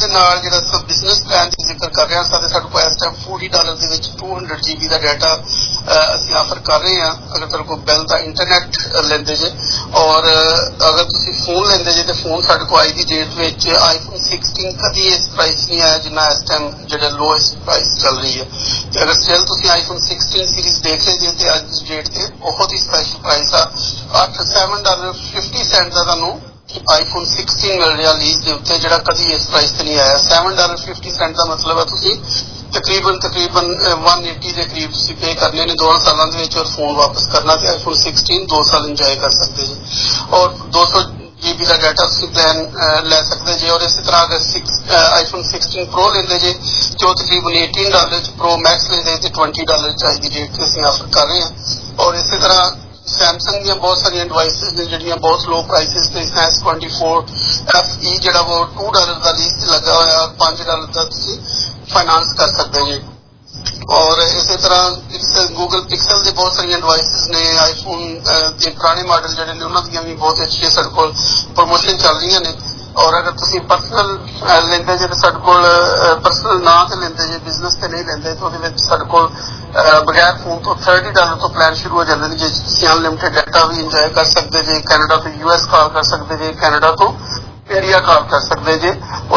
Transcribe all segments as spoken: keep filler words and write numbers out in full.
जो business plan की जिक्र कर रहे हैं साढ़े को इस टाइम फोर्टी डॉलर के टू हंड्रेड जी बी का डाटा असं ऑफर कर रहे हैं अगर तेरे को बिल का इंटरनेट लेंदे जे और अगर तुम फोन लेंदे जे तो फोन साढ़े को अज की डेट में आईफोन सिक्सटीन कभी इस प्राइस नहीं आया जिन्ना इस टाइम जो लोएस्ट प्राइस चल रही है तो अगर स्टिल तुम आईफोन सिक्सटीन सीरीज देख ले जे तो अज की डेट से बहुत ही स्पैशल प्राइस आ अठ सैवन डॉलर फिफ्टी सेंट का तुहानू आईफोन सिक्सटीन मिल रहा लीज के उत्ते जो कभी इस प्राइस से नहीं आया सैवन डॉलर फिफ्टी सेंट का मतलब है तुम तकरीबन तकरीबन वन एटी के करीब पे करने ने दो सालों और फोन वापस करना तो आईफोन सिक्सटीन दो साल इंजॉय कर सकते जी और दो सौ जी बी का डाटा प्लान लै सकते जी और इसी तरह अगर आईफोन सिक्सटीन प्रो लेंदे जे जो तकरीबन एटीन डॉलर प्रो मैक्स लेंदे तो ट्वेंटी डॉलर अज की डेट से ऑफर कर रहे हैं और इसी तरह सैमसंग दी बहुत सारिया डिवाइसिस ने जिहड़ियां बहुत लो प्राइसिस पे S twenty four F E जो वो टू डॉलर का लीज लगा हुआ और पांच डॉलर का फाइनांस कर सकते जी और इसी तरह पिक्सल गूगल पिक्सल के बहुत सारिया डिवाइसिस ने आईफोन के पुराने मॉडल जोड़े ने उन्होंने भी बहुत अच्छी साढ़े को प्रमोशन चल रही ने और अगर तुम परसनल लेंदे जे तो साढ़े को परसनल ना तो लेंदे जे बिजनेस से नहीं लेंदे तो साढ़े को बगैर फोन तो थर्टी डॉलर तो प्लान शुरू हो जाते हैं जिस अनलिमिटेड डाटा भी इंजॉय कर सकते जे कैनेडा तो यूएस कॉल कर सकते जे कैनेडा तो इंडिया कॉल कर सकते जे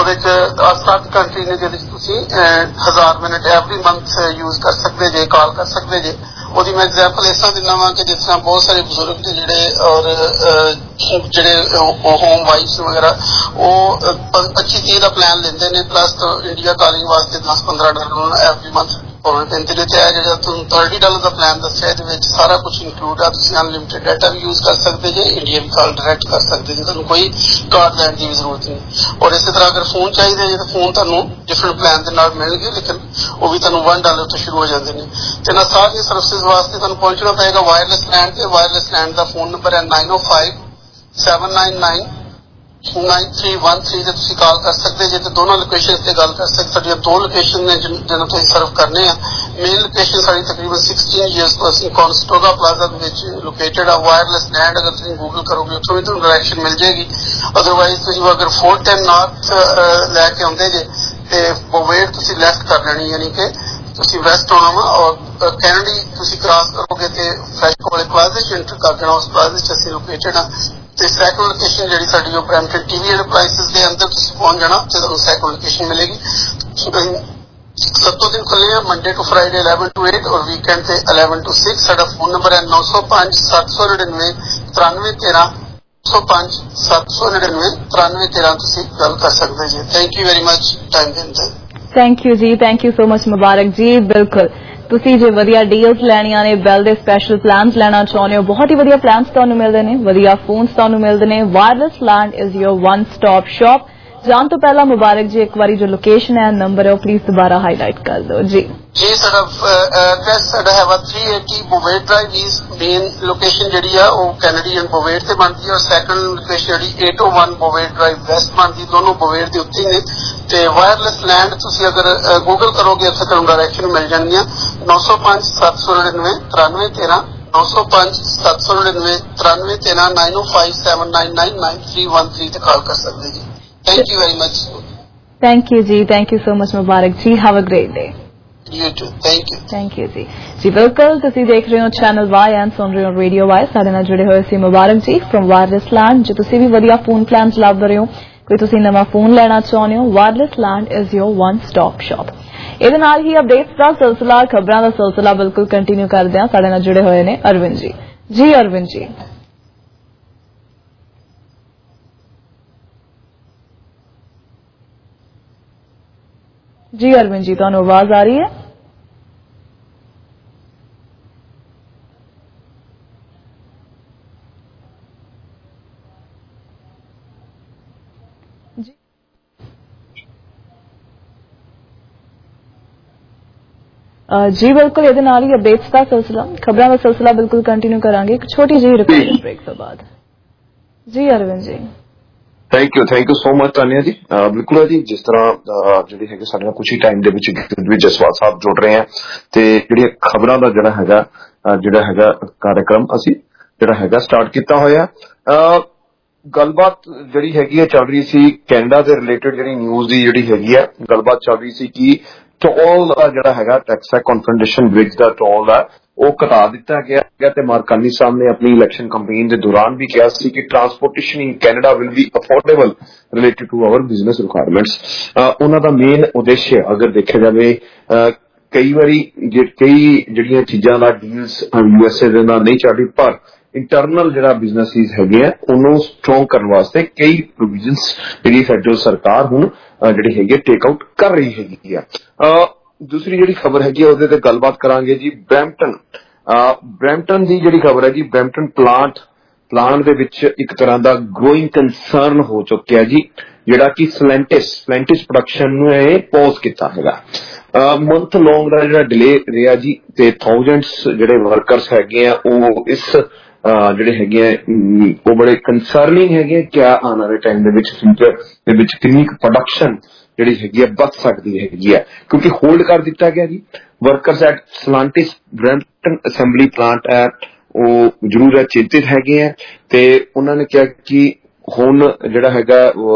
सत्त कंट्री ने जिससे हजार मिनट एवरी मंथ यूज कर सकते जे कॉल कर सकते जे ਉਹਦੀ मैं एग्जाम्पल इस तरह दिना वा कि जिस तरह बहुत सारे बुजुर्ग ने जिहड़े और जिहड़े होम वाइफ्स वगैरह वो पच्ची तीह का प्लान लेंदे ने प्लस तो इंडिया कॉलिंग वास्ते दस पंद्रह डॉलर एवरी मंथ भावें पैंती ने है जो तुम थर्टी डॉलर का प्लान दसिया ये सारा कुछ इंक्लूड है तुम अनलिमिटेड डाटा भी यूज कर सकते जे इंडिया भी कॉल डायरैक्ट कर सकते जे तुहानू कोई कार्ड लैन की भी जरूरत नहीं और इसी तरह अगर फोन चाहिए जे तो फोन तुहानू डिफरेंट प्लान के नाल मिलणगे लेकिन वो भी तुहानू वन डॉलर तो शुरू हो जाते हैं तो इन्हां सारी सर्विसेज वास्ते तुहानू पहुंचना पएगा वायरलेस लैंड ते वायरलेस लैंड का फोन नंबर है nine O five seven nine nine nine three one three से तुम कॉल कर सकते जे तो दोनों लोकेशन से गल कर सकते दो लोकेशन ने जिन्होंने तुम सर्व करने मेन लोकेशन साड़ी तकरीबन सिक्सटीन ईयर्स तो असं कॉन्स्टोगा प्लाजा लोकेटेड है वायरलेस लैंड अगर तुम गूगल करोगे उतो भी तुम डायरेक्शन मिल जाएगी अदरवाइज तुम अगर फोर टेन नॉर्थ लैके आते जे तो बोवेड तुम लैफ्ट कर लेनी यानी कि तुम वैस्ट आना वा और कैनेडी तुम क्रॉस करोगे तो फ्रैश वाले प्लाजे एंटर कर देना उस प्लाजे असं लोकेटेड है तो सैकंड लोकेशन जी साड़ी ब्रैम्पटन टीवी एंटरप्राइजेस के अंदर पहुंच जाना तो सैकंड लोकेशन मिलेगी सत्तों दिन खुले हैं Monday to Friday eleven to eight और वीकेंड से इलेवन टू सिक्स साडा फोन नंबर है नौ सौ पांच सत्त सौ नड़िनवे तिरानवे तेरह नौ सौ पांच सत्त सौ नड़िनवे तिरानवे तेरह तुम गल कर सकते जी thank you very much time देने थैंक यू जी thank you so much Mubarak ji बिल्कुल ਤੁਸੀਂ ਜੇ ਵਧੀਆ ਡੀਲਸ ਲੈਣੀਆਂ ਨੇ ਬੈਲ ਦੇ ਸਪੈਸ਼ਲ ਪਲਾਨਸ ਲੈਣਾ ਚਾਹੁੰਦੇ ਹੋ ਬਹੁਤ ਹੀ ਵਧੀਆ ਪਲਾਨਸ ਤੁਹਾਨੂੰ ਮਿਲਦੇ ਨੇ ਵਧੀਆ ਫੋਨਸ ਤੁਹਾਨੂੰ ਮਿਲਦੇ ਨੇ wireless land is your one stop shop ਜਾਣ ਤੋਂ ਪਹਿਲਾਂ ਮੁਬਾਰਕ ਜੀ ਇੱਕ ਵਾਰੀ ਜੋ ਲੋਕੇਸ਼ਨ ਹੈ ਨੰਬਰ ਹੈ ਉਹ ਪਲੀਜ਼ ਦੁਬਾਰਾ ਹਾਈਲਾਈਟ ਕਰ ਦਿਓ ਜੀ जी सर एड्रैस साडा है three eighty Bovaird drive is main location जी है वो कैनेडियन बोवेट से बनती है और सैकंड लोकेशन जी eight O one Bovaird drive west बनती दोनों बोवेट के उत्ते ने ते वायरलेस लैंड तुसी अगर गूगल करोगे उत्थे तुहानू डायरेक्शन मिल जाएगी नौ सौ पांच सत्त सौ नड़िनवे तिरानवे तेरह नौ सौ पांच सत्त सौ नड़िनवे तिरानवे तेरह nine O five seven nine nine nine three one three से कॉल कर सकते जी thank you very much thank you जी thank you so much Mubarak ji have a great day thank you thank you जी जी बिल्कुल तुसी देख रहे हो चैनल वाई एंड सुन रहे हो रेडियो वाई साडे नाल जुड़े होए सी Mubarak ji from wireless land जो तुसी भी वधिया फोन प्लान्स लभ रहे हो कोई तुसी नवा फोन लेना चाहते हो wireless land is your one stop shop ਇਹਦੇ ਨਾਲ ਹੀ ਅਪਡੇਟਸ ਦਾ ਸਿਲਸਿਲਾ ਖਬਰਾਂ ਦਾ ਸਿਲਸਿਲਾ ਬਿਲਕੁਲ ਕੰਟੀਨਿਊ ਕਰਦੇ ਹਾਂ ਸਾਡੇ ਨਾਲ ਜੁੜੇ ਹੋਏ ਨੇ ਅਰਵਿੰਦ ਜੀ ਜੀ ਅਰਵਿੰਦ ਜੀ जी अरविंद जी तुहानू आवाज आ रही है जी जी बिल्कुल ये अपडेट्स का सिलसिला खबरों का सिलसिला बिल्कुल कंटिन्यू करांगे एक छोटी जी रिकॉर्डिंग ब्रेक के बाद जी Arvind ji thank you thank you so much Tania ji बिल्कुल है जी जिस तरह जी है साढ़े कुछ ही टाइम के जसवाल साहब जुड़ रहे हैं तो जी खबरों का जोड़ा है जोड़ा है कार्यक्रम असी जोड़ा है स्टार्ट किया होया ਗੱਲਬਾਤ ਜਿਹੜੀ ਹੈਗੀ ਹੈ ਚੱਲ ਰਹੀ ਸੀ ਕੈਨੇਡਾ ਦੇ ਰਿਲੇਟਡ, ਜਿਹੜੀ ਨਿਊਜ਼ ਦੀ ਜਿਹੜੀ ਹੈਗੀ ਹੈ ਗੱਲਬਾਤ ਚੱਲ ਰਹੀ ਸੀ ਕਿ ਟੋਲ ਦਾ ਜਿਹੜਾ ਹੈਗਾ ਟੈਕਸ ਹੈ ਕਨਫੈਡਰੇਸ਼ਨ ਬ੍ਰਿਜ ਦਾ ਟੋਲ ਹੈ ਉਹ ਘਟਾ ਦਿੱਤਾ ਗਿਆ ਹੈਗਾ ਤੇ ਮਾਰਕ ਕਾਰਨੀ ਸਾਹਿਬ ਨੇ ਆਪਣੀ ਇਲੈਕਸ਼ਨ ਕੰਪੇਨ ਦੇ ਦੌਰਾਨ ਵੀ ਕਿਹਾ ਸੀ ਕਿ transportation in Canada will be affordable related to our business requirements. ਉਹਨਾਂ ਦਾ ਮੇਨ ਉਦੇਸ਼ ਅਗਰ ਦੇਖਿਆ ਜਾਵੇ ਕਈ ਵਾਰੀ ਕਈ ਜਿਹੜੀਆਂ ਚੀਜ਼ਾਂ ਦਾ ਡੀਲਸ ਯੂਐਸਏ ਦੇ ਨਾਲ ਨਹੀਂ ਚੱਲ ਰਹੀ ਪਰ ਇੰਟਰਨਲ ਜਿਹੜਾ ਬਿਜ਼ਨਸਿਸ ਹੈਗੇ ਆ ਉਹਨੂੰ ਸਟਰੋਂਗ ਕਰਨ ਵਾਸਤੇ ਕਈ ਪ੍ਰੋਵੀਜ਼ਨਸ ਜਿਹੜੀ ਫੈਡਰਲ ਸਰਕਾਰ ਹੁਣ ਜਿਹੜੀ ਹੈਗੀ ਟੇਕ ਆਊਟ ਕਰ ਰਹੀ ਹੈਗੀ ਆ। ਦੂਸਰੀ ਜਿਹੜੀ ਖਬਰ ਹੈਗੀ ਉਹਦੇ ਤੇ ਗੱਲਬਾਤ ਕਰਾਂਗੇ ਜੀ। ਬਰੈਂਪਟਨ ਬਰੈਂਪਟਨ ਦੀ ਜਿਹੜੀ ਖਬਰ ਹੈ ਜੀ, ਬਰੈਂਪਟਨ ਪਲਾਂਟ ਪਲਾਂਟ ਦੇ ਵਿੱਚ ਇੱਕ ਤਰ੍ਹਾਂ ਦਾ ਗਰੋਇੰਗ ਕੰਸਰਨ ਹੋ ਚੁੱਕਿਆ ਜੀ, ਜਿਹੜਾ ਕਿ ਸਲੈਂਟਿਸ ਸਲੈਂਟਿਸ ਪ੍ਰੋਡਕਸ਼ਨ ਨੂੰ ਇਹ ਪੌਜ਼ ਕੀਤਾ ਹੈਗਾ। ਮੰਥ ਲੌਂਗ ਦਾ ਜਿਹੜਾ ਡਿਲੇ ਰਿਹਾ ਜੀ ਤੇ ਥਾਊਜੈਂਡਸ ਜਿਹੜੇ ਵਰਕਰਸ ਹੈਗੇ ਆ ਉਹ ਇਸ ਜਿਹੜੇ ਹੈਗੇ ਆ ਉਹ ਬੜੇ ਕੰਸਰਨਿੰਗ ਹੈਗੇ ਕਿ ਆਉਣ ਵਾਲੇ ਟਾਈਮ ਦੇ ਵਿੱਚ ਫਿਊਚਰ ਦੇ ਵਿੱਚ ਕਿੰਨੀ ਕੁ ਪ੍ਰੋਡਕਸ਼ਨ ਜਿਹੜੀ ਹੈਗੀ ਆ ਵੱਧ ਸਕਦੀ ਹੈਗੀ ਆ, ਕਿਉਂਕਿ ਹੋਲਡ ਕਰ ਦਿੱਤਾ ਗਿਆ ਜੀ। Workers at Stellantis Brampton assembly plant ਹੈ ਉਹ ਜ਼ਰੂਰ ਚਿੰਤਿਤ ਹੈਗੇ ਆ ਤੇ ਉਹਨਾਂ ਨੇ ਕਿਹਾ ਕਿ ਹੁਣ ਜਿਹੜਾ ਹੈਗਾ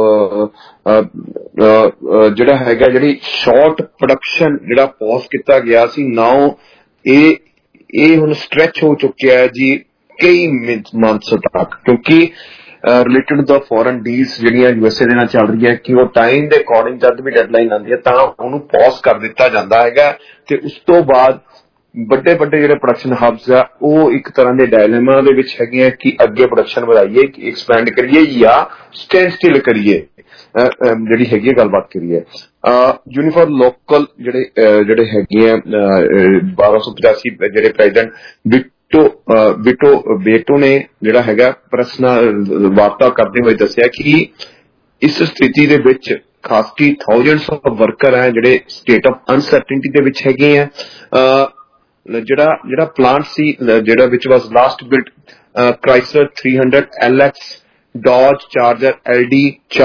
ਜਿਹੜਾ ਹੈਗਾ ਜਿਹੜੀ ਸ਼ਾਰਟ ਪ੍ਰੋਡਕਸ਼ਨ ਜਿਹੜਾ ਪੌਜ਼ ਕੀਤਾ ਗਿਆ ਸੀ ਨਾਓ ਇਹ ਇਹ ਹੁਣ ਸਟ੍ਰੈਚ ਹੋ ਚੁੱਕਿਆ ਹੈ ਜੀ ਕਈ ਮੰਥਸ ਤੱਕ, ਕਿਉਂਕਿ ਰਿਲੇਟਡ ਦਾ ਫੋਰਨ ਡੀਲਸ ਜਿਹੜੀਆਂ ਯੂਐਸਏ ਦੇ ਨਾਲ ਚੱਲ ਰਹੀਆਂ ਕਿ ਉਹ ਟਾਈਮ ਦੇ ਅਕੋਰਡਿੰਗ ਜਦ ਵੀ ਡੈਡਲਾਈਨ ਆਉਂਦੀ ਹੈ ਤਾਂ ਉਹਨੂੰ ਪੌਜ਼ ਕਰ ਦਿੱਤਾ ਜਾਂਦਾ ਹੈਗਾ ਤੇ ਉਸ ਤੋਂ ਬਾਅਦ ਵੱਡੇ ਵੱਡੇ ਜਿਹੜੇ ਪ੍ਰੋਡਕਸ਼ਨ ਹਬਸ ਆ ਉਹ ਇੱਕ ਤਰ੍ਹਾਂ ਦੇ ਡਾਇਲੇਮਾ ਦੇ ਵਿੱਚ ਹੈਗੇ ਆ ਕਿ ਅੱਗੇ ਪ੍ਰੋਡਕਸ਼ਨ ਵਧਾਈਏ ਕਿ ਐਕਸਪੈਂਡ ਕਰੀਏ ਜਾਂ ਸਟੈਂਡ ਸਟਿਲ ਕਰੀਏ, ਜਿਹੜੀ ਹੈਗੀ ਗੱਲਬਾਤ ਕਰੀਏ। ਯੂਨੀਫਾਰ ਲੋਕਲ ਜਿਹੜੇ ਜਿਹੜੇ ਹੈਗੇ ਆ ਬਾਰਾਂ ਸੌ ਪਚਾਸੀ ਜਿਹੜੇ ਪ੍ਰੈਜ਼ੀਡੈਂਟ ਵਿਟੋ ਵਿਟੋ ਬੇਟੋ ਨੇ ਜਿਹੜਾ ਹੈਗਾ ਪ੍ਰੈਸ ਨਾਲ ਵਾਰਤਾ ਕਰਦੇ ਹੋਏ ਦੱਸਿਆ ਕਿ ਇਸ ਸਥਿਤੀ ਦੇ ਵਿੱਚ ਖਾਸ ਕੀ ਥਾਊਜੈਂਡਸ ਆਫ ਵਰਕਰ ਹੈ ਜਿਹੜੇ ਸਟੇਟ ਆਫ ਅਨਸਰਟਨਟੀ ਦੇ ਵਿੱਚ ਹੈਗੇ ਆ। ਜਿਹੜਾ ਜਿਹੜਾ ਪਲਾਂਟ ਸੀ ਜਿਹੜਾ ਵਿਚ was last built Chrysler three hundred L X Dodge Charger L D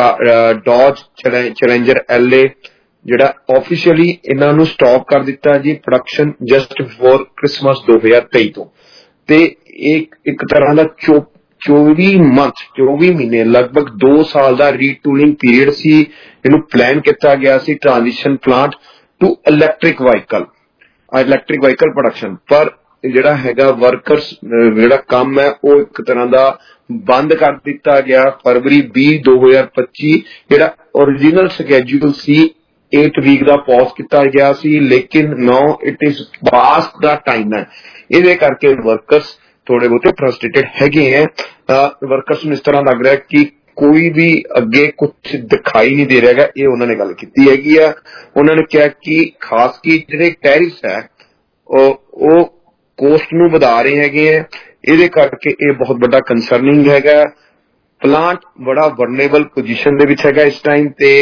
Dodge Challenger L A ਜਿਹੜਾ ਆਫੀਸ਼ੀਅਲੀ ਇਹਨਾਂ ਨੂੰ ਸਟਾਪ ਕਰ ਦਿੱਤਾ ਜੀ ਪ੍ਰੋਡਕਸ਼ਨ ਜਸਟ ਬਿਫੋਰ ਕ੍ਰਿਸਮਸ ਦੋ ਹਜ਼ਾਰ ਤੇਈ ਤੋਂ, ਤੇ ਇੱਕ ਇੱਕ ਤਰ੍ਹਾਂ ਦਾ ਚੌਵੀ ਮੰਥ ਚੌਵੀ ਮਹੀਨੇ ਲਗਭਗ ਦੋ ਸਾਲ ਦਾ ਰੀਟੂਲਿੰਗ ਪੀਰੀਅਡ ਸੀ। ਇਹਨੂੰ ਪਲਾਨ ਕੀਤਾ ਗਿਆ ਸੀ transition plant to electric vehicle electric vehicle production, ਪਰ ਜਿਹੜਾ ਹੈਗਾ ਵਰਕਰਸ ਜਿਹੜਾ ਕੰਮ ਹੈ ਉਹ ਇੱਕ ਤਰ੍ਹਾਂ ਦਾ ਬੰਦ ਕਰ ਦਿੱਤਾ ਗਿਆ। ਫਰਵਰੀ ਵੀਹ ਦੋ ਹਜ਼ਾਰ ਪੱਚੀ ਜਿਹੜਾ ਓਰੀਜਨਲ ਸਕੈਜੂਲ ਸੀ eight ਵੀਕ ਦਾ ਪੌਜ਼ ਕੀਤਾ ਗਿਆ ਸੀ, ਲੇਕਿਨ now it is past the time ਹੈ। ਇਹਦੇ ਕਰਕੇ ਵਰਕਰਸ ਥੋੜੇ ਬਹੁਤੇ ਫਰਸਟ੍ਰੇਟਡ ਹੈਗੇ ਹੈ। ਵਰਕਰਸ ਨੂੰ ਇਸ ਤਰ੍ਹਾਂ ਲੱਗ ਰਿਹਾ ਕਿ ਕੋਈ ਵੀ ਅੱਗੇ ਕੁਛ ਦਿਖਾਈ ਨਹੀਂ ਦੇ ਰਿਹਾ ਹੈਗਾ। ਇਹ ਉਹਨਾਂ ਨੇ ਗੱਲ ਕੀਤੀ ਹੈਗੀ ਆ। ਉਹਨਾਂ ਨੇ ਕਿਹਾ ਕਿ ਖਾਸ ਕੀ ਜਿਹੜੇ ਟੈਰਿਫਸ ਹੈ ਉਹ ਕੋਸਟ ਨੂੰ ਵਧਾ ਰਹੇ ਹੈਗੇ ਆ, ਇਹਦੇ ਕਰਕੇ ਇਹ ਬਹੁਤ ਵੱਡਾ ਕੰਸਰਨਿੰਗ ਹੈਗਾ। ਪਲਾਂਟ ਬੜਾ ਵਰਨੇਬਲ ਪੋਜੀਸ਼ਨ ਦੇ ਵਿੱਚ ਹੈਗਾ ਇਸ ਟਾਈਮ ਤੇ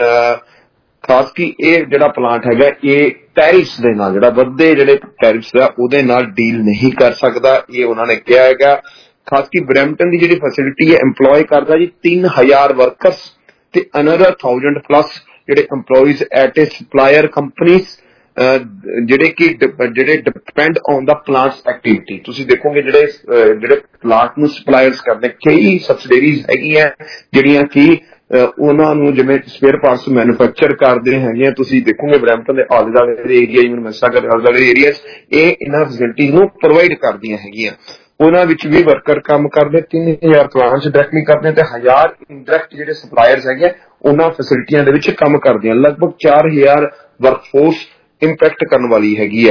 ਖਾਸ ਕੀ ਇਹ ਜਿਹੜਾ ਪਲਾਂਟ ਹੈਗਾ ਇਹ ਟੈਰਿਫਸ ਦੇ ਨਾਲ ਜਿਹੜਾ ਵੱਧਦੇ ਜਿਹੜੇ ਟੈਰਿਫਸ ਆ ਉਹਦੇ ਨਾਲ ਡੀਲ ਨਹੀਂ ਕਰ ਸਕਦਾ, ਇਹ ਉਹਨਾਂ ਨੇ ਕਿਹਾ ਹੈਗਾ। ਖਾਸ ਕੀ ਬਰੈਂਪਟਨ ਦੀ ਜਿਹੜੀ ਫੈਸਿਲਿਟੀ ਹੈ ਇੰਪਲੋਏ ਕਰਦਾ ਜੀ ਤਿੰਨ ਹਜ਼ਾਰ ਵਰਕਰਸ ਤੇ ਅਨਦਰ ਥਾਊਜੈਂਡ ਪਲੱਸ ਜਿਹੜੇ employees at a supplier companies ਜਿਹੜੇ ਕਿ ਜਿਹੜੇ depend on the plant's activity. ਤੁਸੀਂ ਦੇਖੋਗੇ ਜਿਹੜੇ ਜਿਹੜੇ ਪਲਾਂਟ ਨੂੰ ਸਪਲਾਇਰਸ ਕਰਦੇ ਕਈ ਸਬਸਿਡਰੀਜ਼ ਹੈਗੀਆਂ ਜਿਹੜੀਆਂ ਕਿ ਉਹਨਾਂ ਨੂੰ ਜਿਵੇਂ ਸਪੇਅਰ ਪਾਰਟਸ ਮੈਨੂਫੈਕਚਰ ਕਰਦੇ ਹੈਗੇ ਆ। ਤੁਸੀਂ ਦੇਖੋਗੇ ਬਰੈਂਪਟਨ ਦੇ ਆਲੇ ਦੁਆਲੇ ਦੇ ਏਰੀਆ ਜਿਵੇਂ ਮਿਸਾਗਰ ਆਲੇ ਦੁਆਲੇ ਏਰੀਆ ਇਹ ਇਹਨਾਂ ਫੈਸਿਲਿਟੀਜ਼ ਨੂੰ ਪ੍ਰੋਵਾਈਡ ਕਰਦੀਆਂ ਹੈਗੀਆਂ। ਉਹਨਾਂ ਵਿੱਚ ਵੀ ਵਰਕਰ ਕੰਮ ਕਰਦੇ ਤਿੰਨ ਹਜ਼ਾਰ ਪਲਾਂਟਸ ਡਾਇਰੈਕਟਲੀ ਕਰਦੇ ਤੇ ਹਜ਼ਾਰ ਇੰਡਾਇਰੈਕਟ ਜਿਹੜੇ ਸਪਲਾਇਰਸ ਹੈਗੇ ਉਹਨਾਂ ਫੈਸਿਲਿਟੀਆਂ ਦੇ ਵਿੱਚ ਕੰਮ ਕਰਦੇ ਆ। ਲਗਭਗ ਚਾਰ ਹਜ਼ਾਰ ਵਰਕਫੋਰਸ ਇੰਪੈਕਟ ਕਰਨ ਵਾਲੀ ਹੈਗੀ ਆ।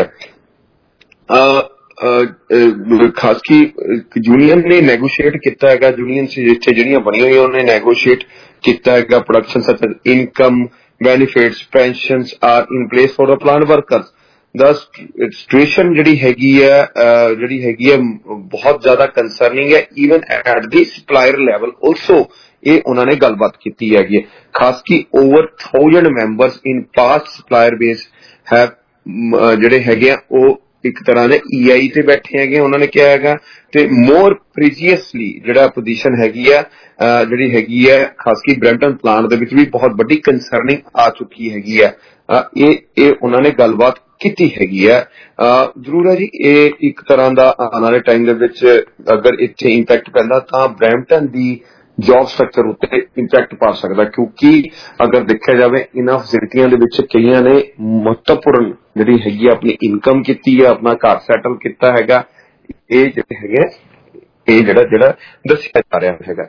ਖਾਸ ਕੀ ਯੂਨੀਅਨ ਨੇ ਨੈਗੋਸ਼ੀਏਟ ਕੀਤਾ ਹੈਗਾ, ਯੂਨੀਅਨ ਇੱਥੇ ਜਿਹੜੀਆਂ ਬਣੀਆਂ ਹੋਈਆਂ ਉਹਨੇ ਨੈਗੋਸ਼ੀਏਟ ਕੀਤਾ ਹੈਗਾ। Production such as income benefits pensions are in place for the plant workers. The situation ਜਿਹੜੀ ਹੈਗੀ ਹੈ ਜਿਹੜੀ ਹੈਗੀ ਹੈ ਬਹੁਤ ਜ਼ਿਆਦਾ ਕੰਸਰਨਿੰਗ ਹੈ even at the supplier level also. ਇਹ ਉਹਨਾਂ ਨੇ ਗੱਲਬਾਤ ਕੀਤੀ ਹੈਗੀ ਹੈ। ਖਾਸ ਕੀ over thousand members in past supplier base ਹੈ ਜਿਹੜੇ ਹੈਗੇ ਆ ਉਹ ਇੱਕ ਤਰ੍ਹਾਂ ਦੇ ਈ ਆਈ ਤੇ ਬੈਠੇ ਹੈਗੇ ਉਹਨਾਂ ਨੇ ਕਿਹਾ ਹੈਗਾ। ਤੇ ਮੋਰ ਪ੍ਰੀਸੀਅਸਲੀ ਜਿਹੜਾ ਪੋਜੀਸ਼ਨ ਹੈਗੀ ਆ ਜਿਹੜੀ ਹੈਗੀ ਹੈ ਖਾਸ ਕੀ ਬਰੈਂਪਟਨ ਪਲਾਂਟ ਦੇ ਵਿੱਚ ਵੀ ਬਹੁਤ ਵੱਡੀ ਕੰਸਰਨਿੰਗ ਆ ਚੁੱਕੀ ਹੈਗੀ ਆ। ਇਹ ਇਹ ਉਹਨਾਂ ਨੇ ਗੱਲਬਾਤ ਕੀਤੀ ਹੈਗੀ ਹੈ। ਜ਼ਰੂਰ ਹੈ ਜੀ ਇਹ ਇੱਕ ਤਰ੍ਹਾਂ ਦਾ ਆਉਣ ਵਾਲੇ ਟਾਈਮ ਦੇ ਵਿੱਚ ਅਗਰ ਇੱਥੇ ਇੰਪੈਕਟ ਪੈਂਦਾ ਤਾਂ ਬਰੈਂਪਟਨ ਦੀ ਜੌਬ ਸਟਰਕਚਰ ਉੱਤੇ ਇੰਪੈਕਟ ਪਾ ਸਕਦਾ, ਕਿਉਂਕਿ ਅਗਰ ਦੇਖਿਆ ਜਾਵੇ ਇਹਨਾਂ ਫੈਸਿਲਿਟੀਆਂ ਦੇ ਵਿੱਚ ਕਈਆਂ ਨੇ ਮਹੱਤਵਪੂਰਨ ਜਿਹੜੀ ਹੈਗੀ ਆਪਣੀ ਇਨਕਮ ਕੀਤੀ ਹੈ, ਆਪਣਾ ਘਰ ਸੈਟਲ ਕੀਤਾ ਹੈਗਾ। ਇਹ ਜਿਹੜੇ ਹੈਗੇ ਇਹ ਜਿਹੜਾ ਜਿਹੜਾ ਦੱਸਿਆ ਜਾ ਰਿਹਾ ਹੈਗਾ।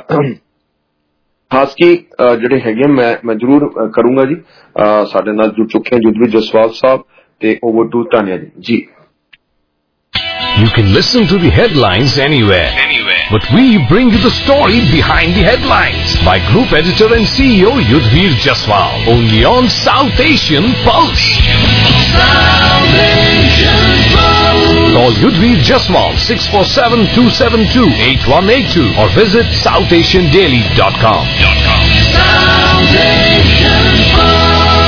ਖਾਸ ਕੀ ਜਿਹੜੇ ਹੈਗੇ ਮੈਂ ਮੈਂ ਜ਼ਰੂਰ ਕਰੂੰਗਾ ਜੀ। ਸਾਡੇ ਨਾਲ ਜੁੜ ਚੁੱਕੇ हैं युद्धवीर जसवाल साहब ਤੇ ਓਵਰ ਟੂ ਤਾਨੀਆ ਜੀ। ਜੀ You can listen to the headlines anywhere, anywhere. But we bring you the story behind the headlines by Group Editor and C E O Yudhvir Jaswal, only on South Asian Pulse. South Asian Pulse. Call Yudhvir Jaswal six four seven, two seven two, eight one eight two or visit south asian daily dot com. South Asian Pulse.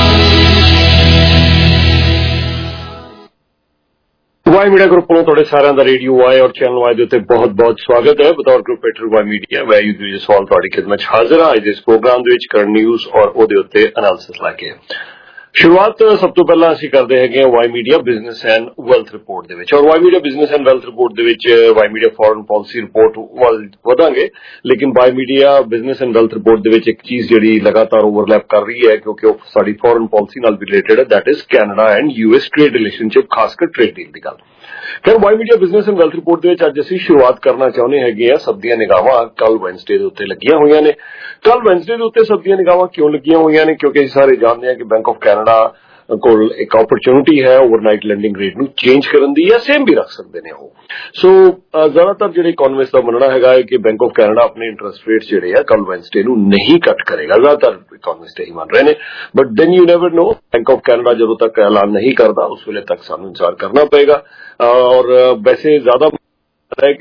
Y media group को थोड़े सारे का radio Y और channel Y के उत्ते बहुत बहुत स्वागत है। बतौर ग्रुप एडिटर वाई मीडिया मैं युद्धवीर जसवाल तुहाडी खिदमत हाजिर हाँ। अज इस प्रोग्राम के करंट न्यूज़ और उहदे उत्ते एनालिसिस लैके शुरुआत सब तो पहला असीं करदे हैगे Y media business and wealth report दे विच। और Y media business and wealth report दे विच Y media foreign policy report वल वधांगे, लेकिन Y media business and wealth report दे विच एक चीज़ जिहड़ी लगातार ओवरलैप कर रही है, क्योंकि वो साडी फॉरेन पॉलिसी नाल भी रिलेटेड है, that is Canada and US trade relationship, खासकर ट्रेड डील की गल। खैर Y media business and wealth report के अज असीं शुरुआत करना चाहुंदे हैगे आ। सब दियां निगाहां कल वैनसडे के उत्ते लगियां होईयां ने। कल वैनसडे के उत्ते सब दियां निगाहां क्यों लगियां होईयां ने? क्योंकि असीं सारे जानते हैं कि बैंक ऑफ कैनेडा कोल एक अपॉर्चुनिटी है ओवरनाइट लैंडिंग रेट नूं चेंज करन दी, या सेम भी रख सकते हैं वो। सो ज्यादातर जिहड़े इकोनॉमिस्ट का मनना है कि बैंक ऑफ कैनेडा अपने इंटरस्ट रेट जिहड़े है कल वैनसडे नूं नहीं कट करेगा, ज्यादातर इकोनॉमिस्ट यही मान रहे हैं। But then you never know, Bank of Canada जदों तक ऐलान नहीं करता उस वेले तक सानूं इंतजार करना पएगा। और वैसे ज्यादा है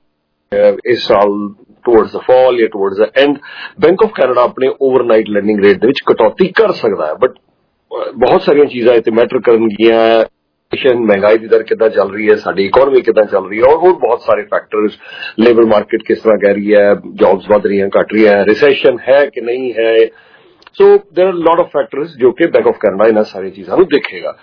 कि इस साल टुवर्ड्स द फॉल या towards the end Bank of Canada अपने ओवरनाइट लैंडिंग रेट दे विच कटौती कर सकता है। बट बहुत सारिया चीज़ां इत्ते मैटर करनगियां, महंगाई की दर कितना चल रही है, साडी इकोनॉमी कितना चल रही है, और होर बहुत सारे फैक्टर्स, लेबर मार्केट किस तरह कह रही है, जॉब्स बढ़ रही हैं घट रही है, रिसेशन है कि नहीं है। So there are lot of factors जो कि बैंक ऑफ कैनेडा इन सारी चीज़ों को देखेगा।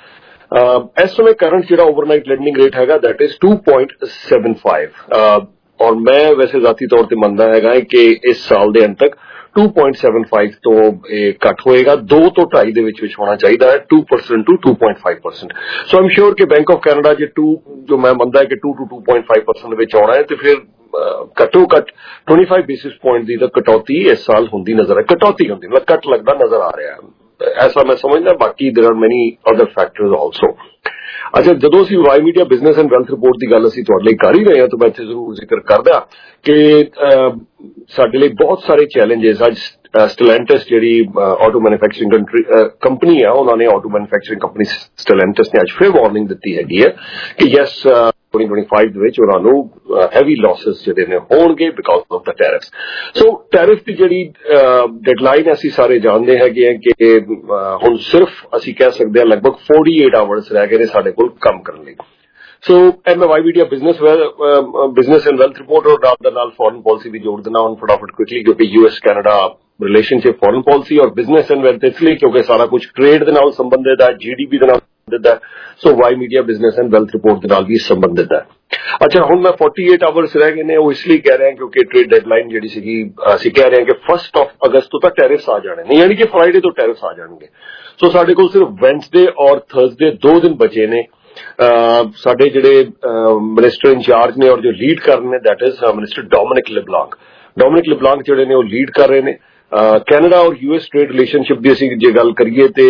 इस समय करंट जो ओवरनाइट लैंडिंग रेट है that is two point seven five, और मैं वैसे जाती तौर पर मनता है कि इस साल के अंत तक टू पॉइंट सैवन फाइव तो घट होएगा, दो तो ढाई दे विच विच होना चाहिए है, two percent two two point five percent. So I am sure कि बैंक ऑफ कैनेडा जो टू जो मैं मनता है कि two two two point five percent विच आना है, तो फिर घट्टो घट ट्वेंटी फाइव बेसिस पॉइंट की तो कटौती इस साल होंदी नजर है, कटौती होंदी मतलब कट लगता नजर आ रहा है, ऐसा मैं समझदा। बाकी there are many other factors also. अच्छा, जदों असीं Y media business and wealth report की गल असीं तुहाडे लई कर ही रहे हैं, तो मैं इत्थे जरूर जिक्र करदा कि साडे लई बहुत सारे चैलेंजेस अज स्टेलेंटस जिहड़ी ऑटो मैन्युफैक्चरिंग कंपनी है, उन्होंने ऑटो मैन्युफैक्चरिंग कंपनी स्टेलेंटस ने अज फिर वार्निंग दी हैगी है कि यस ट्वेंटी ट्वेंटी फाइव दे विच उन्हां नूं हैवी लॉसेस जिहड़े ने होणगे because of the tariffs. So tariff की जिहड़ी डेडलाइन असीं सारे जानते हैं कि हुण सिर्फ असीं कह सकते हैं लगभग फोर्टी एट आवर्स रह गए ने साडे कोल काम करन लई। So um Y media business business and wealth report और नाल दा नाल फॉरेन पॉलिसी भी जोड़ देना हुण फटाफट क्विकली, क्योंकि US Canada relationship foreign policy और बिजनेस एंड वैल्थ इसलिए क्योंकि सारा कुछ ट्रेड दे नाल संबंधित है, जीडीपी दे नाल संबंधित है। So Y media business and wealth report दे नाल भी संबंधित है। अच्छा, हुण मैं फोर्टी एट आवर्स रह गए ने, वो इसलिए कह रहे हैं क्योंकि ट्रेड डेडलाइन जिहड़ी सीगी असीं कह रहे हैं कि फर्स्ट ऑफ अगस्त तो तक टैरिफ्स आ जाने ने, यानी कि फ्राइडे तो टैरिफ्स आ जाएंगे। सो साडे कोल सिर्फ वेडनसडे और थर्सडे दो दिन बचे ने। साडे जिहड़े मिनिस्टर इंचार्ज ने और जो लीड कर रहे हैं that is minister Dominic LeBlanc Dominic LeBlanc जिहड़े ने वो लीड कर रहे हैं। कैनेडा और यूएस ट्रेड रिलेशनशिप की असीं जे गल करिए ते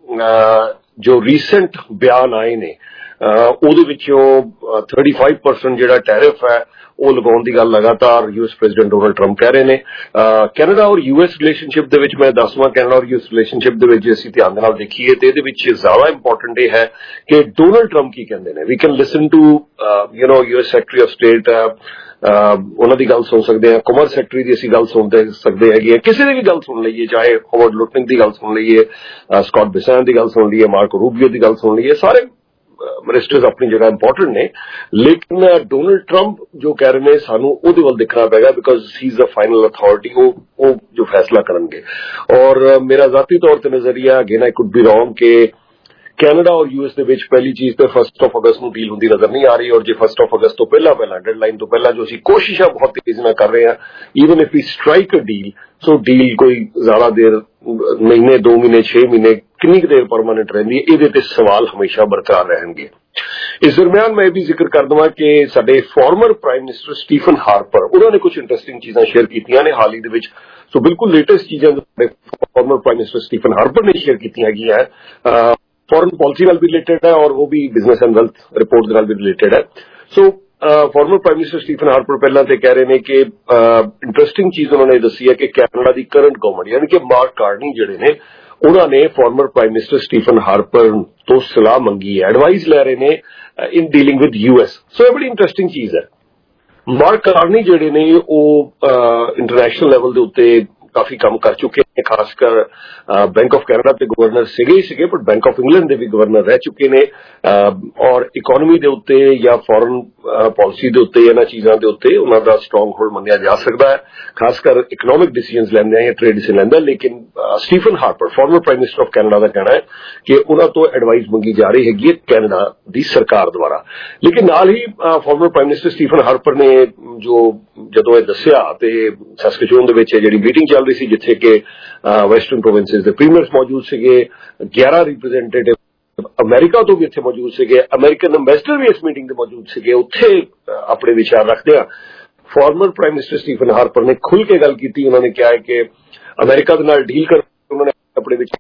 जो रीसेंट बयान आए ने ਉਹਦੇ ਵਿੱਚੋਂ थर्टी फाइव परसेंट ਜਿਹੜਾ टैरिफ है ਉਹ ਲਗਾਉਣ ਦੀ ਗੱਲ लगातार यूएस प्रेसिडेंट डोनाल्ड ट्रंप कह रहे ने। कैनेडा और यूएस रिलेशनशिप ਦੇ ਵਿੱਚ मैं दसवां कैनेडा और यूएस रिलेशनशिप ਦੇ ਵਿੱਚ ਅਸੀਂ ਧਿਆਨ ਨਾਲ ਦੇਖੀਏ ਤੇ ਇਹਦੇ ਵਿੱਚ ਜ਼ਿਆਦਾ ਇੰਪੋਰਟੈਂਟ ਇਹ ਹੈ ਕਿ ਡੋਨਾਲਡ ਟਰੰਪ ਕੀ ਕਹਿੰਦੇ ਨੇ। We can listen to you now US secretary of state, ਉਹਨਾਂ ਦੀ ਗੱਲ ਸੁਣ ਸਕਦੇ ਹਾਂ, ਕਮਰਸ ਸੈਕਟਰੀ ਦੀ ਅਸੀਂ ਗੱਲ ਸੁਣ ਸਕਦੇ ਹੈਗੇ, ਕਿਸੇ ਦੀ ਵੀ ਗੱਲ ਸੁਣ ਲਈਏ, ਚਾਹੇ ਹਾਵਰਡ ਲੁਟਨਿਕ ਦੀ ਗੱਲ ਸੁਣ ਲਈਏ, ਸਕਾਟ ਬਿਸੈਨ ਦੀ ਗੱਲ ਸੁਣ ਲਈਏ, ਮਾਰਕੋ ਰੂਬੀਓ ਦੀ ਗੱਲ ਸੁਣ ਲਈਏ, ਸਾਰੇ मिनिस्टर्स अपनी जगह इंपॉर्टेंट ने, लेकिन डोनाल्ड ट्रंप जो कह रहे हैं सानू उहदे वल देखना पेगा because he is the final authority, वो जो फैसला करेंगे। और मेरा जाती तौर पर नजरिया, again I could be wrong, के ਕੈਨੇਡਾ ਔਰ ਯੂਐਸ ਦੇ ਵਿੱਚ ਪਹਿਲੀ ਚੀਜ਼ ਤੇ ਫਸਟ ਆਫ ਅਗਸਤ ਨੂੰ ਡੀਲ ਹੁੰਦੀ ਨਜ਼ਰ ਨਹੀਂ ਆ ਰਹੀ, ਔਰ ਜੇ ਫਸਟ ਆਫ ਅਗਸਤ ਤੋਂ ਪਹਿਲਾਂ ਪਹਿਲਾਂ ਡੈਡਲਾਈਨ ਤੋਂ ਪਹਿਲਾਂ ਜੋ ਅਸੀਂ ਕੋਸ਼ਿਸ਼ਾਂ ਬਹੁਤ ਤੇਜ਼ ਨਾਲ ਕਰ ਰਹੇ ਹਾਂ, even if we strike a deal, so deal ਕੋਈ ਜ਼ਿਆਦਾ ਦੇਰ ਮਹੀਨੇ ਦੋ ਮਹੀਨੇ ਛੇ ਮਹੀਨੇ ਕਿੰਨੀ ਕੁ ਦੇਰ ਪਰਮਾਨੈਂਟ ਰਹਿੰਦੀ ਹੈ, ਇਹਦੇ ਤੇ ਸਵਾਲ ਹਮੇਸ਼ਾ ਬਰਕਰਾਰ ਰਹਿਣਗੇ। ਇਸ ਦਰਮਿਆਨ ਮੈਂ ਇਹ ਵੀ ਜ਼ਿਕਰ ਕਰ ਦਵਾਂ ਕਿ ਸਾਡੇ former prime minister Stephen Harper, ਉਹਨਾਂ ਨੇ ਕੁਝ ਇੰਟਰਸਟਿੰਗ ਚੀਜ਼ਾਂ ਸ਼ੇਅਰ ਕੀਤੀਆਂ ਨੇ ਹਾਲ ਹੀ ਦੇ ਵਿੱਚ। ਸੋ ਬਿਲਕੁਲ ਲੇਟੈਸਟ ਚੀਜ਼ਾਂ ਸਾਡੇ former prime minister Stephen Harper ਨੇ ਸ਼ੇਅਰ ਕੀਤੀਆਂ ਹੈਗੀਆਂ ਹੈ, ਫੋਰਨ ਪਾਲਿਸੀ ਨਾਲ ਵੀ ਰਿਲੇਟਡ ਹੈ ਔਰ ਉਹ ਵੀ ਬਿਜ਼ਨਸ ਐਂਡ ਵੈਲਥ ਰਿਪੋਰਟ ਦੇ ਨਾਲ ਵੀ ਰਿਲੇਟਡ ਹੈ। So former prime minister Stephen Harper ਪਹਿਲਾਂ ਤੇ ਕਹਿ ਰਹੇ ਨੇ ਕਿ ਇੰਟਰਸਟਿੰਗ ਚੀਜ਼ ਉਹਨਾਂ ਨੇ ਦੱਸੀ ਹੈ ਕਿ ਕੈਨੇਡਾ ਦੀ ਕਰੰਟ ਗਵਰਨਮੈਂਟ ਯਾਨੀ ਕਿ ਮਾਰਕ ਕਾਰਨੀ ਜਿਹੜੇ ਨੇ, ਉਹਨਾਂ ਨੇ former prime minister Stephen Harper ਤੋਂ ਸਲਾਹ ਮੰਗੀ ਹੈ, ਐਡਵਾਈਸ ਲੈ ਰਹੇ ਨੇ in dealing with US. So ਇਹ ਬੜੀ ਇੰਟਰਸਟਿੰਗ ਚੀਜ਼ ਹੈ। ਮਾਰਕ ਕਾਰਨੀ ਜਿਹੜੇ ਨੇ ਉਹ ਇੰਟਰਨੈਸ਼ਨਲ ਲੈਵਲ ਦੇ ਉੱਤੇ ਕਾਫੀ ਕੰਮ ਕਰ ਚੁੱਕੇ ਨੇ, ਖਾਸ ਕਰ ਬੈਂਕ ਆਫ ਕੈਨੇਡਾ ਦੇ ਗਵਰਨਰ ਸੀਗੇ ਹੀ ਸੀਗੇ, ਪਰ ਬੈਂਕ ਆਫ ਇੰਗਲੈਂਡ ਦੇ ਵੀ ਗਵਰਨਰ ਰਹਿ ਚੁੱਕੇ ਨੇ, ਔਰ ਇਕੋਨਮੀ ਦੇ ਉੱਤੇ ਜਾਂ ਫੋਰਨ ਪਾਲਿਸੀ ਦੇ ਉੱਤੇ, ਇਹਨਾਂ ਚੀਜ਼ਾਂ ਦੇ ਉੱਤੇ ਉਹਨਾਂ ਦਾ ਸਟਰੋਂਗ ਹੋਲਡ ਮੰਨਿਆ ਜਾ ਸਕਦਾ ਹੈ, ਖਾਸ ਕਰ ਇਕਨੋਮਿਕ ਡਿਸੀਜਨਸ ਲੈਂਦੇ ਜਾਂ ਟ੍ਰੇਡ ਡਿਸੀਜਨ ਲੈਂਦਾ। ਲੇਕਿਨ Stephen Harper former prime minister of Canada ਦਾ ਕਹਿਣਾ ਹੈ ਕਿ ਉਹਨਾਂ ਤੋਂ ਐਡਵਾਈਸ ਮੰਗੀ ਜਾ ਰਹੀ ਹੈਗੀ ਹੈ ਕੈਨੇਡਾ ਦੀ ਸਰਕਾਰ ਦੁਆਰਾ। ਲੇਕਿਨ ਨਾਲ ਹੀ former prime minister Stephen Harper ਨੇ ਜੋ ਜਦੋਂ ਇਹ ਦੱਸਿਆ ਤੇ ਸੈਸਕਚੂਨ ਦੇ ਵਿੱਚ ਜਿਹੜੀ ਮੀਟਿੰਗ ਚੱਲ ਰਹੀ ਸੀ ਜਿੱਥੇ ਕਿ ਵੈਸਟਰਨ ਪ੍ਰੋਵਿੰਸਿਸ ਦੇ ਪ੍ਰੀਮੀਅਰਸ ਮੌਜੂਦ ਸੀਗੇ, ਗਿਆਰਾਂ ਰਿਪਰੈਜ਼ੈਂਟੇਟਿਵ ਅਮਰੀਕਾ ਤੋਂ ਵੀ ਇੱਥੇ ਮੌਜੂਦ ਸੀਗੇ, ਅਮਰੀਕਨ ਅੰਬੈਸਡਰ ਵੀ ਇਸ ਮੀਟਿੰਗ ਦੇ ਮੌਜੂਦ ਸੀਗੇ। ਉੱਥੇ ਆਪਣੇ ਵਿਚਾਰ ਰੱਖਦੇ ਆ former prime minister Stephen Harper ਨੇ ਖੁੱਲ੍ਹ ਕੇ ਗੱਲ ਕੀਤੀ। ਉਹਨਾਂ ਨੇ ਕਿਹਾ ਹੈ ਕਿ ਅਮਰੀਕਾ ਦੇ ਨਾਲ ਡੀਲ ਕਰ ਉਹਨਾਂ ਨੇ ਆਪਣੇ ਵਿੱਚ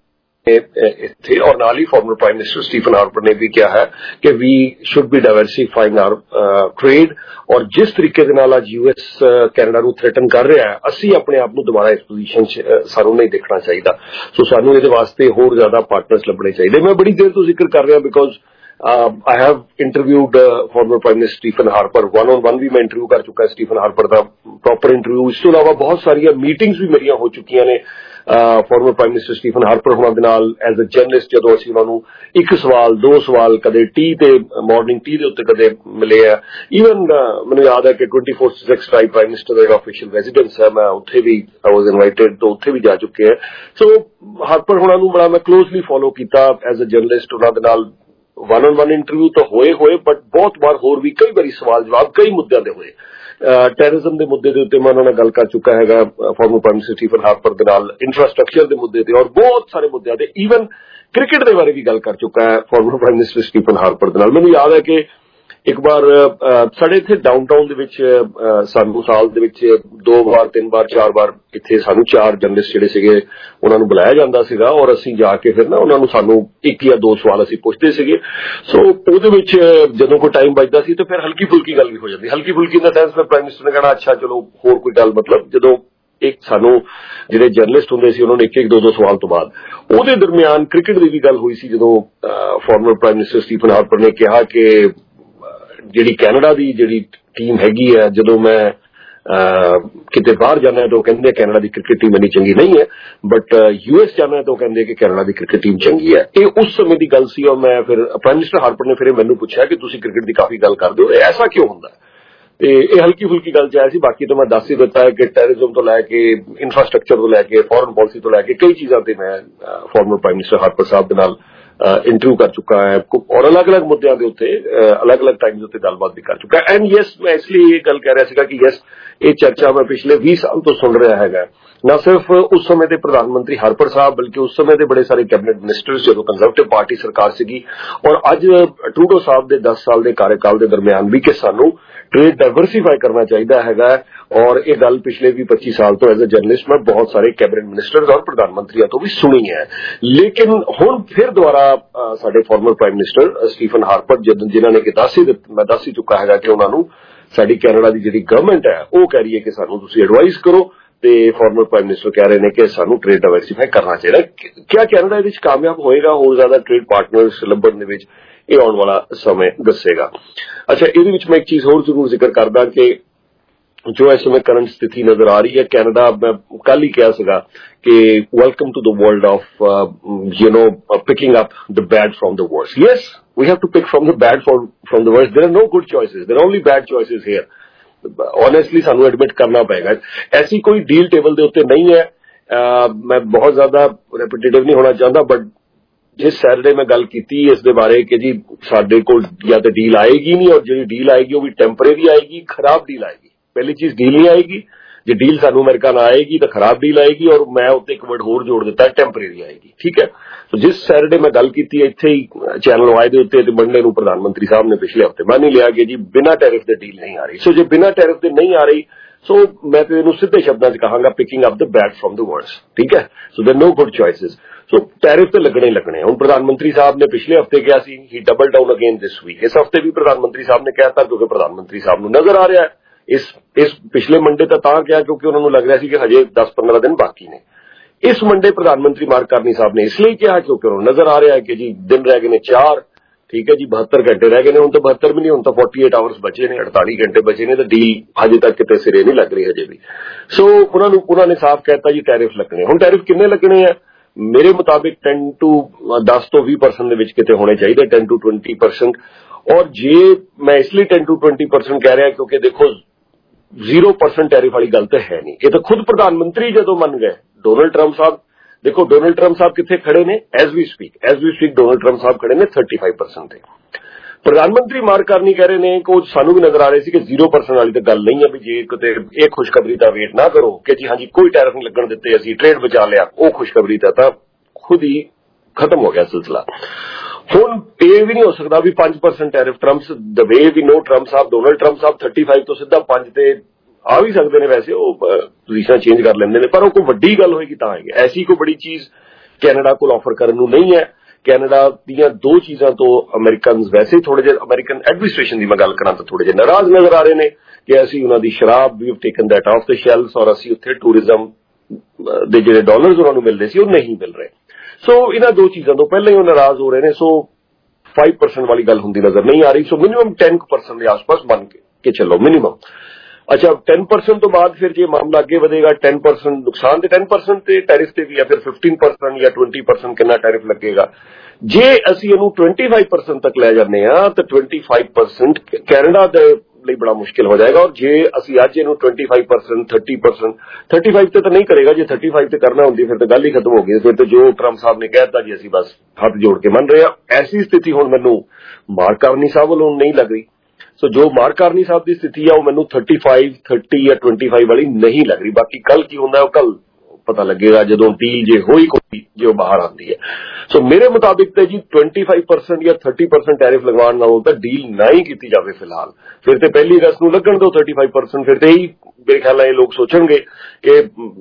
ਇੱਥੇ, ਔਰ ਨਾਲ ਹੀ former prime minister Stephen Harper ਨੇ ਵੀ ਕਿਹਾ ਹੈ ਕਿ we should be diversifying our trade, ਔਰ ਜਿਸ ਤਰੀਕੇ ਦੇ ਨਾਲ ਅੱਜ ਯੂਐਸ ਕੈਨੇਡਾ ਨੂੰ ਥ੍ਰੈਟਨ ਕਰ ਰਿਹਾ ਹੈ, ਅਸੀਂ ਆਪਣੇ ਆਪ ਨੂੰ ਦੁਬਾਰਾ ਇਸ ਪੋਜੀਸ਼ਨ 'ਚ ਸਾਨੂੰ ਨਹੀਂ ਦੇਖਣਾ ਚਾਹੀਦਾ। ਸੋ ਸਾਨੂੰ ਇਹਦੇ ਵਾਸਤੇ ਹੋਰ ਜ਼ਿਆਦਾ ਪਾਰਟਨਰਸ ਲੱਭਣੇ ਚਾਹੀਦੇ। ਮੈਂ ਬੜੀ ਦੇਰ ਤੋਂ ਜ਼ਿਕਰ ਕਰ ਰਿਹਾ because I have interviewed former prime minister Stephen Harper, one on one ਵੀ ਮੈਂ ਇੰਟਰਵਿਊ ਕਰ ਚੁੱਕਾ ਸਟੀਫਨ ਹਾਰਪਰ ਦਾ ਪ੍ਰੋਪਰ ਇੰਟਰਵਿਊ। ਇਸ ਤੋਂ ਇਲਾਵਾ ਬਹੁਤ ਸਾਰੀਆਂ ਮੀਟਿੰਗਸ ਵੀ ਮੇਰੀਆਂ ਹੋ ਚੁੱਕੀਆਂ ਨੇ former prime minister Stephen Harper ਹੋਣਾ ਦੇ ਨਾਲ ਐਜ਼ ਅ ਜਰਨਲਿਸਟ। ਜਦੋਂ ਅਸੀਂ ਉਹਨਾਂ ਨੂੰ ਇੱਕ ਸਵਾਲ ਦੋ ਸਵਾਲ ਕਦੇ ਟੀ ਤੇ ਮਾਰਨਿੰਗ ਟੀ ਦੇ ਉੱਤੇ ਕਦੇ ਮਿਲੇ ਆ, ਈਵਨ ਮੈਨੂੰ ਯਾਦ ਹੈ ਕਿ twenty four Sussex time prime minister ਦਾ ਜਿਹੜਾ ਆਫੀਸ਼ੀਅਲ ਰੈਜ਼ੀਡੈਂਸ ਹੈ ਮੈਂ ਉੱਥੇ ਵੀ ਆਈ ਵਾਜ਼ ਇਨਵਾਈਟਡ, ਤਾਂ ਉੱਥੇ ਵੀ ਜਾ ਚੁੱਕੇ ਹੈ। ਸੋ ਹਾਰਪਰ ਹੋਣਾ ਨੂੰ ਬੜਾ ਮੈਂ ਕਲੋਜ਼ਲੀ ਫੋਲੋ ਕੀਤਾ ਐਜ਼ ਅ ਜਰਨਲਿਸਟ। ਉਹਨਾਂ ਦੇ ਨਾਲ ਵਨ ਔਨ ਵਨ ਇੰਟਰਵਿਊ ਤਾਂ ਹੋਏ ਹੋਏ, ਬਟ ਬਹੁਤ ਵਾਰ ਹੋਰ ਵੀ ਕਈ ਵਾਰੀ ਸਵਾਲ ਜਵਾਬ ਕਈ ਮੁੱਦਿਆਂ ਦੇ ਹੋਏ। ਟੈਰਰਿਜ਼ਮ ਦੇ ਮੁੱਦੇ ਦੇ ਉੱਤੇ ਮੈਂ ਉਹਨਾਂ ਨਾਲ ਗੱਲ ਕਰ ਚੁੱਕਾ ਹੈਗਾ former prime minister Stephen Harper ਦੇ ਨਾਲ, ਇੰਫਰਾਸਟ੍ਰਕਚਰ ਦੇ ਮੁੱਦੇ ਤੇ ਔਰ ਬਹੁਤ ਸਾਰੇ ਮੁੱਦਿਆਂ ਤੇ, ਈਵਨ ਕ੍ਰਿਕਟ ਦੇ ਬਾਰੇ ਵੀ ਗੱਲ ਕਰ ਚੁੱਕਾ ਹੈ former prime minister Stephen Harper ਦੇ ਨਾਲ। ਮੈਨੂੰ ਯਾਦ ਹੈ ਕਿ ਇੱਕ ਵਾਰ ਸਾਡੇ ਇੱਥੇ ਡਾਊਨਟਾਊਨ ਦੇ ਵਿੱਚ ਸਾਨੂੰ ਸਾਲ ਦੇ ਵਿੱਚ ਦੋ ਵਾਰ ਤਿੰਨ ਵਾਰ ਚਾਰ ਵਾਰ ਇੱਥੇ ਸਾਨੂੰ ਚਾਰ ਜਰਨਲਿਸਟ ਜਿਹੜੇ ਸੀਗੇ ਉਹਨਾਂ ਨੂੰ ਬੁਲਾਇਆ ਜਾਂਦਾ ਸੀਗਾ, ਔਰ ਅਸੀਂ ਜਾ ਕੇ ਫਿਰ ਨਾ ਉਹਨਾਂ ਨੂੰ ਸਾਨੂੰ ਇੱਕ ਜਾਂ ਦੋ ਸਵਾਲ ਅਸੀਂ ਪੁੱਛਦੇ ਸੀਗੇ। ਸੋ ਉਹਦੇ ਵਿੱਚ ਜਦੋਂ ਕੋਈ ਟਾਈਮ ਬਚਦਾ ਸੀ ਤਾਂ ਫਿਰ ਹਲਕੀ ਫੁਲਕੀ ਗੱਲ ਵੀ ਹੋ ਜਾਂਦੀ, ਹਲਕੀ ਫੁਲਕੀ ਦਾ ਸੈਂਸ ਫਿਰ ਪ੍ਰਾਈਮ ਮਿਨਿਸਟਰ ਨੇ ਕਹਿਣਾ ਅੱਛਾ ਚਲੋ ਹੋਰ ਕੋਈ ਗੱਲ, ਮਤਲਬ ਜਦੋਂ ਇੱਕ ਸਾਨੂੰ ਜਿਹੜੇ ਜਰਨਲਿਸਟ ਹੁੰਦੇ ਸੀ ਉਹਨਾਂ ਨੇ ਇੱਕ ਇੱਕ ਦੋ ਦੋ ਸਵਾਲ ਤੋਂ ਬਾਅਦ ਉਹਦੇ ਦਰਮਿਆਨ ਕ੍ਰਿਕਟ ਦੀ ਵੀ ਗੱਲ ਹੋਈ ਸੀ। ਜਦੋਂ former prime minister Stephen Harper ਨੇ ਕਿਹਾ ਕਿ ਜਿਹੜੀ ਕੈਨੇਡਾ ਦੀ ਜਿਹੜੀ ਟੀਮ ਹੈਗੀ ਹੈ, ਜਦੋਂ ਮੈਂ ਕਿਤੇ ਬਾਹਰ ਜਾਣਾ ਤਾਂ ਉਹ ਕਹਿੰਦੇ ਕੈਨੇਡਾ ਦੀ ਕ੍ਰਿਕਟ ਟੀਮ ਇੰਨੀ ਚੰਗੀ ਨਹੀਂ ਹੈ, ਬਟ ਯੂਐਸ ਜਾਣਾ ਤਾਂ ਉਹ ਕਹਿੰਦੇ ਕਿ ਕੈਨੇਡਾ ਦੀ ਕ੍ਰਿਕਟ ਟੀਮ ਚੰਗੀ ਹੈ। ਇਹ ਉਸ ਸਮੇਂ ਦੀ ਗੱਲ ਸੀ, ਔਰ ਮੈਂ ਫਿਰ ਪ੍ਰਾਈਮ ਮਿਨਿਸਟਰ ਹਾਰਪਰ ਨੇ ਫਿਰ ਮੈਨੂੰ ਪੁੱਛਿਆ ਕਿ ਤੁਸੀਂ ਕ੍ਰਿਕਟ ਦੀ ਕਾਫੀ ਗੱਲ ਕਰਦੇ ਹੋ, ਐਸਾ ਕਿਉਂ ਹੁੰਦਾ? ਤੇ ਇਹ ਹਲਕੀ ਫੁਲਕੀ ਗੱਲ ਚ ਆਇਆ ਸੀ। ਬਾਕੀ ਤਾਂ ਮੈਂ ਦੱਸ ਹੀ ਦਿੱਤਾ ਹੈ ਕਿ ਟੈਰਰਿਜ਼ਮ ਤੋਂ ਲੈ ਕੇ ਇਨਫਰਾਸਟ੍ਰਕਚਰ ਤੋਂ ਲੈ ਕੇ ਫੋਰਨ ਪਾਲਿਸੀ ਤੋਂ ਲੈ ਕੇ ਕਈ ਚੀਜ਼ਾਂ ਤੇ ਮੈਂ ਫਾਰਮਰ ਪ੍ਰਾਈਮ ਮਿਨਿਸਟਰ ਹਾਰਪਰ ਸਾਹਿਬ ਦੇ ਨਾਲ ਇੰਟਰਵਿਊ ਕਰ ਚੁੱਕਾ ਹੈ, ਔਰ ਅਲੱਗ-ਅਲੱਗ ਮੁੱਦਿਆਂ ਦੇ ਉੱਤੇ ਅਲੱਗ-ਅਲੱਗ ਟਾਈਮ ਦੇ ਉੱਤੇ ਗੱਲਬਾਤ ਵੀ ਕਰ ਚੁੱਕਾ ਹੈ। ਐਂਡ ਯੈਸ, ਮੈਂ ਇਸ ਲਈ ਇਹ ਗੱਲ ਕਹਿ ਰਿਹਾ ਸੀਗਾ ਕਿ ਯੈਸ ਇਹ ਚਰਚਾ ਮੈਂ ਪਿਛਲੇ ਵੀਹ ਸਾਲ ਤੋਂ ਸੁਣ ਰਿਹਾ ਹੈਗਾ, ਨਾ ਸਿਰਫ ਉਸ ਸਮੇਂ ਦੇ ਪ੍ਰਧਾਨ ਮੰਤਰੀ ਹਾਰਪਰ ਸਾਹਿਬ ਬਲਕਿ ਉਸ ਸਮੇਂ ਦੇ ਬੜੇ ਸਾਰੇ ਕੈਬਨਿਟ ਮਿਨਿਸਟਰਸ ਜਦੋਂ ਕੰਜ਼ਰਵੇਟਿਵ ਪਾਰਟੀ ਸਰਕਾਰ ਸੀਗੀ, ਔਰ ਅੱਜ ਟਰੂਡੋ ਸਾਹਿਬ ਦੇ ਦਸ ਸਾਲ ਦੇ ਕਾਰਜਕਾਲ ਦੇ ਦਰਮਿਆਨ ਵੀ ਕਿ ਸਾਨੂੰ ਟ੍ਰੇਡ ਡਾਇਵਰਸੀਫਾਈ ਕਰਨਾ ਚਾਹੀਦਾ ਹੈਗਾ। ਔਰ ਇਹ ਗੱਲ ਪਿਛਲੇ ਵੀਹ ਪੱਚੀ ਸਾਲ ਤੋਂ ਐਜ਼ ਅ ਜਰਨਲਿਸਟ ਮੈਂ ਬਹੁਤ ਸਾਰੇ ਕੈਬਨਿਟ ਮਿਨਿਸਟਰਸ ਔਰ ਪ੍ਰਧਾਨ ਮੰਤਰੀਆਂ ਤੋਂ ਵੀ ਸੁਣੀ ਹੈ। ਲੇਕਿਨ ਹੁਣ ਫਿਰ ਦੁਬਾਰਾ ਸਾਡੇ former prime minister Stephen Harper ਜਿਨ੍ਹਾਂ ਨੇ ਕਿ ਦੱਸ ਹੀ ਮੈਂ ਦੱਸ ਹੀ ਚੁੱਕਾ ਹੈਗਾ ਕਿ ਉਹਨਾਂ ਨੂੰ ਸਾਡੀ ਕੈਨੇਡਾ ਦੀ ਜਿਹੜੀ ਗਵਰਨਮੈਂਟ ਹੈ ਉਹ ਕਹਿ ਰਹੀ ਹੈ ਕਿ ਸਾਨੂੰ ਤੁਸੀਂ ਐਡਵਾਈਸ ਕਰੋ, ਤੇ ਫਾਰਮਰ ਪ੍ਰਾਈਮ ਮਿਨਿਸਟਰ ਕਹਿ ਰਹੇ ਨੇ ਕਿ ਸਾਨੂੰ ਟ੍ਰੇਡ ਡਾਇਵਰਸੀਫਾਈ ਕਰਨਾ ਚਾਹੀਦਾ। ਕਿਆ ਕੈਨੇਡਾ ਇਹਦੇ ਵਿੱਚ ਕਾਮਯਾਬ ਹੋਏਗਾ ਹੋਰ ਜ਼ਿਆਦਾ ਟ੍ਰੇਡ ਪਾਰਟਨਰਸ ਲੱਭਣ ਦੇ ਵਿੱਚ? ਇਹ ਆਉਣ ਵਾਲਾ ਸਮੇਂ ਦੱਸੇਗਾ। ਅੱਛਾ, ਇਹਦੇ ਵਿੱਚ ਮੈਂ ਇੱਕ ਚੀਜ਼ ਹੋਰ ਜ਼ਰੂਰ ਜ਼ਿਕਰ ਕਰਦਾ ਕਿ ਜੋ ਇਸ ਸਮੇਂ ਕਰੰਟ ਸਥਿਤੀ ਨਜ਼ਰ ਆ ਰਹੀ ਹੈ, ਕੈਨੇਡਾ ਮੈਂ ਕੱਲ ਹੀ ਕਿਹਾ ਸੀਗਾ ਕਿ welcome to the world of you know picking up the bad from the worse. Yes, we have to pick from the bad from, from the worst. There are no good choices. There are only bad choices here. Honestly, ਸਾਨੂੰ admit ਕਰਨਾ ਪਏਗਾ। ਐਸੀ ਕੋਈ deal table ਦੇ ਉੱਤੇ ਨਹੀਂ ਹੈ। ਮੈਂ ਬਹੁਤ ਜ਼ਿਆਦਾ repetitive ਨਹੀਂ ਹੋਣਾ ਚਾਹੁੰਦਾ, but जिस सैटरडे मैं गल की इस दे बारे कि जी साडे कोल या तो डील आएगी नहीं और जी डील आएगी वो भी टैंपरेरी आएगी, खराब डील आएगी। पहली चीज डील नहीं आएगी, जो डील सानू अमेरिका ना आएगी तो खराब डील आएगी, और मैं उत्ते एक वर्ड होर जोड़ दिता टैंपरेरी आएगी। ठीक है, तो जिस सैटरडे मैं गल की इत्थे ही चैनल वाई दे उत्ते मंडे नूं प्रधानमंत्री साहब ने पिछले हफ्ते मान ही लिया कि जी बिना टैरिफ के डील नहीं आ रही। सो जो बिना टैरिफ के नहीं आ रही, सो मैं तो इहनूं सीधे शब्दां च कहांगा picking up the bad from the words. ठीक है, so there no good choices. So tariff तो लगने ही लगने। हुण प्रधानमंत्री साहब ने पिछले हफ्ते कहा सी ही double down again this week. इस हफ्ते भी प्रधानमंत्री साहब ने कहता क्योंकि प्रधानमंत्री साहब नूं नजर आ रहा है इस इस पिछले मंडे तो तां क्या क्योंकि उन्होंने लग रहा है कि हजे दस पंद्रह दिन बाकी ने। इस मंडे प्रधानमंत्री मार्क कार्नी साहब ने इसलिए कहा क्योंकि उन्होंने नजर आ रहा है कि जी दिन रह गए ने चार, ठीक है जी बहत्तर घंटे रह गए ने, हुण तो बहत्तर भी नहीं, हुण तो फोर्टी एट आवर्स बचे ने, अड़ताली घंटे बचे ने, तो डील हजे तक किते सिरे नहीं लग रही हजे भी। सो उन्होंने उन्होंने साफ कहता जी टैरिफ लगने। हुण टैरिफ किन्ने लगने हैं? मेरे मुताबिक टेन टू दस तो भी परसेंट दे विच किते होने चाहिए, टेन टू ट्वेंटी परसेंट। और जे मैं इसलिए टेन टू ट्वेंटी परसेंट कह रहा क्योंकि देखो जीरो परसेंट टैरिफ वाली गल तो है नहीं। ये तो खुद प्रधानमंत्री जदों मन गए डोनाल्ड ट्रंप साहब, देखो डोनाल्ड ट्रंप साहब कितने खड़े ने as we speak as we speak Donald Trump साहब खड़े ने थर्टी फाइव परसेंट थे। प्रधानमंत्री मार्क कार्नी कह रहे हैं कि सानू भी नजर आ रहे कि जीरो परसेंट वाली तो गल नहीं है भी जे किते एक खुशखबरी का वेट ना करो कि जी हाँ जी कोई टैरिफ नहीं लगन दिते असीं ट्रेड बचा लिया, वो खुशखबरी था खुद ही खत्म हो गया सिलसिला। हुण ये भी नहीं हो सकता भी पांच percent tariff Trump the way we know Trump साहब डोनाल्ड ट्रंप साहब थर्टी फाइव तो सीधा पांच ते आ भी सकते हैं, वैसे वो पोजीशन चेंज कर लेंगे ने, पर वो कोई वड्डी गल होएगी तां है। ऐसी कोई बड़ी चीज कैनेडा को ऑफर करने नूं नहीं है। कैनेडा दीयां दो चीजां तो अमेरिकन वैसे थोड़े जे अमेरिकन एडमिनिस्ट्रेशन की मैं गल करां तो थोड़े जे नाराज नजर आ रहे हैं कि असीं उन्हां दी शराब we have taken that off the shelves और असीं उत्थे टूरिज्म दे जिहड़े डॉलर्स उन्हां नूं मिलदे सी वो नहीं मिल रहे। सो इन्हां दो चीजां तो पहले ही वो नाराज हो रहे हैं। सो फाइव परसेंट वाली गल हुंदी नजर नहीं आ रही। सो मिनिमम टेन परसेंट के आसपास बन के, के चलो मिनिमम। अच्छा टेन परसेंट तो बाद फिर जो मामला अगे बढ़ेगा टेन परसेंट नुकसान तो टेन परसेंट से टैरिफ से भी या फिर फिफ्टीन परसेंट या ट्वेंटी परसेंट कितना टैरिफ लगेगा। जे असी इनू ट्वेंटी फाइव परसेंट तक लै जाने तो ट्वेंटी फाइव परसेंट कैनेडा के लिए बड़ा मुश्किल हो जाएगा। और जे असी अज इनू twenty five percent thirty percent thirty five से तो नहीं करेगा, जो थर्टी फाइव से करना होंगी फिर तो गल ही खत्म हो गई। फिर तो जो ट्रंप साहब ने कहता जी असी बस हाथ जोड़ के मन रहे हैं। ऐसी स्थिति हुण मैनू मार्क कार्नी साहब वालों नहीं लग रही। सो जो मार्क कार्नी साहब की स्थिति है वो मैनू थर्टी फाइव थर्टी या ट्वेंटी फाइव वाली नहीं लग रही। बाकी कल की होंदा है कल पता लगेगा जदों डील जे होई कोई जो बाहर आती है। सो मेरे मुताबिक तो जी ट्वेंटी फाइव परसेंट या थर्टी परसेंट टैरिफ लगवाने नालों तो डील ना ही की जाए फिलहाल। फिर तो पहली अगस्त नूं लगन दो थर्टी फाइव परसेंट, फिर तो यही मेरे ख्याल ये लोग सोचेंगे कि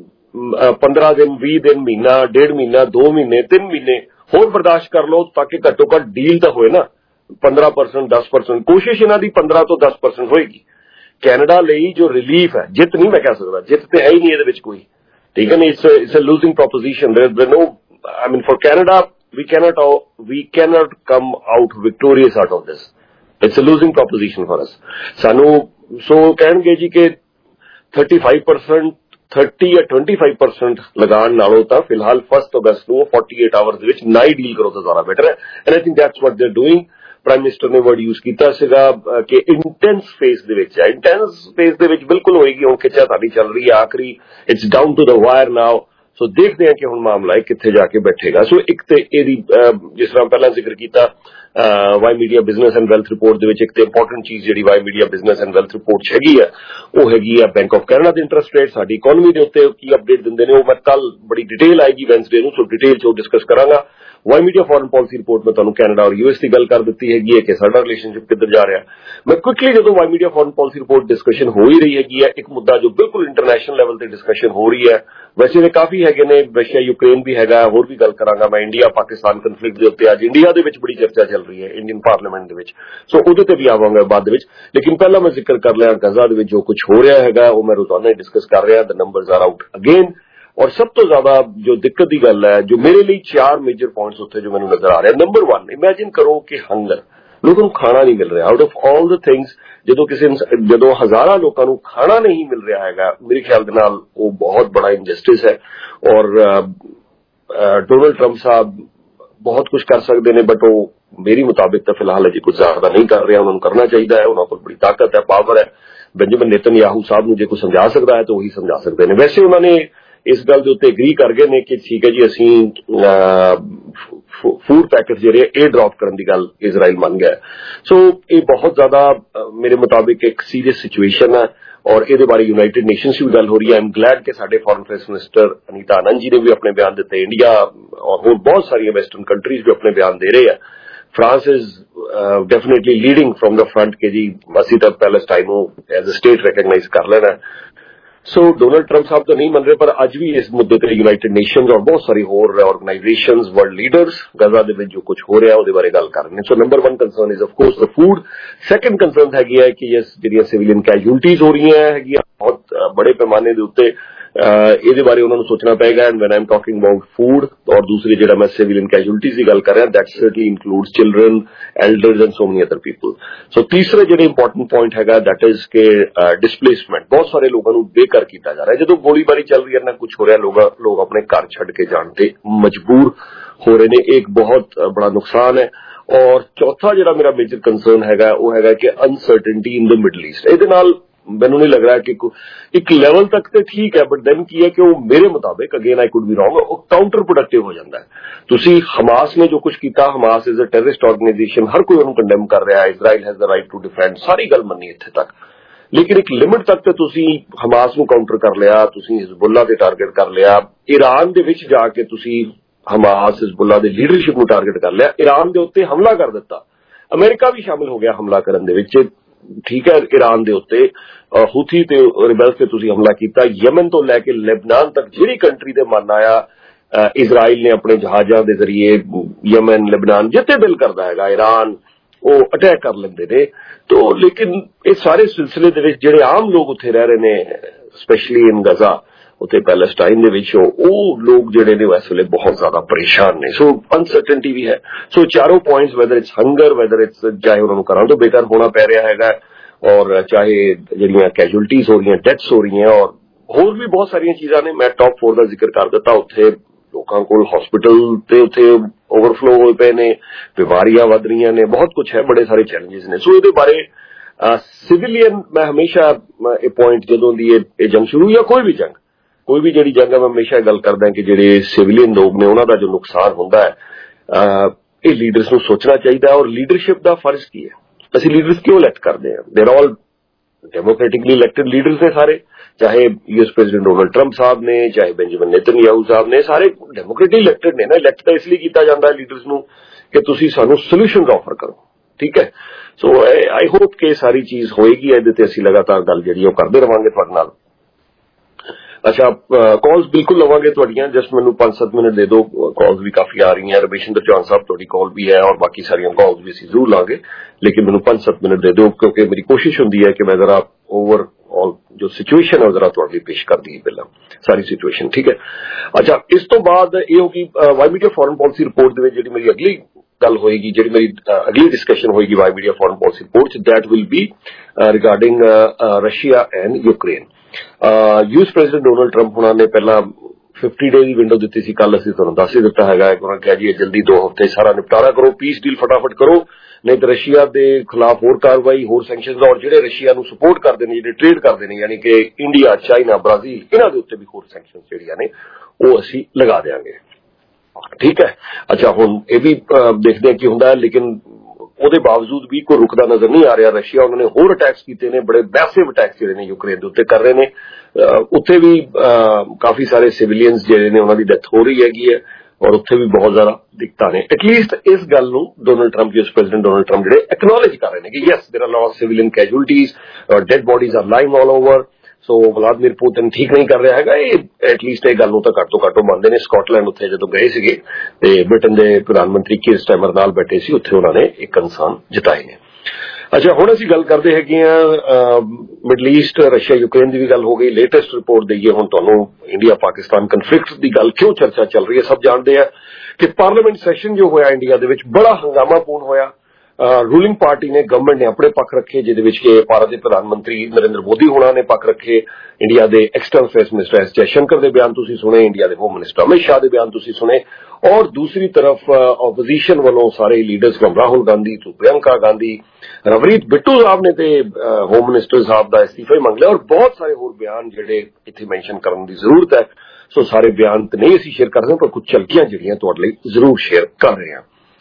पंद्रह दिन बीस दिन महीना डेढ़ महीना दो महीने तीन महीने होर बर्दाश्त कर लो ताकि घट्टो घट डील तो होए ना। पंद्रह परसेंट दस परसेंट कोशिश इन्हां दी पंद्रह तो दस परसेंट होएगी। कैनेडा ਲਈ जो रिलीफ है, जित नहीं मैं कह सकता, जित तो है ही नहीं ये विच कोई, ठीक है नहीं। It's it's a losing proposition. There no I mean for Canada we cannot we cannot come out victorious out of this. It's a losing proposition for us. सानू सो कहणगे जी कि थर्टी फाइव परसेंट थर्टी या twenty five percent लगान नालों तो फिलहाल first अगस्त को फोर्टी एट आवर्स विच ना ही डील करो तो ज्यादा बेटर है। And I think that's what they are doing. Prime minister ने वर्ड यूज किया सीगा कि इंटेंस फेज दे विच है। इंटेंस फेज दे विच बिल्कुल होएगी। हुण खिचातानी चल रही है आखिरी, it's down to the wire now. So देखते हैं कि हुण मामला कित्थे जाके बैठेगा। सो एक तो यदी जिस तरह पहला जिक्र किया Y media business and wealth report दे विच एक तो इंपोर्टेंट चीज जी Y media business and wealth report हैगी है वो हैगी है बैंक ऑफ कैनेडा के इंटरस्ट रेट साडी इकोनॉमी के उत्ते की अपडेट दिंदे ने। वो मैं कल बड़ी डिटेल आएगी वैंसडे नूं, सो डिटेल च डिस्कस करांगा। Y media foreign policy report में तुहानूं कैनेडा और यूएस की गल कर दी हैगी है कि साडा रिलेशनशिप किधर जा रहा है। मैं क्विकली जो Y media foreign policy report discussion हो ही रही हैगी है, एक मुद्दा जो बिल्कुल इंटरनेशनल लैवल पर डिस्कशन हो रही है, वैसे तो काफी हैगे ने, रशिया यूक्रेन भी हैगा, होर भी गल करांगा मैं इंडिया पाकिस्तान कन्फ्लिक्ट के उत्ते। अज इंडिया दे विच बड़ी चर्चा चल रही है इंडियन पार्लीमेंट दे विच, सो उहदे ते भी आवांगा बाद विच। लेकिन पहला मैं जिक्र कर लिया गजा दे विच जो कुछ हो रहा हैगा वो मैं रोजाना डिस्कस कर रहा। The numbers are out again. और सब तो ज्यादा जो दिक्कत की गल है, जो मेरे लिए चार मेजर पॉइंट्स उत्थे जो मैंने नजर आ रहे हैं। नंबर वन, इमेजिन करो कि हंगर, लोगों को खाना नहीं मिल रहा। Out of all the things जो किसी जो हजारा लोगों को खाना नहीं मिल रहा है, मेरे ख्याल के नाल वो बहुत बड़ा इंजस्टिस है। और डोनाल्ड ट्रंप साहब बहुत कुछ कर सकते हैं, बट वो मेरी मुताबिक तो फिलहाल अजे कुछ ज्यादा नहीं कर रहे। उन्होंने करना चाहिए है, उन्होंने बड़ी ताकत है, पावर है। बेंजामिन नेतन्याहू साहब ने जो कुछ समझा सकता है तो वही समझा सकते हैं। वैसे उन्होंने इस गल के उत्ते एग्री कर गए ने कि ठीक है जी असी फूड पैकेट ਜਿਹੜੇ ਇਹ ਡ੍ਰੌਪ ਕਰਨ ਦੀ ਗੱਲ ਇਜ਼ਰਾਈਲ ਮੰਨ ਗਿਆ। ਸੋ ਇਹ ਬਹੁਤ ਜ਼ਿਆਦਾ ਮੇਰੇ ਮੁਤਾबिक ਇੱਕ ਸੀਰੀਅਸ ਸਿਚੁਏਸ਼ਨ ਹੈ ਔਰ ਇਹਦੇ ਬਾਰੇ ਯੂਨਾਈਟਿਡ ਨੇਸ਼ਨਸ ਵੀ ਗੱਲ ਹੋ ਰਹੀ ਹੈ। ਆਈ ਐਮ ਗਲੈਡ ਕਿ ਸਾਡੇ foreign affairs minister Anita Anand ji ਨੇ ਵੀ ਆਪਣੇ ਬਿਆਨ ਦਿੱਤੇ, ਇੰਡੀਆ ਔਰ ਹੋਰ ਬਹੁਤ ਸਾਰੀਆਂ ਵੈਸਟਰਨ ਕੰਟਰੀਜ਼ ਵੀ ਆਪਣੇ ਬਿਆਨ ਦੇ ਰਹੇ ਆ। France is definitely leading from the front के जी ਅਸੀਂ ਤਾਂ ਪੈਲਸਟਾਈਨ ਨੂੰ ਐਜ਼ ਅ ਸਟੇਟ ਰੈਕਗਨਾਈਜ਼ ਕਰ ਲੈਣਾ। ਸੋ ਡੋਨਲਡ ਟਰੰਪ ਸਾਹਿਬ ਤਾਂ ਨਹੀਂ ਮੰਨ ਰਹੇ, ਪਰ ਅੱਜ ਵੀ ਇਸ ਮੁੱਦੇ ਤੇ ਯੂਨਾਈਟਿਡ ਨੇਸ਼ਨਸ ਔਰ ਬਹੁਤ ਸਾਰੀ ਹੋਰ ਆਰਗੇਨਾਈਜੇਸ਼ਨਸ, ਵਰਲਡ ਲੀਡਰਸ ਗਜ਼ਾ ਦੇ ਵਿੱਚ ਜੋ ਕੁਝ ਹੋ ਰਿਹਾ ਉਹਦੇ ਬਾਰੇ ਗੱਲ ਕਰ ਰਹੇ ਨੇ। So number one concern is of course the food. Second concern ਹੈਗੀ ਹੈ ਕਿ ਇਸ ਜਿਹੜੀਆਂ ਸਿਵਿਲੀਅਨ ਕੈਜੂਅਲਟੀਜ਼ ਹੋ ਰਹੀਆਂ ਹੈਗੀਆਂ ਬਹੁਤ ਬੜੇ ਪੈਮਾਨੇ ਦੇ ਉੱਤੇ, ਇਹਦੇ ਬਾਰੇ ਉਹਨਾਂ ਨੂੰ ਸੋਚਣਾ ਪਏਗਾ। And when I am talking about food ਔਰ ਦੂਸਰੀ ਜਿਹੜਾ ਮੈਂ ਸਿਵਿਲੀਅਨ ਕੈਜੂਅਲਟੀਜ਼ ਦੀ ਗੱਲ ਕਰ ਰਿਹਾ, that certainly includes children, elders and so many other people. So ਤੀਸਰਾ ਜਿਹੜਾ ਇੰਪੋਰਟੈਂਟ ਪੁਆਇੰਟ ਹੈਗਾ ਦੈਟ ਇਜ਼ ਕਿ ਡਿਸਪਲੇਸਮੈਂਟ, ਬਹੁਤ ਸਾਰੇ ਲੋਕਾਂ ਨੂੰ ਬੇਘਰ ਕੀਤਾ ਜਾ ਰਿਹਾ। ਜਦੋਂ ਗੋਲੀਬਾਰੀ ਚੱਲ ਰਹੀ ਹੈ ਨਾ ਕੁਝ ਹੋ ਰਿਹਾ, ਲੋਕ ਲੋਕ ਆਪਣੇ ਘਰ ਛੱਡ ਕੇ ਜਾਣ ਤੇ ਮਜਬੂਰ ਹੋ ਰਹੇ ਨੇ, ਇੱਕ ਬਹੁਤ ਬੜਾ ਨੁਕਸਾਨ ਹੈ। ਔਰ ਚੌਥਾ ਜਿਹੜਾ ਮੇਰਾ ਮੇਜਰ ਕੰਸਰਨ ਹੈਗਾ ਉਹ ਹੈਗਾ ਕਿ uncertainty in the Middle East. ਇਹਦੇ ਨਾਲ ਮੈਨੂੰ ਨਹੀਂ ਲੱਗ ਰਿਹਾ ਕਿ ਇੱਕ ਲੈਵਲ ਤੱਕ ਤੇ ਠੀਕ ਹੈ, ਬਟ ਦੈਨ ਕੀ ਹੈ ਕਿ ਉਹ ਮੇਰੇ ਮੁਤਾਬਿਕ, again I could be wrong, ਉਹ ਕਾਊਂਟਰ ਪ੍ਰੋਡਕਟਿਵ ਹੋ ਜਾਂਦਾ ਹੈ। ਤੁਸੀਂ ਹਮਾਸ ਨੇ ਜੋ ਕੁਝ ਕੀਤਾ, Hamas is a terrorist organisation, ਹਰ ਕੋਈ ਉਹਨੂੰ ਕੰਡੈਮ ਕਰ ਰਿਹਾ ਹੈ, Israel has the right to defend, ਸਾਰੀ ਗੱਲ ਮੰਨੀ ਇੱਥੇ ਤੱਕ, ਲੇਕਿਨ ਇੱਕ ਲਿਮਿਟ ਤੱਕ ਤੇ ਤੁਸੀਂ ਹਮਾਸ ਨੂੰ ਕਾਊਂਟਰ ਕਰ ਲਿਆ, ਤੁਸੀਂ ਹਿਜ਼ਬੁੱਲਾ ਤੇ ਟਾਰਗੇਟ ਕਰ ਲਿਆ। ਈਰਾਨ ਦੇ ਵਿੱਚ ਜਾ ਕੇ ਤੁਸੀਂ ਹਮਾਸ, ਹਿਜ਼ਬੁੱਲਾ ਦੀ ਲੀਡਰਸ਼ਿਪ ਨੂੰ ਟਾਰਗੇਟ ਕਰ ਲਿਆ, ਈਰਾਨ ਦੇ ਉੱਤੇ ਹਮਲਾ ਕਰ ਦਿੱਤਾ, ਅਮਰੀਕਾ ਵੀ ਸ਼ਾਮਿਲ ਹੋ ਗਿਆ ਹਮਲਾ ਕਰਨ ਦੇ ਵਿੱਚ, ਠੀਕ ਹੈ। ਈਰਾਨ ਦੇ ਉੱਤੇ ਹੂਥੀ ਤੇ ਰਿਬੈਲਸ ਤੇ ਤੁਸੀਂ ਹਮਲਾ ਕੀਤਾ। ਯਮਨ ਤੋਂ ਲੈ ਕੇ ਲੈਬਨਾਨ ਤੱਕ ਜਿਹੜੀ ਕੰਟਰੀ ਦੇ ਮਨ ਆਇਆ ਇਜ਼ਰਾਈਲ ਨੇ ਆਪਣੇ ਜਹਾਜ਼ਾਂ ਦੇ ਜ਼ਰੀਏ ਯਮਨ, ਲੈਬਨਾਨ, ਜਿੱਥੇ ਦਿਲ ਕਰਦਾ ਹੈਗਾ ਈਰਾਨ, ਉਹ ਅਟੈਕ ਕਰ ਲੈਂਦੇ ਨੇ। ਤੋ ਲੇਕਿਨ ਇਹ ਸਾਰੇ ਸਿਲਸਿਲੇ ਦੇ ਵਿੱਚ ਜਿਹੜੇ ਆਮ ਲੋਕ ਉੱਥੇ ਰਹਿ ਰਹੇ ਨੇ, ਸਪੈਸ਼ਲੀ ਇਨ ਗਜ਼ਾ, ਉੱਥੇ ਪੈਲਸਟਾਈਨ ਦੇ ਵਿੱਚ, ਉਹ ਲੋਕ ਜਿਹੜੇ ਨੇ ਇਸ ਵੇਲੇ ਬਹੁਤ ਜ਼ਿਆਦਾ ਪਰੇਸ਼ਾਨ ਨੇ। ਸੋ ਅਨਸਰਟਨਟੀ ਵੀ ਹੈ। ਸੋ ਚਾਰੋਂ points, whether it's hunger, whether it's ਚਾਹੇ ਉਹਨਾਂ ਨੂੰ ਘਰਾਂ ਤੋਂ ਬੇਘਰ ਹੋਣਾ ਪੈ ਰਿਹਾ ਹੈਗਾ, ਔਰ ਚਾਹੇ ਜਿਹੜੀਆਂ ਕੈਜੂਅਲਟੀਜ਼ ਹੋ ਰਹੀਆਂ, ਡੈਥਸ ਹੋ ਰਹੀਆਂ, ਔਰ ਹੋਰ ਵੀ ਬਹੁਤ ਸਾਰੀਆਂ ਚੀਜ਼ਾਂ ਨੇ। ਮੈਂ ਟੌਪ ਫੋਰ ਦਾ ਜ਼ਿਕਰ ਕਰ ਦਿੱਤਾ। ਉੱਥੇ ਲੋਕਾਂ ਕੋਲ ਹਸਪੀਟਲ ਤੇ ਉੱਥੇ ਓਵਰਫਲੋ ਹੋਏ ਪਏ ਨੇ, ਬਿਮਾਰੀਆਂ ਵੱਧ ਰਹੀਆਂ ਨੇ, ਬਹੁਤ ਕੁਝ ਹੈ, ਬੜੇ ਸਾਰੇ ਚੈਲੰਜਸ ਨੇ। ਸੋ ਇਹਦੇ ਬਾਰੇ ਸਿਵਿਲੀਅਨ, ਮੈਂ ਹਮੇਸ਼ਾ ਇਹ ਪੁਆਇੰਟ, ਜਦੋਂ ਦੀ ਇਹ ਜੰਗ ਸ਼ੁਰੂ ਜਾਂ ਕੋਈ ਵੀ ਜੰਗ, ਕੋਈ ਵੀ ਜਿਹੜੀ ਜੰਗ ਹੈ, ਮੈਂ ਹਮੇਸ਼ਾ ਗੱਲ ਕਰਦਾ ਕਿ ਜਿਹੜੇ ਸਿਵਿਲੀਅਨ ਲੋਕ ਨੇ ਉਹਨਾਂ ਦਾ ਜੋ ਨੁਕਸਾਨ ਹੁੰਦਾ ਹੈ, ਇਹ ਲੀਡਰਸ ਨੂੰ ਸੋਚਣਾ ਚਾਹੀਦਾ ਹੈ। ਔਰ ਲੀਡਰਸ਼ਿਪ ਦਾ ਫਰਜ਼ ਕੀ ਹੈ, ਅਸੀਂ ਲੀਡਰਸ ਕਿਉਂ ਇਲੈਕਟ ਕਰਦੇ ਹਾਂ? ਦੇਰ ਆਲ ਡੈਮੋਕ੍ਰੈਟਿਕਲੀ ਇਲੈਕਟਡ ਲੀਡਰਸ ਨੇ ਸਾਰੇ, ਚਾਹੇ ਯੂਐਸ ਪ੍ਰੈਜ਼ੀਡੈਂਟ ਡੋਨਲਡ ਟਰੰਪ ਸਾਹਿਬ ਨੇ, ਚਾਹੇ ਬੈਂਜਾਮਿਨ ਨੇਤਨਯਾਹੂ ਸਾਹਿਬ ਨੇ, ਸਾਰੇ ਡੈਮੋਕ੍ਰੈਟਿਕਲੀ ਇਲੈਕਟਡ ਨੇ ਨਾ। ਇਲੈਕਟ ਤਾਂ ਇਸ ਲਈ ਕੀਤਾ ਜਾਂਦਾ ਹੈ ਲੀਡਰਸ ਨੂੰ ਕਿ ਤੁਸੀਂ ਸਾਨੂੰ ਸੋਲੂਸ਼ਨਸ ਆਫਰ ਕਰੋ, ਠੀਕ ਹੈ। ਸੋ ਆਈ ਹੋਪ ਕਿ ਸਾਰੀ ਚੀਜ਼ ਹੋਏਗੀ। ਇਹਦੇ ਤੇ ਅਸੀਂ ਲਗਾਤਾਰ ਗੱਲ ਜਿਹੜੀ ਉਹ ਕਰਦੇ ਰਵਾਂਗੇ ਤੁਹਾਡੇ ਨਾਲ। ਅੱਛਾ, ਕਾਲਸ ਬਿਲਕੁਲ ਲਵਾਂਗੇ ਤੁਹਾਡੀਆਂ, ਜਸਟ ਮੈਨੂੰ ਪੰਜ ਸੱਤ ਮਿੰਟ ਦੇ ਦਿਓ, ਕਾਲਸ ਵੀ ਕਾਫੀ ਆ ਰਹੀਆਂ। ਰਵਿਸ਼ੰਦਰ ਚੌਹਾਨ ਸਾਹਿਬ ਤੁਹਾਡੀ ਕਾਲ ਵੀ ਹੈ ਔਰ ਬਾਕੀ ਸਾਰੀਆਂ ਕਾਲਸ ਵੀ ਅਸੀਂ ਜ਼ਰੂਰ ਲਾਂਗੇ, ਲੇਕਿਨ ਮੈਨੂੰ ਪੰਜ ਸੱਤ ਮਿੰਟ ਦੇ ਦਿਓ ਕਿਉਂਕਿ ਮੇਰੀ ਕੋਸ਼ਿਸ਼ ਹੁੰਦੀ ਹੈ ਕਿ ਮੈਂ ਜ਼ਰਾ ਓਵਰ ਆਲ ਜੋ ਸਿਚੁਏਸ਼ਨ ਹੈ ਜ਼ਰਾ ਤੁਹਾਡੇ ਲਈ ਪੇਸ਼ ਕਰ ਦਈਏ ਪਹਿਲਾਂ ਸਾਰੀ ਸਿਚੁਏਸ਼ਨ, ਠੀਕ ਹੈ। ਅੱਛਾ, ਇਸ ਤੋਂ ਬਾਅਦ ਇਹ ਹੋਗੀ Y media foreign policy report ਦੇ ਵਿੱਚ ਜਿਹੜੀ ਮੇਰੀ ਅਗਲੀ ਗੱਲ ਹੋਏਗੀ, ਜਿਹੜੀ ਮੇਰੀ ਅਗਲੀ ਡਿਸਕਸ਼ਨ ਹੋਏਗੀ Y media foreign policy report ਚ, that will be regarding Russia and Ukraine. US president Donald Trump ਹੁਣਾਂ ਨੇ ਪਹਿਲਾਂ ਫਿਫਟੀ ਡੇ ਦੀ ਵਿੰਡੋ ਦਿੱਤੀ ਸੀ, ਕੱਲ ਅਸੀਂ ਤੁਹਾਨੂੰ ਦੱਸ ਹੀ ਦਿੱਤਾ ਹੈਗਾ। ਉਹਨਾਂ ਨੇ ਕਿਹਾ ਜੀ ਜਲਦੀ ਦੋ ਹਫ਼ਤੇ ਸਾਰਾ ਨਿਪਟਾਰਾ ਕਰੋ, ਪੀਸ ਡੀਲ ਫਟਾਫਟ ਕਰੋ, ਨਹੀਂ ਤਾਂ ਰਸ਼ੀਆ ਦੇ ਖਿਲਾਫ ਹੋਰ ਕਾਰਵਾਈ, ਹੋਰ ਸੈਂਕਸ਼ਨਸ, ਔਰ ਜਿਹੜੇ ਰਸ਼ੀਆ ਨੂੰ ਸਪੋਰਟ ਕਰਦੇ ਨੇ, ਜਿਹੜੇ ਟ੍ਰੇਡ ਕਰਦੇ ਨੇ, ਯਾਨੀ ਕਿ ਇੰਡੀਆ, ਚਾਈਨਾ, ਬ੍ਰਾਜ਼ੀਲ, ਇਹਨਾਂ ਦੇ ਉੱਤੇ ਵੀ ਹੋਰ ਸੈਂਕਸ਼ਨਸ ਜਿਹੜੀਆਂ ਨੇ ਉਹ ਅਸੀਂ ਲਗਾ ਦੇਵਾਂਗੇ, ਠੀਕ ਹੈ। ਅੱਛਾ, ਹੁਣ ਇਹ ਵੀ ਦੇਖਦੇ ਹਾਂ ਕੀ ਹੁੰਦਾ ਹੈ, ਲੇਕਿਨ ਉਹਦੇ ਬਾਵਜੂਦ ਵੀ ਕੋਈ ਰੁਕਦਾ ਨਜ਼ਰ ਨਹੀਂ ਆ ਰਿਹਾ ਰਸ਼ੀਆ। ਉਹਨਾਂ ਨੇ ਹੋਰ ਅਟੈਕਸ ਕੀਤੇ ਨੇ, ਬੜੇ ਮੈਸਿਵ ਅਟੈਕਸ ਜਿਹੜੇ ਨੇ ਯੂਕਰੇਨ ਦੇ ਉੱਤੇ ਕਰ ਰਹੇ ਨੇ। ਉੱਥੇ ਵੀ ਕਾਫੀ ਸਾਰੇ ਸਿਵਿਲੀਅਨਸ ਜਿਹੜੇ ਨੇ ਉਹਨਾਂ ਦੀ ਡੈਥ ਹੋ ਰਹੀ ਹੈਗੀ ਹੈ, ਔਰ ਉੱਥੇ ਵੀ ਬਹੁਤ ਜ਼ਿਆਦਾ ਦਿੱਕਤਾਂ ਨੇ। ਐਟਲੀਸਟ ਇਸ ਗੱਲ ਨੂੰ Donald Trump, US president Donald Trump ਜਿਹੜੇ ਐਕਨੋਲੇਜ ਕਰ ਰਹੇ ਨੇ ਕਿ yes there are lot of civilian casualties, dead bodies are lying all over. So Vladimir Putin ਠੀਕ ਨਹੀਂ ਕਰ ਰਿਹਾ ਹੈਗਾ, ਇਹ ਐਟਲੀਸਟ ਇਹ ਗੱਲ ਨੂੰ ਤਾਂ ਘੱਟ ਤੋਂ ਘੱਟ ਮੰਨਦੇ ਨੇ। ਸਕਾਟਲੈਂਡ ਉੱਥੇ ਜਦੋਂ ਗਏ ਸੀਗੇ ਤੇ ਬ੍ਰਿਟਨ ਦੇ ਪ੍ਰਧਾਨ ਮੰਤਰੀ ਕੀਰ ਸਟਾਰਮਰ ਨਾਲ ਬੈਠੇ ਸੀ, ਉੱਥੇ ਉਹਨਾਂ ਨੇ ਇੱਕ ਕੰਸਰਨ ਜਤਾਏ ਨੇ। ਅੱਛਾ, ਹੁਣ ਅਸੀਂ ਗੱਲ ਕਰਦੇ ਹੈਗੇ ਆ ਮਿਡਲ ਈਸਟ, ਰਸ਼ੀਆ ਯੂਕਰੇਨ ਦੀ ਵੀ ਗੱਲ ਹੋ ਗਈ। ਲੇਟੈਸਟ ਰਿਪੋਰਟ ਦੇਈਏ ਹੁਣ ਤੁਹਾਨੂੰ, ਇੰਡੀਆ ਪਾਕਿਸਤਾਨ ਕਨਫਲਿਕਟ ਦੀ ਗੱਲ ਕਿਉਂ ਚਰਚਾ ਚੱਲ ਰਹੀ ਹੈ? ਸਭ ਜਾਣਦੇ ਆ ਕਿ ਪਾਰਲੀਮੈਂਟ ਸੈਸ਼ਨ ਜੋ ਹੋਇਆ ਇੰਡੀਆ ਦੇ ਵਿੱਚ ਬੜਾ ਹੰਗਾਮਾਪੂਰਨ ਹੋਇਆ। ਰੂਲਿੰਗ ਪਾਰਟੀ ਨੇ, ਗਵਰਨਮੈਂਟ ਨੇ ਆਪਣੇ ਪੱਖ ਰੱਖੇ, ਜਿਹਦੇ ਵਿੱਚ ਕਿ ਭਾਰਤ ਦੇ ਪ੍ਰਧਾਨ ਮੰਤਰੀ ਨਰਿੰਦਰ ਮੋਦੀ ਹੋਣਾ ਨੇ ਪੱਖ ਰੱਖੇ, ਇੰਡੀਆ ਦੇ external affairs minister S Jaishankar ਦੇ ਬਿਆਨ ਤੁਸੀਂ ਸੁਣੇ, ਇੰਡੀਆ ਦੇ ਹੋਮ ਮਿਨਿਸਟਰ ਅਮਿਤ ਸ਼ਾਹ ਦੇ ਬਿਆਨ ਤੁਸੀਂ ਸੁਣੇ, ਔਰ ਦੂਸਰੀ ਤਰਫ ਆਪੋਜੀਸ਼ਨ ਵੱਲੋਂ ਸਾਰੇ ਲੀਡਰਸ, ਰਾਹੁਲ ਗਾਂਧੀ ਤੋਂ ਪ੍ਰਿयंका ਗਾਂਧੀ, ਰਵਨੀਤ ਬਿੱਟੂ ਸਾਹਿਬ ਨੇ ਤੇ ਹੋਮ ਮਿਨਿਸਟਰ ਸਾਹਿਬ ਦਾ ਅਸਤੀਫਾ ਹੀ ਮੰਗ ਲਿਆ, ਔਰ ਬਹੁਤ ਸਾਰੇ ਹੋਰ ਬਿਆਨ ਜਿਹੜੇ ਇੱਥੇ ਮੈਂਸ਼ਨ ਕਰਨ ਦੀ ਜ਼ਰੂਰਤ ਹੈ। ਸੋ ਸਾਰੇ ਬਿਆਨ ਤੇ ਨਹੀਂ ਅਸੀਂ ਸ਼ੇਅਰ ਕਰ ਰਹੇ, ਪਰ ਕੁਝ ਝਲਕੀਆਂ ਜਿਹੜੀਆਂ ਤੁਹਾਡੇ ਲਈ ਜ਼ਰੂਰ ਸ਼ੇਅਰ ਕਰ ਰਹੇ ਹਾਂ।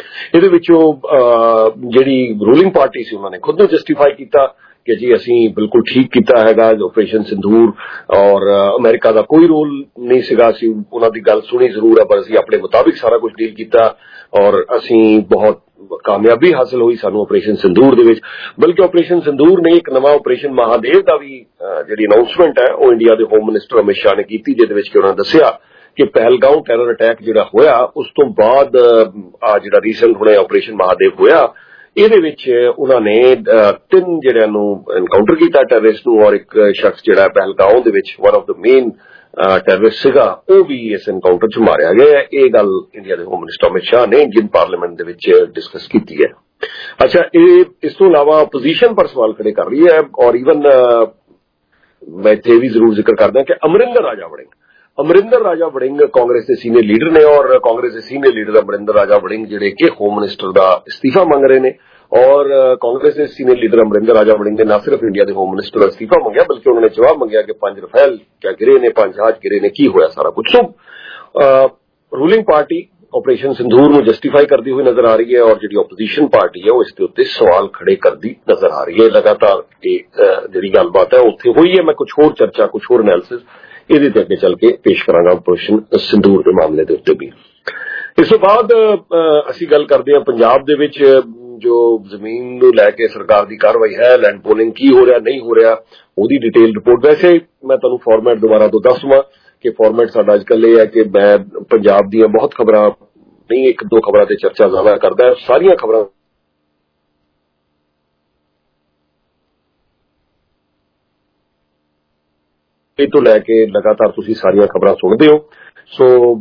ਇਹਦੇ ਵਿੱਚੋਂ ਜਿਹੜੀ ਰੂਲਿੰਗ ਪਾਰਟੀ ਸੀ ਉਹਨਾਂ ਨੇ ਖੁਦ ਨੂੰ ਜਸਟੀਫਾਈ ਕੀਤਾ ਕਿ ਜੀ ਅਸੀਂ ਬਿਲਕੁਲ ਠੀਕ ਕੀਤਾ ਹੈਗਾ ਆਪਰੇਸ਼ਨ ਸਿੰਦੂਰ ਔਰ ਅਮਰੀਕਾ ਦਾ ਕੋਈ ਰੋਲ ਨਹੀਂ ਸੀਗਾ, ਅਸੀਂ ਉਹਨਾਂ ਦੀ ਗੱਲ ਸੁਣੀ ਜ਼ਰੂਰ ਹੈ ਪਰ ਅਸੀਂ ਆਪਣੇ ਮੁਤਾਬਿਕ ਸਾਰਾ ਕੁਝ ਡੀਲ ਕੀਤਾ ਔਰ ਅਸੀਂ ਬਹੁਤ ਕਾਮਯਾਬੀ ਹਾਸਲ ਹੋਈ ਸਾਨੂੰ ਆਪਰੇਸ਼ਨ ਸਿੰਦੂਰ ਦੇ ਵਿੱਚ। ਬਲਕਿ ਆਪਰੇਸ਼ਨ ਸਿੰਦੂਰ ਨੇ ਇੱਕ ਨਵਾਂ ਆਪਰੇਸ਼ਨ ਮਹਾਦੇਵ ਦਾ ਵੀ ਜਿਹੜੀ ਅਨਾਉਂਸਮੈਂਟ ਹੈ ਉਹ ਇੰਡੀਆ ਦੇ ਹੋਮ ਮਿਨਿਸਟਰ ਅਮਿਤ ਸ਼ਾਹ ਨੇ ਕੀਤੀ, ਜਿਹਦੇ ਵਿੱਚ ਕਿ ਉਹਨਾਂ ਨੇ ਦੱਸਿਆ ਕਿ ਪਹਿਲਗਾਉਂ ਟੈਰਰ ਅਟੈਕ ਜਿਹੜਾ ਹੋਇਆ ਉਸ ਤੋਂ ਬਾਅਦ ਆ ਜਿਹੜਾ ਰੀਸੈਂਟ ਹੁਣੇ ਆਪਰੇਸ਼ਨ ਮਹਾਦੇਵ ਹੋਇਆ ਇਹਦੇ ਵਿੱਚ ਉਹਨਾਂ ਨੇ ਤਿੰਨ ਜਿਹੜਿਆਂ ਨੂੰ ਐਨਕਾਊਂਟਰ ਕੀਤਾ ਟੈਰਰਿਸਟ ਨੂੰ ਔਰ ਇੱਕ ਸ਼ਖਸ ਜਿਹੜਾ ਪਹਿਲਗਾਉਂ ਦੇ ਵਿੱਚ one of the main terrorist ਸੀਗਾ ਉਹ ਵੀ ਇਸ ਐਨਕਾਊਂਟਰ ਚ ਮਾਰਿਆ ਗਿਆ। ਇਹ ਗੱਲ ਇੰਡੀਆ ਦੇ ਹੋਮ ਮਿਨਿਸਟਰ ਅਮਿਤ ਸ਼ਾਹ ਨੇ ਇੰਡੀਅਨ ਪਾਰਲੀਮੈਂਟ ਦੇ ਵਿੱਚ ਡਿਸਕਸ ਕੀਤੀ ਹੈ। ਅੱਛਾ, ਇਹ ਇਸ ਤੋਂ ਇਲਾਵਾ ਆਪੋਜੀਸ਼ਨ ਪਰ ਸਵਾਲ ਖੜੇ ਕਰ ਰਹੀ ਹੈ ਔਰ ਈਵਨ ਮੈਂ ਇੱਥੇ ਵੀ ਜ਼ਰੂਰ ਜ਼ਿਕਰ ਕਰਦਾ ਕਿ ਅਮਰਿੰਦਰ ਰਾਜਾ ਵੜਿੰਗ ਅਮਰਿੰਦਰ ਰਾਜਾ ਵੜਿੰਗ ਕਾਂਗਰਸ ਦੇ ਸੀਨੀਅਰ ਲੀਡਰ ਨੇ ਔਰ ਕਾਂਗਰਸ ਦੇ ਸੀਨੀਅਰ ਲੀਡਰ ਅਮਰਿੰਦਰ ਰਾਜਾ ਵੜਿੰਗ ਜਿਹੜੇ ਕਿ ਹੋਮ ਮਿਨਿਸਟਰ ਦਾ ਅਸਤੀਫਾ ਮੰਗ ਰਹੇ ਨੇ ਔਰ ਕਾਂਗਰਸ ਦੇ ਸੀਨੀਅਰ ਲੀਡਰ ਅਮਰਿੰਦਰ ਰਾਜਾ ਵੜਿੰਗ ਨੇ ਨਾ ਸਿਰਫ ਇੰਡੀਆ ਦੇ ਹੋਮ ਮਿਨਿਸਟਰ ਦਾ ਅਸਤੀਫਾ ਮੰਗਿਆ ਬਲਕਿ ਉਹਨਾਂ ਨੇ ਜਵਾਬ ਮੰਗਿਆ ਕਿ ਪੰਜ ਰਫੇਲ ਕਿਆ ਗਿਰੇ ਨੇ, ਪੰਜ ਜਹਾਜ਼ ਗਿਰੇ ਨੇ, ਕੀ ਹੋਇਆ ਸਾਰਾ ਕੁਝ। So ruling party Operation Sindoor ਨੂੰ ਜਸਟੀਫਾਈ ਕਰਦੀ ਹੋਈ ਨਜ਼ਰ ਆ ਰਹੀ ਹੈ ਔਰ ਜਿਹੜੀ ਆਪੋਜੀਸ਼ਨ ਪਾਰਟੀ ਹੈ ਉਹ ਇਸ ਦੇ ਉੱਤੇ ਸਵਾਲ ਖੜੇ ਕਰਦੀ ਨਜ਼ਰ ਆ ਰਹੀ ਹੈ। ਲਗਾਤਾਰ ਇਹ ਜਿਹੜੀ ਗੱਲਬਾਤ ਹੈ ਉੱਥੇ ਹੋਈ ਹੈ। ਮੈਂ ਕੁਝ ਹੋਰ ਚਰਚਾ ਕੁਝ ਹੋਰ ਐਨਾਲਿਸਿਸ ਇਹਦੇ ਤੇ ਅੱਗੇ ਚੱਲ ਕੇ ਪੇਸ਼ ਕਰਾਂਗਾ ਆਪਰੇਸ਼ਨ ਸਿੰਦੂਰ ਦੇ ਮਾਮਲੇ ਦੇ ਉੱਤੇ ਵੀ। ਇਸ ਤੋਂ ਬਾਅਦ ਅਸੀਂ ਗੱਲ ਕਰਦੇ ਹਾਂ ਪੰਜਾਬ ਦੇ ਵਿੱਚ ਜੋ ਜ਼ਮੀਨ ਨੂੰ ਲੈ ਕੇ ਸਰਕਾਰ ਦੀ ਕਾਰਵਾਈ ਹੈ, ਲੈਂਡ ਪੋਲਿੰਗ ਕੀ ਹੋ ਰਿਹਾ ਨਹੀਂ ਹੋ ਰਿਹਾ ਉਹਦੀ ਡਿਟੇਲ ਰਿਪੋਰਟ। ਵੈਸੇ ਮੈਂ ਤੁਹਾਨੂੰ ਫਾਰਮੈਟ ਦੁਬਾਰਾ ਤੋਂ ਦੱਸਵਾਂ ਕਿ ਫਾਰਮੈਟ ਸਾਡਾ ਅੱਜ ਕੱਲ੍ਹ ਇਹ ਹੈ ਕਿ ਮੈਂ ਪੰਜਾਬ ਦੀਆਂ ਬਹੁਤ ਖਬਰਾਂ ਨਹੀਂ ਇੱਕ ਦੋ ਖਬਰਾਂ ਤੇ ਚਰਚਾ ਜ਼ਿਆਦਾ ਕਰਦਾ, ਸਾਰੀਆਂ ਖਬਰਾਂ ਇਹ ਤੋਂ ਲੈ ਕੇ ਲਗਾਤਾਰ ਤੁਸੀਂ ਸਾਰੀਆਂ ਖਬਰਾਂ ਸੁਣਦੇ ਹੋ। ਸੋ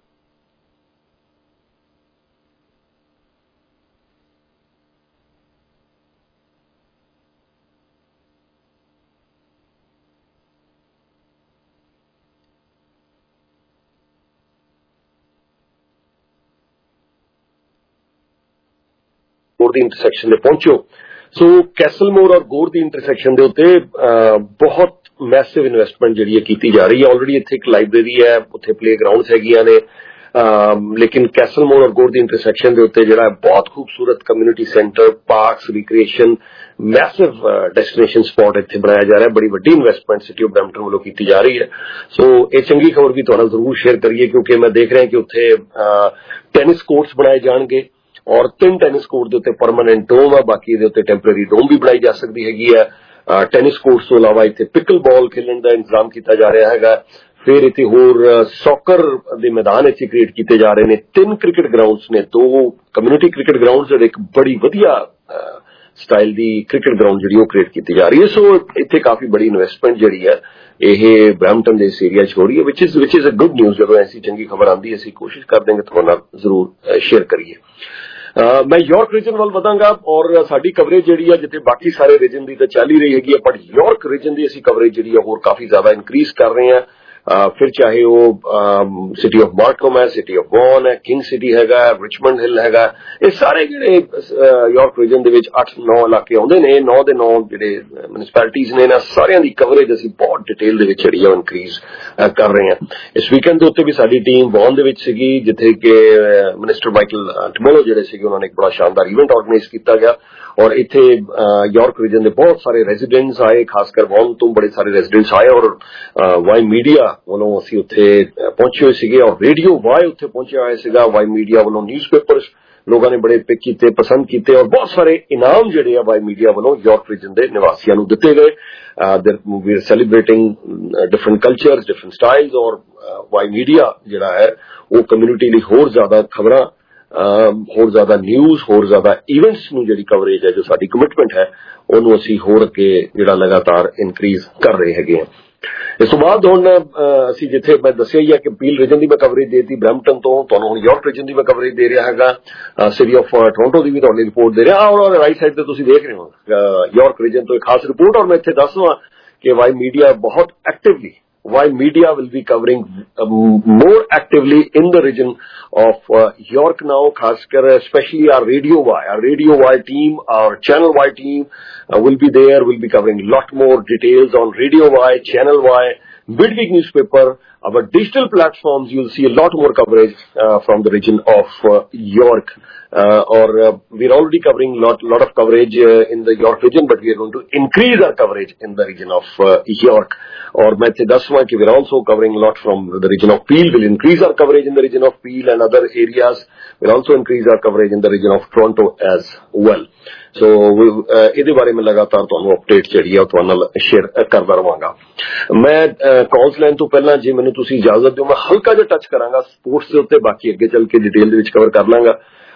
ਗੌਰ ਦੀ ਇੰਟਰਸੈਕਸ਼ਨ ਤੇ ਪਹੁੰਚੋ। ਸੋ ਕੈਸਲਮੋਰ ਔਰ ਗੌਰ ਦੀ ਇੰਟਰਸੈਕਸ਼ਨ ਦੇ ਉੱਤੇ ਬਹੁਤ ਮੈਸਿਵ ਇਨਵੈਸਟਮੈਂਟ ਜਿਹੜੀ ਹੈ ਕੀਤੀ ਜਾ ਰਹੀ ਹੈ। ਆਲਰੇਡੀ ਇੱਥੇ ਇੱਕ ਲਾਇਬ੍ਰੇਰੀ ਹੈ, ਉੱਥੇ ਪਲੇ ਗਰਾਊਂਡਸ ਹੈਗੀਆਂ ਨੇ, ਲੇਕਿਨ ਕੈਸਲਮੋਰ ਔਰ ਗੌਰ ਦੀ ਇੰਟਰਸੈਕਸ਼ਨ ਦੇ ਉੱਤੇ ਜਿਹੜਾ ਬਹੁਤ ਖੂਬਸੂਰਤ community centre, parks, recreation, massive destination spot ਇੱਥੇ ਬਣਾਇਆ ਜਾ ਰਿਹਾ। ਬੜੀ ਵੱਡੀ ਇਨਵੈਸਟਮੈਂਟ ਸਿਟੀ ਆਫ ਬਰੈਂਪਟਨ ਵੱਲੋਂ ਕੀਤੀ ਜਾ ਰਹੀ ਹੈ। ਸੋ ਇਹ ਚੰਗੀ ਖਬਰ ਵੀ ਤੁਹਾਡਾ ਜ਼ਰੂਰ ਸ਼ੇਅਰ ਕਰੀਏ ਕਿਉਂਕਿ ਮੈਂ ਦੇਖ ਰਿਹਾ ਕਿ ਉੱਥੇ ਟੈਨਿਸ ਕੋਰਟਸ ਬਣਾਏ ਜਾਣਗੇ ਔਰ ਤਿੰਨ ਟੈਨਿਸ ਕੋਰਟ ਦੇ ਉੱਤੇ ਪਰਮਾਨੈਂਟ ਡੋਮ ਆ, ਬਾਕੀ ਦੇ ਉੱਤੇ ਟੈਂਪਰੇਰੀ ਡੋਮ ਵੀ ਬਣਾਈ ਜਾ ਸਕਦੀ ਹੈਗੀ ਹੈ। ਟੈਨਿਸ ਕੋਰਟਸ ਤੋਂ ਇਲਾਵਾ ਇੱਥੇ ਪਿਕਲ ਬਾਲ ਖੇਲਣ ਦਾ ਇੰਤਜ਼ਾਮ ਕੀਤਾ ਜਾ ਰਿਹਾ ਹੈਗਾ। ਫਿਰ ਇੱਥੇ ਹੋਰ ਸੌਕਰ ਦੇ ਮੈਦਾਨ ਇੱਥੇ ਕ੍ਰੀਏਟ ਕੀਤੇ ਜਾ ਰਹੇ ਨੇ। ਤਿੰਨ ਕ੍ਰਿਕਟ ਗਰਾਊਂਡਸ ਨੇ, ਦੋ ਕਮਿਊਨਿਟੀ ਕ੍ਰਿਕਟ ਗਰਾਊਂਡਸ ਔਰ ਇੱਕ ਬੜੀ ਵਧੀਆ ਸਟਾਈਲ ਦੀ ਕ੍ਰਿਕਟ ਗਰਾਊਂਡ ਜਿਹੜੀ ਉਹ ਕ੍ਰੀਏਟ ਕੀਤੀ ਜਾ ਰਹੀ ਹੈ। ਸੋ ਇੱਥੇ ਕਾਫੀ ਬੜੀ ਇਨਵੈਸਟਮੈਂਟ ਜਿਹੜੀ ਹੈ ਇਹ ਬਰੈਂਪਟਨ ਦੇ ਇਸ ਏਰੀਆ 'ਚ ਹੋ ਰਹੀ ਹੈ which is which is a good news. ਜਦੋਂ ਐਸੀ ਚੰਗੀ ਖਬਰ ਆਉਂਦੀ ਅਸੀਂ ਕੋਸ਼ਿਸ਼ ਕਰਦੇ ਹਾਂ ਕਿ ਤੁਹਾਡੇ ਨਾਲ ਜ਼ਰੂਰ ਸ਼ੇਅਰ ਕਰੀਏ। ਮੈਂ ਯਾਰਕ ਰੀਜਨ ਵੱਲ ਵਧਾਂਗਾ ਔਰ ਸਾਡੀ ਕਵਰੇਜ ਜਿਹੜੀ ਆ ਜਿੱਥੇ ਬਾਕੀ ਸਾਰੇ ਰੀਜਨ ਦੀ ਤਾਂ ਚੱਲ ਹੀ ਰਹੀ ਹੈਗੀ ਆ ਪਰ ਯਾਰਕ ਰੀਜਨ ਦੀ ਅਸੀਂ ਕਵਰੇਜ ਜਿਹੜੀ ਆ ਹੋਰ ਕਾਫੀ ਜ਼ਿਆਦਾ ਇਨਕਰੀਜ਼ ਕਰ ਰਹੇ ਹਾਂ। ਫਿਰ ਚਾਹੇ ਉਹ ਸਿਟੀ ਆਫ ਮਾਰਕਮ ਹੈ, ਸਿਟੀ ਆਫ ਵੌਨ ਹੈ, ਕਿੰਗ ਸਿਟੀ ਹੈਗਾ, ਰਿਚਮੰਡ ਹਿੱਲ ਹੈਗਾ, ਇਹ ਸਾਰੇ ਜਿਹੜੇ ਯਾਰਕ ਰੀਜਨ ਦੇ ਵਿੱਚ ਅੱਠ ਨੌ ਇਲਾਕੇ ਆਉਂਦੇ ਨੇ, ਨੌ ਦੇ ਨੌ ਜਿਹੜੇ ਮਿਊਨਿਸਪੈਲਿਟੀਜ਼ ਨੇ, ਇਹਨਾਂ ਸਾਰਿਆਂ ਦੀ ਕਵਰੇਜ ਅਸੀਂ ਬਹੁਤ ਡਿਟੇਲ ਦੇ ਵਿੱਚ ਜਿਹੜੀ ਆ ਇਨਕਰੀਜ਼ ਕਰ ਰਹੇ ਹਾਂ। ਇਸ ਵੀਕਐਂਡ ਦੇ ਉੱਤੇ ਵੀ ਸਾਡੀ ਟੀਮ ਵੌਨ ਦੇ ਵਿੱਚ ਸੀਗੀ ਜਿੱਥੇ ਕਿ ਮਿਨਿਸਟਰ ਮਾਈਕਲ ਟਮੋਲੋ ਜਿਹੜੇ ਸੀਗੇ ਉਹਨਾਂ ਨੇ ਇੱਕ ਬੜਾ ਸ਼ਾਨਦਾਰ ਇਵੈਂਟ ਆਰਗੇਨਾਈਜ਼ ਕੀਤਾ ਗਿਆ ਔਰ ਇੱਥੇ ਯਾਰਕ ਰੀਜਨ ਦੇ ਬਹੁਤ ਸਾਰੇ ਰੈਜ਼ੀਡੈਂਟਸ ਆਏ, ਖਾਸ ਕਰ ਵੌਨ ਤੋਂ ਬੜੇ ਸਾਰੇ ਰੈਜ਼ੀਡੈਂਟਸ ਆਏ ਔਰ ਵਾਈ ਮੀਡੀਆ ਵੱਲੋਂ ਅਸੀਂ ਉੱਥੇ ਪਹੁੰਚੇ ਹੋਏ ਸੀਗੇ ਔਰ ਰੇਡੀਓ ਵਾਈ ਉੱਥੇ ਪਹੁੰਚਿਆ ਹੋਇਆ ਸੀਗਾ। ਵਾਈ ਮੀਡੀਆ ਵੱਲੋਂ ਨਿਊਜ਼ਪੇਪਰਸ ਲੋਕਾਂ ਨੇ ਬੜੇ ਪਿਕ ਕੀਤੇ, ਪਸੰਦ ਕੀਤੇ ਔਰ ਬਹੁਤ ਸਾਰੇ ਇਨਾਮ ਜਿਹੜੇ ਆ ਵਾਈ ਮੀਡੀਆ ਵੱਲੋਂ ਯਾਰਕ ਰੀਜਨ ਦੇ ਨਿਵਾਸੀਆਂ ਨੂੰ ਦਿੱਤੇ ਗਏ। We are celebrating different cultures, different styles ਔਰ ਵਾਈ ਮੀਡੀਆ ਜਿਹੜਾ ਹੈ ਉਹ ਕਮਿਊਨਿਟੀ ਲਈ ਹੋਰ ਜ਼ਿਆਦਾ ਖਬਰਾਂ, ਹੋਰ ਜ਼ਿਆਦਾ ਨਿਊਜ਼, ਹੋਰ ਜ਼ਿਆਦਾ ਇਵੈਂਟਸ ਨੂੰ ਜਿਹੜੀ ਕਵਰੇਜ ਹੈ ਜੋ ਸਾਡੀ ਕਮਿਟਮੈਂਟ ਹੈ ਉਹਨੂੰ ਅਸੀਂ ਹੋਰ ਅੱਗੇ ਜਿਹੜਾ ਲਗਾਤਾਰ ਇਨਕਰੀਜ਼ ਕਰ ਰਹੇ ਹੈਗੇ ਹਾਂ। ਇਸ ਤੋਂ ਬਾਅਦ ਹੁਣ ਅਸੀਂ ਜਿੱਥੇ ਮੈਂ ਦੱਸਿਆ ਹੀ ਹੈ ਕਿ ਪੀਲ ਰੀਜਨ ਦੀ ਮੈਂ ਕਵਰੇਜ ਦੇਤੀ ਬਰੈਂਪਟਨ ਤੋਂ, ਤੁਹਾਨੂੰ ਹੁਣ ਯਾਰਕ ਰੀਜਨ ਦੀ ਮੈਂ ਕਵਰੇਜ ਦੇ ਰਿਹਾ ਹੈਗਾ, ਸਿਟੀ ਆਫ ਟੋਰਾਂਟੋ ਦੀ ਵੀ ਤੁਹਾਡੀ ਰਿਪੋਰਟ ਦੇ ਰਿਹਾ ਔਰ ਰਾਈਟ ਸਾਈਡ ਤੇ ਤੁਸੀਂ ਦੇਖ ਰਹੇ ਹੋ ਯਾਰਕ ਰੀਜਨ ਤੋਂ ਇੱਕ ਖਾਸ ਰਿਪੋਰਟ। ਔਰ ਮੈਂ ਇੱਥੇ ਦੱਸਵਾਂ ਕਿ ਵਾਈ ਮੀਡੀਆ ਬਹੁਤ actively Why media will be covering um, more actively in the region of uh, York now, Khaskar, especially our Radio Y, our Radio Y team, our Channel Y team uh, will be there, will be covering a lot more details on Radio Y, Channel Y, Midweek newspaper, our digital platforms, you'll see a lot more coverage uh, from the region of uh, York. Uh, or uh, we're already covering lot lot of coverage uh, in the York region, but we are going to increase our coverage in the region of uh, York. Or main the daswa ki we're also covering a lot from the region of Peel. We'll increase our coverage in the region of Peel and other areas. We'll also increase our coverage in the region of Toronto as well. So ਇਹਦੇ ਬਾਰੇ ਮੈਂ ਲਗਾਤਾਰ ਤੁਹਾਨੂੰ update ਜਿਹੜੀ ਆ ਤੁਹਾਡੇ ਨਾਲ share ਕਰਦਾ ਰਵਾਂਗਾ। ਮੈਂ ਕਾਲਸ ਲੈਣ ਤੋਂ ਪਹਿਲਾਂ ਜੇ ਮੈਨੂੰ ਤੁਸੀਂ ਇਜਾਜ਼ਤ ਦਿਓ ਮੈਂ ਹਲਕਾ ਜਿਹਾ ਟੱਚ ਕਰਾਂਗਾ ਸਪੋਰਟਸ ਦੇ ਉੱਤੇ, ਬਾਕੀ ਅੱਗੇ ਚੱਲ ਕੇ ਡਿਟੇਲ ਦੇ ਵਿੱਚ ਕਵਰ ਕਰ ਲਾਂਗਾ।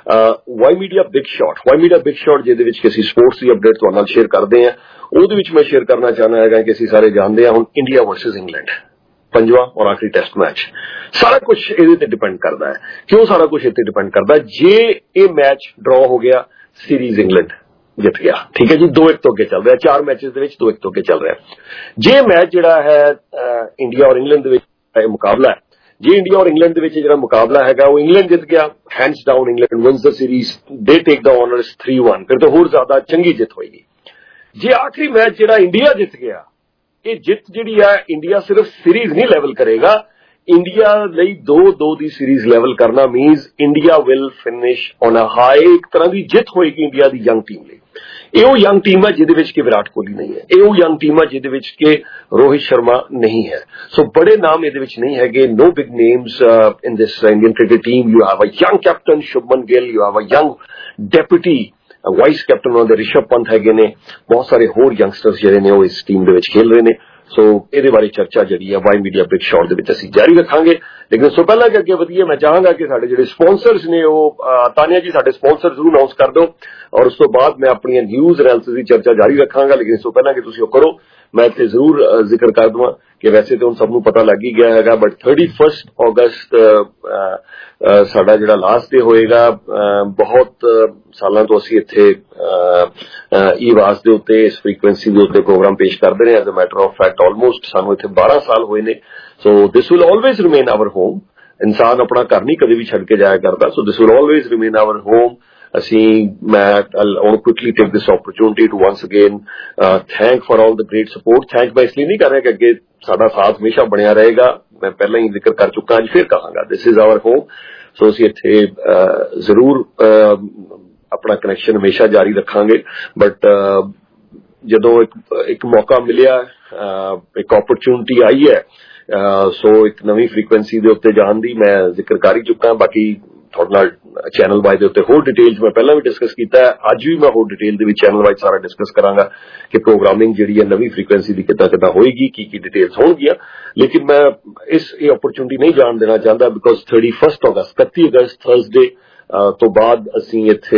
Y media big shot Y media big shot ਜਿਹਦੇ ਵਿੱਚ ਕਿ ਅਸੀਂ ਸਪੋਰਟਸ ਦੀ ਅਪਡੇਟ ਤੁਹਾਡੇ ਨਾਲ ਸ਼ੇਅਰ ਕਰਦੇ ਹਾਂ, ਉਹਦੇ ਵਿੱਚ ਮੈਂ ਸ਼ੇਅਰ ਕਰਨਾ ਚਾਹੁੰਦਾ ਹੈਗਾ ਕਿ ਅਸੀਂ ਸਾਰੇ ਜਾਣਦੇ ਹਾਂ ਹੁਣ ਇੰਡੀਆ ਵਰਸਸ ਇੰਗਲੈਂਡ, ਪੰਜਵਾਂ ਔਰ ਆਖਰੀ ਟੈਸਟ ਮੈਚ, ਸਾਰਾ ਕੁਝ ਇਹਦੇ ਤੇ ਡਿਪੈਂਡ ਕਰਦਾ ਹੈ। ਕਿਉਂ ਸਾਰਾ ਕੁਝ ਇੱਥੇ ਡਿਪੈਂਡ ਕਰਦਾ? ਜੇ ਇਹ ਮੈਚ ਡਰਾਅ ਹੋ ਗਿਆ, ਸੀਰੀਜ਼ ਇੰਗਲੈਂਡ ਜਿੱਤ ਗਿਆ, ਠੀਕ ਹੈ ਜੀ, ਦੋ ਇੱਕ ਤੋਂ ਅੱਗੇ ਚੱਲ ਰਿਹਾ, ਚਾਰ ਮੈਚਸ ਦੇ ਵਿੱਚ ਦੋ ਇੱਕ ਤੋਂ ਅੱਗੇ ਚੱਲ ਰਿਹਾ। ਜੇ ਮੈਚ ਜਿਹੜਾ ਹੈ ਇੰਡੀਆ ਔਰ ਇੰਗਲੈਂਡ ਦੇ ਵਿੱਚ ਮੁਕਾਬਲਾ ਹੈ, ਜੇ ਇੰਡੀਆ ਔਰ ਇੰਗਲੈਂਡ ਦੇ ਵਿੱਚ ਜਿਹੜਾ ਮੁਕਾਬਲਾ ਹੈਗਾ ਉਹ ਇੰਗਲੈਂਡ ਜਿੱਤ ਗਿਆ, hands down England wins the series, they take the honours three one, ਫਿਰ ਤਾਂ ਹੋਰ ਜ਼ਿਆਦਾ ਚੰਗੀ ਜਿੱਤ ਹੋਏਗੀ। ਜੇ ਆਖਰੀ ਮੈਚ ਜਿਹੜਾ ਇੰਡੀਆ ਜਿੱਤ ਗਿਆ, ਇਹ ਜਿੱਤ ਜਿਹੜੀ ਹੈ ਇੰਡੀਆ ਸਿਰਫ ਸੀਰੀਜ਼ ਨਹੀਂ ਲੈਵਲ ਕਰੇਗਾ, ਇੰਡੀਆ ਲਈ ਦੋ ਦੋ ਦੀ ਸੀਰੀਜ਼ ਲੈਵਲ ਕਰਨਾ means India will finish on a high, ਇੱਕ ਤਰ੍ਹਾਂ ਦੀ ਜਿੱਤ ਹੋਏਗੀ ਇੰਡੀਆ ਦੀ ਯੰਗ ਟੀਮ ਲਈ। ਇਹ ਉਹ ਯੰਗ ਟੀਮ ਹੈ ਜਿਹਦੇ ਵਿੱਚ ਕਿ ਵਿਰਾਟ ਕੋਹਲੀ ਨਹੀਂ ਹੈ, ਇਹ ਉਹ ਯੰਗ ਟੀਮ ਹੈ ਜਿਹਦੇ ਵਿੱਚ ਕਿ ਰੋਹਿਤ ਸ਼ਰਮਾ ਨਹੀਂ ਹੈ। ਸੋ ਬੜੇ ਨਾਮ ਇਹਦੇ ਵਿੱਚ ਨਹੀਂ ਹੈਗੇ, no big names in this Indian cricket team. You have a young captain Shubman Gill, you have a young deputy vice captain ਉਹਨਾਂ ਦੇ ਰਿਸ਼ਭ ਪੰਤ ਹੈਗੇ ਨੇ, ਬਹੁਤ ਸਾਰੇ ਹੋਰ ਯੰਗਸਟਰਸ ਜਿਹੜੇ ਨੇ ਉਹ ਇਸ ਟੀਮ ਦੇ ਵਿੱਚ ਖੇਲ ਰਹੇ ਨੇ। ਸੋ ਇਹਦੇ ਬਾਰੇ ਚਰਚਾ ਜਿਹੜੀ ਹੈ ਵਾਈ ਮੀਡੀਆ ਬਿਗ ਸ਼ਾਟ ਦੇ ਵਿੱਚ ਅਸੀਂ ਜਾਰੀ ਰੱਖਾਂਗੇ। ਲੇਕਿਨ ਉਸ ਤੋਂ ਪਹਿਲਾਂ ਕਿ ਅੱਗੇ ਵਧੀਏ ਮੈਂ ਚਾਹਾਂਗਾ ਕਿ ਸਾਡੇ ਜਿਹੜੇ ਸਪਾਂਸਰਸ ਨੇ ਉਹ ਤਾਨੀਆ ਜੀ ਸਾਡੇ ਸਪਾਂਸਰ ਜ਼ਰੂਰ ਅਨਾਉਂਸ ਕਰ ਦਿਓ, ਔਰ ਉਸ ਤੋਂ ਬਾਅਦ ਮੈਂ ਆਪਣੀਆਂ ਨਿਊਜ਼ ਐਨਾਲਿਸਿਸ ਦੀ ਚਰਚਾ ਜਾਰੀ ਰੱਖਾਂਗਾ। ਲੇਕਿਨ ਇਸ ਤੋਂ ਪਹਿਲਾਂ ਕਿ ਤੁਸੀਂ ਉਹ ਕਰੋ, ਮੈਂ ਇੱਥੇ ਜ਼ਰੂਰ ਜ਼ਿਕਰ ਕਰ ਦਵਾਂ ਕਿ ਵੈਸੇ ਤਾਂ ਹੁਣ ਸਭ ਨੂੰ ਪਤਾ ਲੱਗ ਹੀ ਗਿਆ ਹੈਗਾ, ਬਟ ਥਰਟੀ ਫਸਟ ਅਗਸਤ ਸਾਡਾ ਜਿਹੜਾ ਲਾਸਟ ਡੇ ਹੋਏਗਾ। ਬਹੁਤ ਸਾਲਾਂ ਤੋਂ ਅਸੀਂ ਇੱਥੇ ਈ ਆਵਾਜ਼ ਦੇ ਉੱਤੇ ਇਸ ਫ੍ਰੀਕੁਐਂਸੀ ਦੇ ਉੱਤੇ ਪ੍ਰੋਗਰਾਮ ਪੇਸ਼ ਕਰਦੇ ਰਹੇ। As a matter of fact almost ਸਾਨੂੰ ਇੱਥੇ ਬਾਰਾਂ ਸਾਲ ਹੋਏ ਨੇ। So this will always remain our home. ਇਨਸਾਨ ਆਪਣਾ ਘਰ ਨਹੀਂ ਕਦੇ ਵੀ ਛੱਡ ਕੇ ਜਾਇਆ ਕਰਦਾ। So this will always remain our home. ਅਸੀਂ ਮੈਂ I quickly take this opportunity to once again thank for all the great support. Thank ਮੈਂ ਇਸ ਲਈ ਨਹੀਂ ਕਰ ਰਿਹਾ ਕਿ ਅੱਗੇ ਸਾਡਾ ਸਾਥ ਹਮੇਸ਼ਾ ਬਣਿਆ ਰਹੇਗਾ, ਮੈਂ ਪਹਿਲਾਂ ਹੀ ਜ਼ਿਕਰ ਕਰ ਚੁੱਕਾ, ਅੱਜ ਫਿਰ ਕਹਾਂਗਾ this is our home. So ਅਸੀਂ ਇੱਥੇ ਜ਼ਰੂਰ ਆਪਣਾ ਕਨੈਕਸ਼ਨ ਹਮੇਸ਼ਾ ਜਾਰੀ ਰੱਖਾਂਗੇ। ਬਟ ਜਦੋਂ ਇੱਕ ਇੱਕ ਮੌਕਾ ਮਿਲਿਆ, ਇੱਕ ਓਪਰਚੁਨਿਟੀ ਆਈ ਹੈ, ਸੋ ਇੱਕ ਨਵੀਂ ਫ੍ਰੀਕੁਐਂਸੀ ਦੇ ਉੱਤੇ ਜਾਣ ਦੀ ਮੈਂ ਜ਼ਿਕਰ ਕਰ ਹੀ ਚੁੱਕਾ। ਬਾਕੀ ਤੁਹਾਡੇ ਨਾਲ ਚੈਨਲ ਵਾਈਜ਼ ਦੇ ਉੱਤੇ ਹੋਰ ਡਿਟੇਲਸ ਮੈਂ ਪਹਿਲਾਂ ਵੀ ਡਿਸਕਸ ਕੀਤਾ ਹੈ, ਅੱਜ ਵੀ ਮੈਂ ਹੋਰ ਡਿਟੇਲ ਦੇ ਵਿੱਚ ਚੈਨਲ ਵਾਈਜ਼ ਸਾਰਾ ਡਿਸਕਸ ਕਰਾਂਗਾ ਕਿ ਪ੍ਰੋਗਰਾਮਿੰਗ ਜਿਹੜੀ ਹੈ ਨਵੀਂ ਫ੍ਰੀਕੁਐਂਸੀ ਦੀ ਕਿੱਦਾਂ ਕਿੱਦਾਂ ਹੋਏਗੀ, ਕੀ ਕੀ ਡਿਟੇਲਸ ਹੋਣਗੀਆਂ। ਲੇਕਿਨ ਮੈਂ ਇਸ ਇਹ ਓਪਰਚੁਨਿਟੀ ਨਹੀਂ ਜਾਣ ਦੇਣਾ ਚਾਹੁੰਦਾ ਬਿਕੋਜ਼ ਥਰਟੀ ਫਸਟ ਅਗਸਤ ਇਕੱਤੀ ਅਗਸਤ ਥਰਸਡੇ ਤੋਂ ਬਾਅਦ ਅਸੀਂ ਇੱਥੇ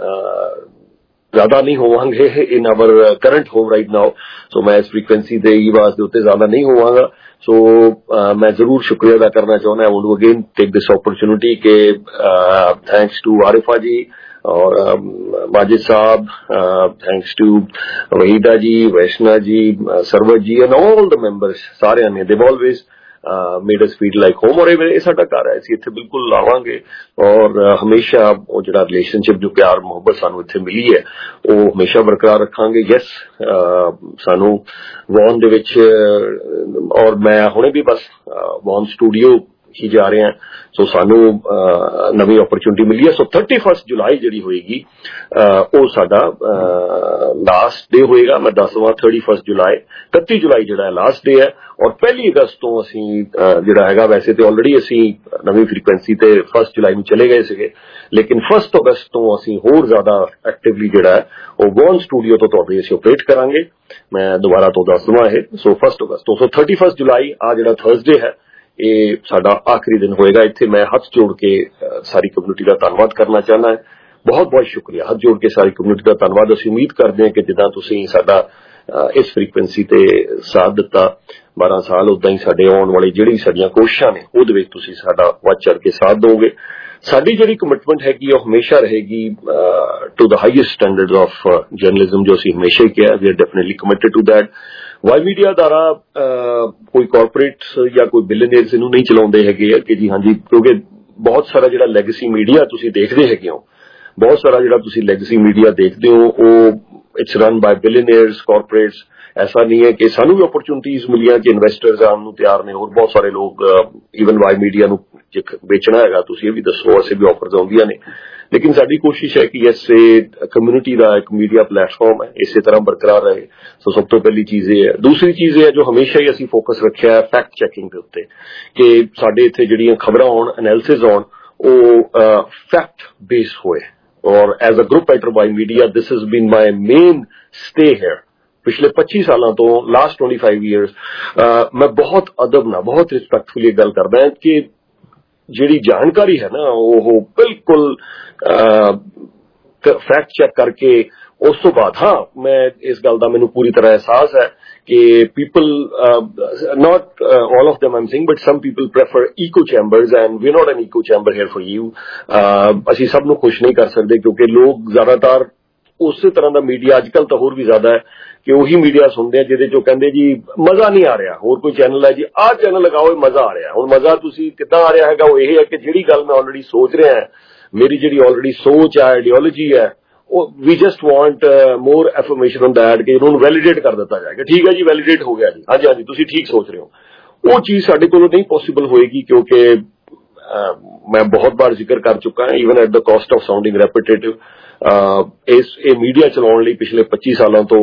ਜ਼ਿਆਦਾ ਨਹੀਂ ਹੋਵਾਂਗੇ in our current home right now. So ਮੈਂ ਇਸ ਫ੍ਰੀਕੁਐਂਸੀ ਦੇ ਈ ਆਵਾਜ਼ ਦੇ ਉੱਤੇ ਜ਼ਿਆਦਾ ਨਹੀਂ ਹੋਵਾਂਗਾ। ਸੋ ਮੈਂ ਜ਼ਰੂਰ ਸ਼ੁਕਰੀਆ ਅਦਾ ਕਰਨਾ ਚਾਹੁੰਦਾ ਹਾਂ ਉਹਨੂੰ ਅਗੇਨ ਟੇਕ ਦਿਸ ਓਪਰਚੁਨਿਟੀ ਕਿ ਥੈਂक्स टू आरिफा जी और माजिद साहब, thanks to Waheeda ji, Vaishna ji, Sarwar ji and all the members, सारे ने they always made us feel like home. और ये साडा घर है, ਅਸੀਂ ਇੱਥੇ ਬਿਲਕੁਲ ਆਵਾਂਗੇ ਔਰ ਹਮੇਸ਼ਾ ਉਹ ਜਿਹੜਾ ਰਿਲੇਸ਼ਨਸ਼ਿਪ ਜੋ ਪਿਆਰ ਮੁਹੱਬਤ ਸਾਨੂੰ ਇੱਥੇ ਮਿਲੀ ਹੈ ਉਹ ਹਮੇਸ਼ਾ ਬਰਕਰਾਰ ਰੱਖਾਂਗੇ। ਯੈਸ, ਸਾਨੂੰ ਵੌਨ ਦੇ ਵਿੱਚ ਔਰ ਮੈਂ ਹੁਣੇ ਵੀ ਬਸ ਵੌਨ ਸਟੂਡੀਓ ਹੀ ਜਾ ਰਹੇ ਹਾਂ। ਸੋ ਸਾਨੂੰ ਨਵੀਂ ਓਪਰਚੁਨਿਟੀ ਮਿਲੀ ਹੈ। ਸੋ ਥਰਟੀ ਫਸਟ ਜੁਲਾਈ ਜਿਹੜੀ ਹੋਏਗੀ ਉਹ ਸਾਡਾ ਲਾਸਟ ਡੇ ਹੋਏਗਾ। ਮੈਂ ਦੱਸ ਦਵਾਂ ਥਰਟੀ ਫਸਟ ਜੁਲਾਈ ਇਕੱਤੀ ਜੁਲਾਈ ਜਿਹੜਾ ਲਾਸਟ ਡੇ ਹੈ ਔਰ ਪਹਿਲੀ ਅਗਸਤ ਤੋਂ ਅਸੀਂ ਜਿਹੜਾ ਹੈਗਾ, ਵੈਸੇ ਤੇ ਆਲਰੇਡੀ ਅਸੀਂ ਨਵੀਂ ਫ੍ਰੀਕੁਐਂਸੀ ਤੇ ਫਸਟ ਜੁਲਾਈ ਨੂੰ ਚਲੇ ਗਏ ਸੀਗੇ, ਲੇਕਿਨ ਫਸਟ ਅਗਸਤ ਤੋਂ ਅਸੀਂ ਹੋਰ ਜ਼ਿਆਦਾ ਐਕਟਿਵਲੀ ਜਿਹੜਾ ਹੈ ਉਹ ਵੌਨ ਸਟੂਡੀਓ ਤੋਂ ਤੁਹਾਡੇ ਅਸੀਂ ਆਪਰੇਟ ਕਰਾਂਗੇ। ਮੈਂ ਦੁਬਾਰਾ ਤੋਂ ਦੱਸ ਦਵਾਂ ਇਹ। ਸੋ ਫਸਟ ਅਗਸਤ ਤੋਂ ਸੋ ਥਰਟੀ ਫਸਟ ਜੁਲਾਈ ਆ ਜਿਹੜਾ ਥਰਸਡੇ ਹੈ ਇਹ ਸਾਡਾ ਆਖਰੀ ਦਿਨ ਹੋਏਗਾ ਇੱਥੇ। ਮੈਂ ਹੱਥ ਜੋੜ ਕੇ ਸਾਰੀ ਕਮਿਊਨਿਟੀ ਦਾ ਧੰਨਵਾਦ ਕਰਨਾ ਚਾਹੁੰਦਾ ਹਾਂ। ਬਹੁਤ ਬਹੁਤ ਸ਼ੁਕਰੀਆ, ਹੱਥ ਜੋੜ ਕੇ ਸਾਰੀ ਕਮਿਊਨਿਟੀ ਦਾ ਧੰਨਵਾਦ। ਅਸੀਂ ਉਮੀਦ ਕਰਦੇ ਹਾਂ ਕਿ ਜਿੱਦਾਂ ਤੁਸੀਂ ਸਾਡਾ ਇਸ ਫ੍ਰੀਕੁਐਂਸੀ ਤੇ ਸਾਥ ਦਿੱਤਾ ਬਾਰਾਂ ਸਾਲ, ਉਦਾਂ ਹੀ ਸਾਡੇ ਆਉਣ ਵਾਲੀ ਜਿਹੜੀ ਸਾਡੀਆਂ ਕੋਸ਼ਿਸ਼ਾਂ ਨੇ ਉਹਦੇ ਵਿੱਚ ਤੁਸੀਂ ਸਾਡਾ ਵੱਧ ਚੜ ਕੇ ਸਾਥ ਦਿਓਗੇ। ਸਾਡੀ ਜਿਹੜੀ ਕਮਿਟਮੈਂਟ ਹੈਗੀ ਉਹ ਹਮੇਸ਼ਾ ਰਹੇਗੀ to the highest standards of journalism, ਜੋ ਅਸੀਂ ਹਮੇਸ਼ਾ ਹੀ ਕਿਹਾ we are definitely committed to that. Y media ਦੁਆਰਾ ਕੋਈ ਕਾਰਪੋਰੇਟਸ ਜਾਂ ਕੋਈ ਬਿਲੀਅਨਰਸ ਇਹਨੂੰ ਨਹੀਂ ਚਲਾਉਂਦੇ ਹੈਗੇ ਕਿ ਜੀ ਹਾਂਜੀ, ਕਿਉਂਕਿ ਬਹੁਤ ਸਾਰਾ ਜਿਹੜਾ ਲੈਗੇਸੀ ਮੀਡੀਆ ਤੁਸੀਂ ਦੇਖਦੇ ਹੈਗੇ ਹੋ, ਬਹੁਤ ਸਾਰਾ ਜਿਹੜਾ ਤੁਸੀਂ ਲੈਗੇਸੀ ਮੀਡੀਆ ਦੇਖਦੇ ਹੋ ਉਹ it's run by billionaires, corporates. ऐसा नहीं है कि सानू भी अपॉर्चुनिटीज मिलियां कि इन्वेस्टर्स आउण नूं तैयार ने और बहुत सारे लोग ईवन वाई मीडिया नूं बेचना हैगा तुसीं भी दसो असीं भी ऑफर्स आउंदियां ने लेकिन साडी कोशिश है कि यस कम्यूनिटी का एक मीडिया प्लेटफॉर्म है इस तरह बरकरार रहे। सो सब तो पहली चीज ये है। दूसरी चीज है जो हमेशा ही असीं फोकस रखिया है फैक्ट चैकिंग के उत्ते कि साडे इत्थे जिहड़ियां खबरां आउण एनालिसिस आउण ਉਹ फैक्ट बेस होए और as a group editor Y media this has been my mainstay here पिछले पच्चीस सालों तो लास्ट ट्वेंटी फाइव ईयर्स मैं बहुत अदब ना बहुत रिस्पेक्टफुली गल करदा हां कि जिहड़ी जानकारी है ना वो बिल्कुल फैक्ट चेक करके उस तो बाद हाँ मैं इस गल का मैनूं पूरी तरह एहसास है कि people not all of them I am saying but some people prefer echo chambers and we not an echo chamber here for you. असीं सब नूं खुश नहीं कर सकते क्योंकि लोग ज्यादातर उस तरह का मीडिया अजकल तो होर भी ज्यादा है कि उही मीडिया सुनते हैं जिहदे चों कहंदे जी मजा नहीं आ रहा होर कोई चैनल है जी आ चैनल लगाओ मजा आ रहा हुण मजा तुसीं किद्दां आ रहा हैगा वो यह है कि जिहड़ी गल मैं ऑलरेडी सोच रहा है मेरी जिहड़ी ऑलरेडी सोच है आइडियोलॉजी है we just want more affirmation on that कि उन्होंने वैलीडेट कर दिता जाएगा ठीक है जी वैलीडेट हो गया जी हाँ जी हाँ जी तुसीं ठीक सोच रहे हो वो चीज साडे कोलों नहीं पॉसिबल होएगी क्योंकि uh, मैं बहुत बार जिक्र कर चुका है even at the cost of sounding repetitive इस ए मीडिया चलाउण लई पिछले पच्चीस सालों तो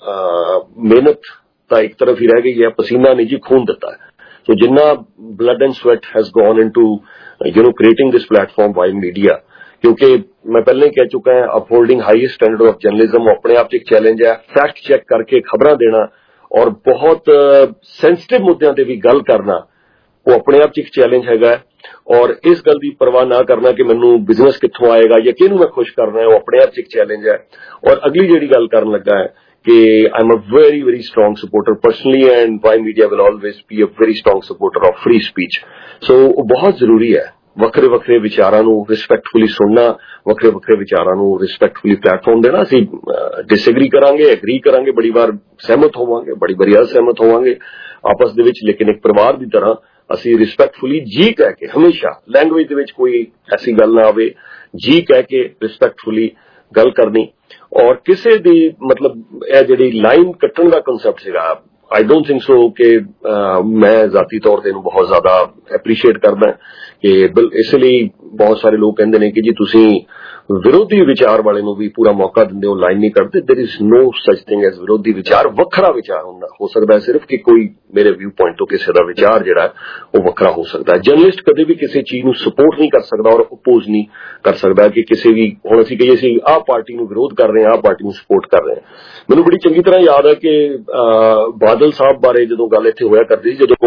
मेहनत तो एक तरफ ही रह गई है पसीना नहीं जी खून दिता है। सो जिन्ना blood and sweat has gone into you know creating this platform Y media क्योंकि मैं पहले ही कह चुका है upholding highest standard of journalism अपने आप एक चैलेंज है फैक्ट चेक करके खबरां देना और बहुत सेंसिटिव मुद्दों पर भी गल करना वो अपने आप एक चैलेंज हैगा और इस गल की परवाह ना करना कि मैनू बिजनेस कित्थों आएगा या किहनूं मैं खुश करना है वो अपने आप एक चैलेंज है। और अगली जिहड़ी गल करन लगा है कि I am a very very strong supporter personally and Y Media will always be a very strong supporter of free speech. So बहुत जरूरी है वक्रे वक्रे विचारां नूं रिस्पैक्टफुली सुनना वक्रे वक्रे विचारां नूं रिस्पैक्टफुली प्लेटफॉर्म देना। असीं डिसएग्री करांगे एग्री करांगे बड़ी बार सहमत होवांगे बड़ी बारी असहमत होवांगे आपस दे विच लेकिन एक परिवार की तरह असीं रिस्पैक्टफुली जी कह के हमेशा लैंग्वेज दे विच कोई ऐसी गल ना आवे जी कह के रिस्पैक्टफुली गल करनी और किसी दी मतलब यह जिहड़ी लाइन कट्टण दा कंसैप्ट सीगा आई डोंट थिंक सो कि मैं जाती तौर ते बहुत ज्यादा एप्रीशिएट करदा कि इसलिए बहुत सारे लोग कहते हैं कि जी तुसीं विरोधी विचार वाले नूं भी पूरा मौका दिंदे हो लाइन नहीं करते। There is no such thing as विरोधी विचार वखरा विचार होना हो सकता है सिर्फ कि कोई मेरे व्यू पॉइंट तो किसी का विचार जिहड़ा है वो वखरा हो सकता है। जर्नलिस्ट कदे भी किसी चीज नूं सपोर्ट नहीं कर सकता और अपोज नहीं कर सकता कि किसी भी हुण असीं कहिए असीं आह पार्टी नूं विरोध कर रहे हैं आह पार्टी नूं सपोर्ट कर रहे हैं। मैनूं बड़ी चंगी तरह याद है कि बादल साहब बारे जदों गल इत्थे होया करदी सी जदों